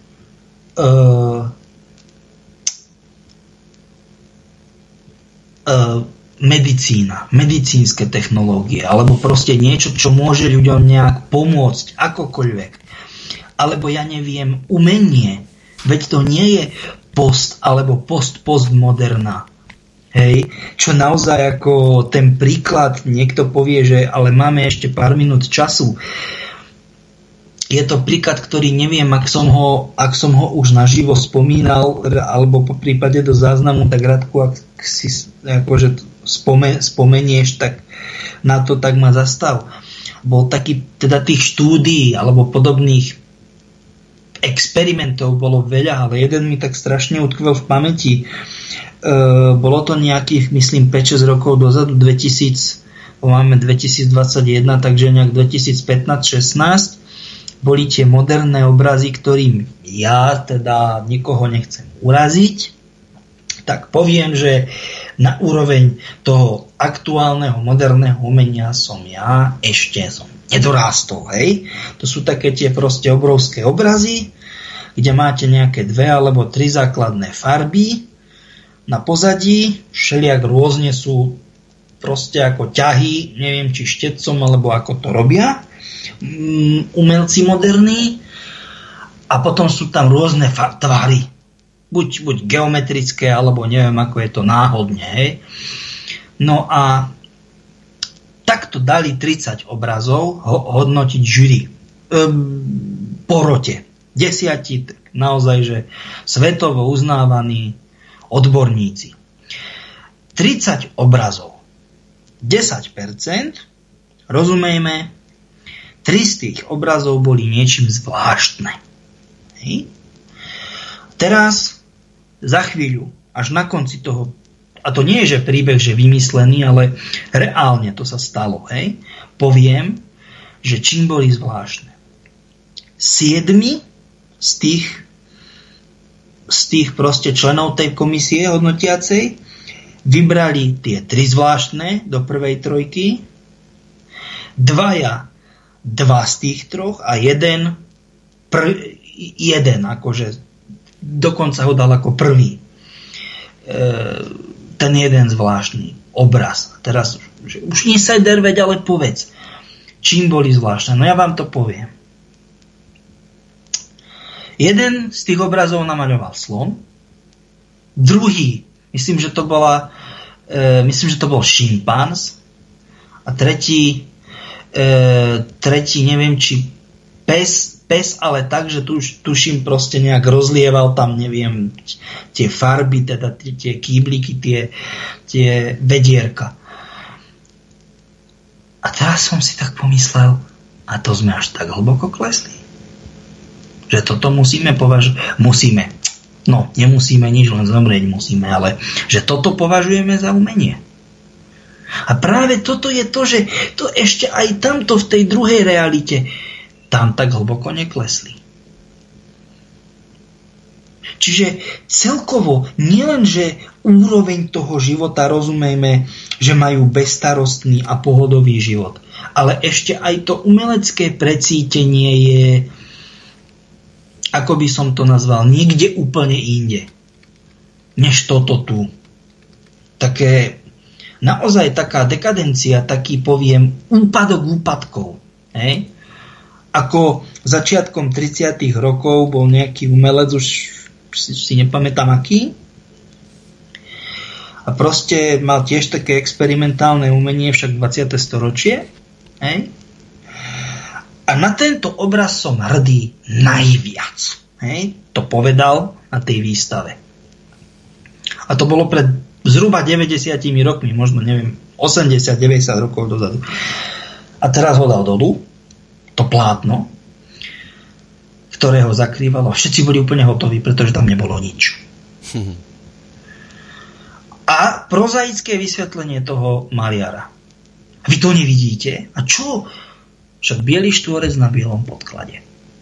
medicína, medicínske technológie, alebo proste niečo, čo môže ľuďom nejak pomôcť, akokoľvek. Alebo ja neviem, umenie. Veď to nie je post alebo postmoderná. Hej, čo naozaj ako ten príklad, niekto povie, že ale máme ešte pár minút času. Je to príklad, ktorý neviem, ak som ho už naživo spomínal, alebo po prípade do záznamu, tak Radku, ak si akože spomenieš, tak na to tak ma zastav. Bol taký, teda tých štúdií alebo podobných experimentov bolo veľa, ale jeden mi tak strašne utkvel v pamäti. Bolo to nejakých, myslím, 5-6 rokov dozadu, máme 2021, takže nejak 2015-16 boli tie moderné obrazy, ktorým ja teda nikoho nechcem uraziť, tak poviem, že na úroveň toho aktuálneho moderného umenia som nedorástol, hej. To sú také tie proste obrovské obrazy, kde máte nejaké 2 alebo 3 základné farby na pozadí, všelijak rôzne sú proste ako ťahy, neviem či štecom, alebo ako to robia umelci moderní, a potom sú tam rôzne tvary, buď geometrické, alebo neviem ako je to náhodne, hej. No a takto dali 30 obrazov hodnotiť žury porote. 10 naozaj, že svetovo uznávaní odborníci. 30 obrazov. 10%, rozumejme, 3 z tých obrazov boli niečím zvláštne. Hej. Teraz, za chvíľu, až na konci toho, a to nie je, že príbeh, že vymyslený, ale reálne to sa stalo, hej, poviem, že čím boli zvláštne. 7 z tých proste členov tej komisie hodnotiacej vybrali tie 3 zvláštne do prvej trojky, 2 z tých 3 a jeden akože dokonca ho dal ako prvý. Ten jeden zvláštny obraz. Teraz už nie sa derveď, ale povedz, čím boli zvláštne. No ja vám to poviem. Jeden z tých obrazov namaľoval slon, druhý, myslím, že to bol šimpanz, a tretí, neviem, či pes, ale tak, že tuším proste nejak rozlieval tam, neviem, tie farby, teda tie kýbliky, tie vedierka. A teraz som si tak pomyslel, a to sme až tak hlboko klesli. Že toto musíme považovať. Musíme. No, nemusíme nič, len zomrieť musíme, ale že toto považujeme za umenie. A práve toto je to, že to ešte aj tamto v tej druhej realite tam tak hlboko neklesli. Čiže celkovo nielen, že úroveň toho života, rozumejme, že majú bezstarostný a pohodový život, ale ešte aj to umelecké precítenie je, ako by som to nazval, niekde úplne inde, než toto tu. Také, naozaj taká dekadencia, taký poviem, úpadok úpadkov. Hej? Ako začiatkom 30. rokov bol nejaký umelec, už si nepamätám aký, a proste mal tiež také experimentálne umenie, však 20. storočie. Hej? A na tento obraz som hrdý najviac. Hej? To povedal na tej výstave. A to bolo pred zhruba 90 rokmi, možno neviem, 80-90 rokov dozadu. A teraz ho dal dolu, to plátno, ktoré ho zakrývalo. Všetci boli úplne hotoví, pretože tam nebolo nič. A prozaické vysvetlenie toho maliara. Vy to nevidíte? A čo? Však biely štvorec na bielom podklade.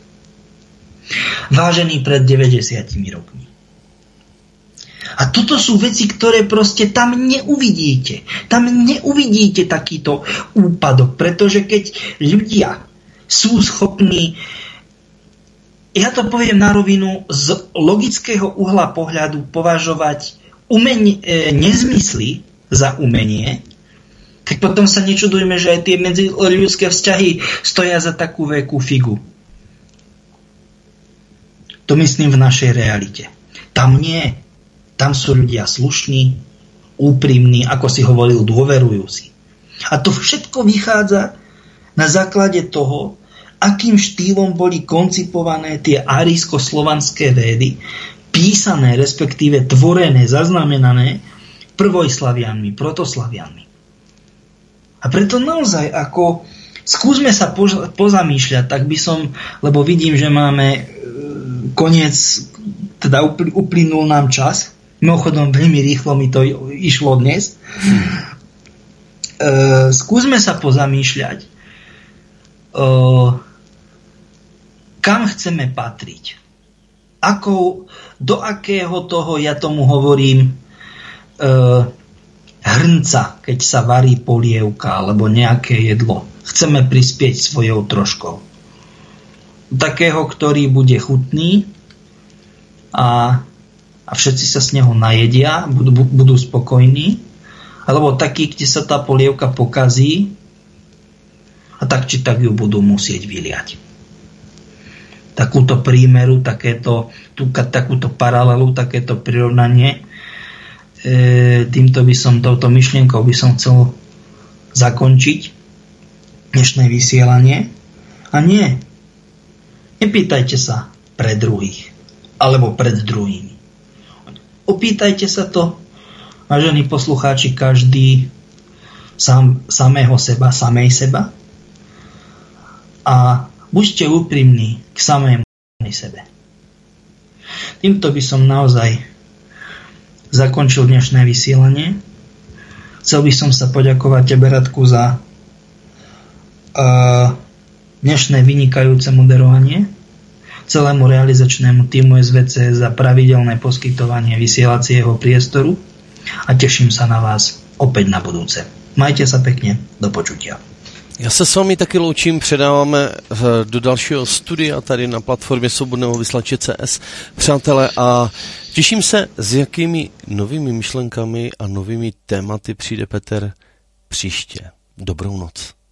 Vážený pred 90 rokmi. A toto sú veci, ktoré proste tam neuvidíte. Tam neuvidíte takýto úpadok, pretože keď ľudia sú schopní, ja to poviem na rovinu, z logického uhla pohľadu považovať nezmysly za umenie, tak potom sa nečudujme, že aj tie medziľudské vzťahy stoja za takú veľkú figu. To myslím v našej realite. Tam nie. Tam sú ľudia slušní, úprimní, ako si hovoril, dôverujúci. A to všetko vychádza na základe toho, akým štýlom boli koncipované tie árijsko-slovanské védy, písané, respektíve tvorené, zaznamenané prvojslavianmi, protoslavianmi. A preto naozaj, ako skúsme sa pozamýšľať, tak by som, lebo vidím, že máme koniec, teda uplynul nám čas, mimochodom veľmi rýchlo mi to išlo dnes. Skúsme sa pozamýšľať, kam chceme patriť. Do akého toho, ja tomu hovorím, hrnca, keď sa varí polievka alebo nejaké jedlo, chceme prispieť svojou troškou. Takého, ktorý bude chutný a všetci sa z neho najedia, budú spokojní, Alebo takí, kde sa tá polievka pokazí a tak či tak ju budú musieť vyliať. Takúto prímeru, takúto paralelu, takéto prirovnanie, touto myšlienkou by som chcel zakončiť dnešné vysielanie. A nepýtajte sa pre druhých, alebo pred druhými. Opýtajte sa to, vážení poslucháči, každý samého seba, samej seba, a buďte úprimní k samému sebe. Týmto by som naozaj zakončil dnešné vysielanie. Chcel by som sa poďakovať tebe, Radku, za dnešné vynikajúce moderovanie, celému realizačnému týmu SVC za pravidelné poskytovanie vysielacieho priestoru a teším sa na vás opäť na budúce. Majte sa pekne, do počutia. Já se s vámi taky loučím, předáváme do dalšího studia tady na platformě Svobodného vysílače CS. Přátelé, a těším se, s jakými novými myšlenkami a novými tématy přijde Petr příště. Dobrou noc.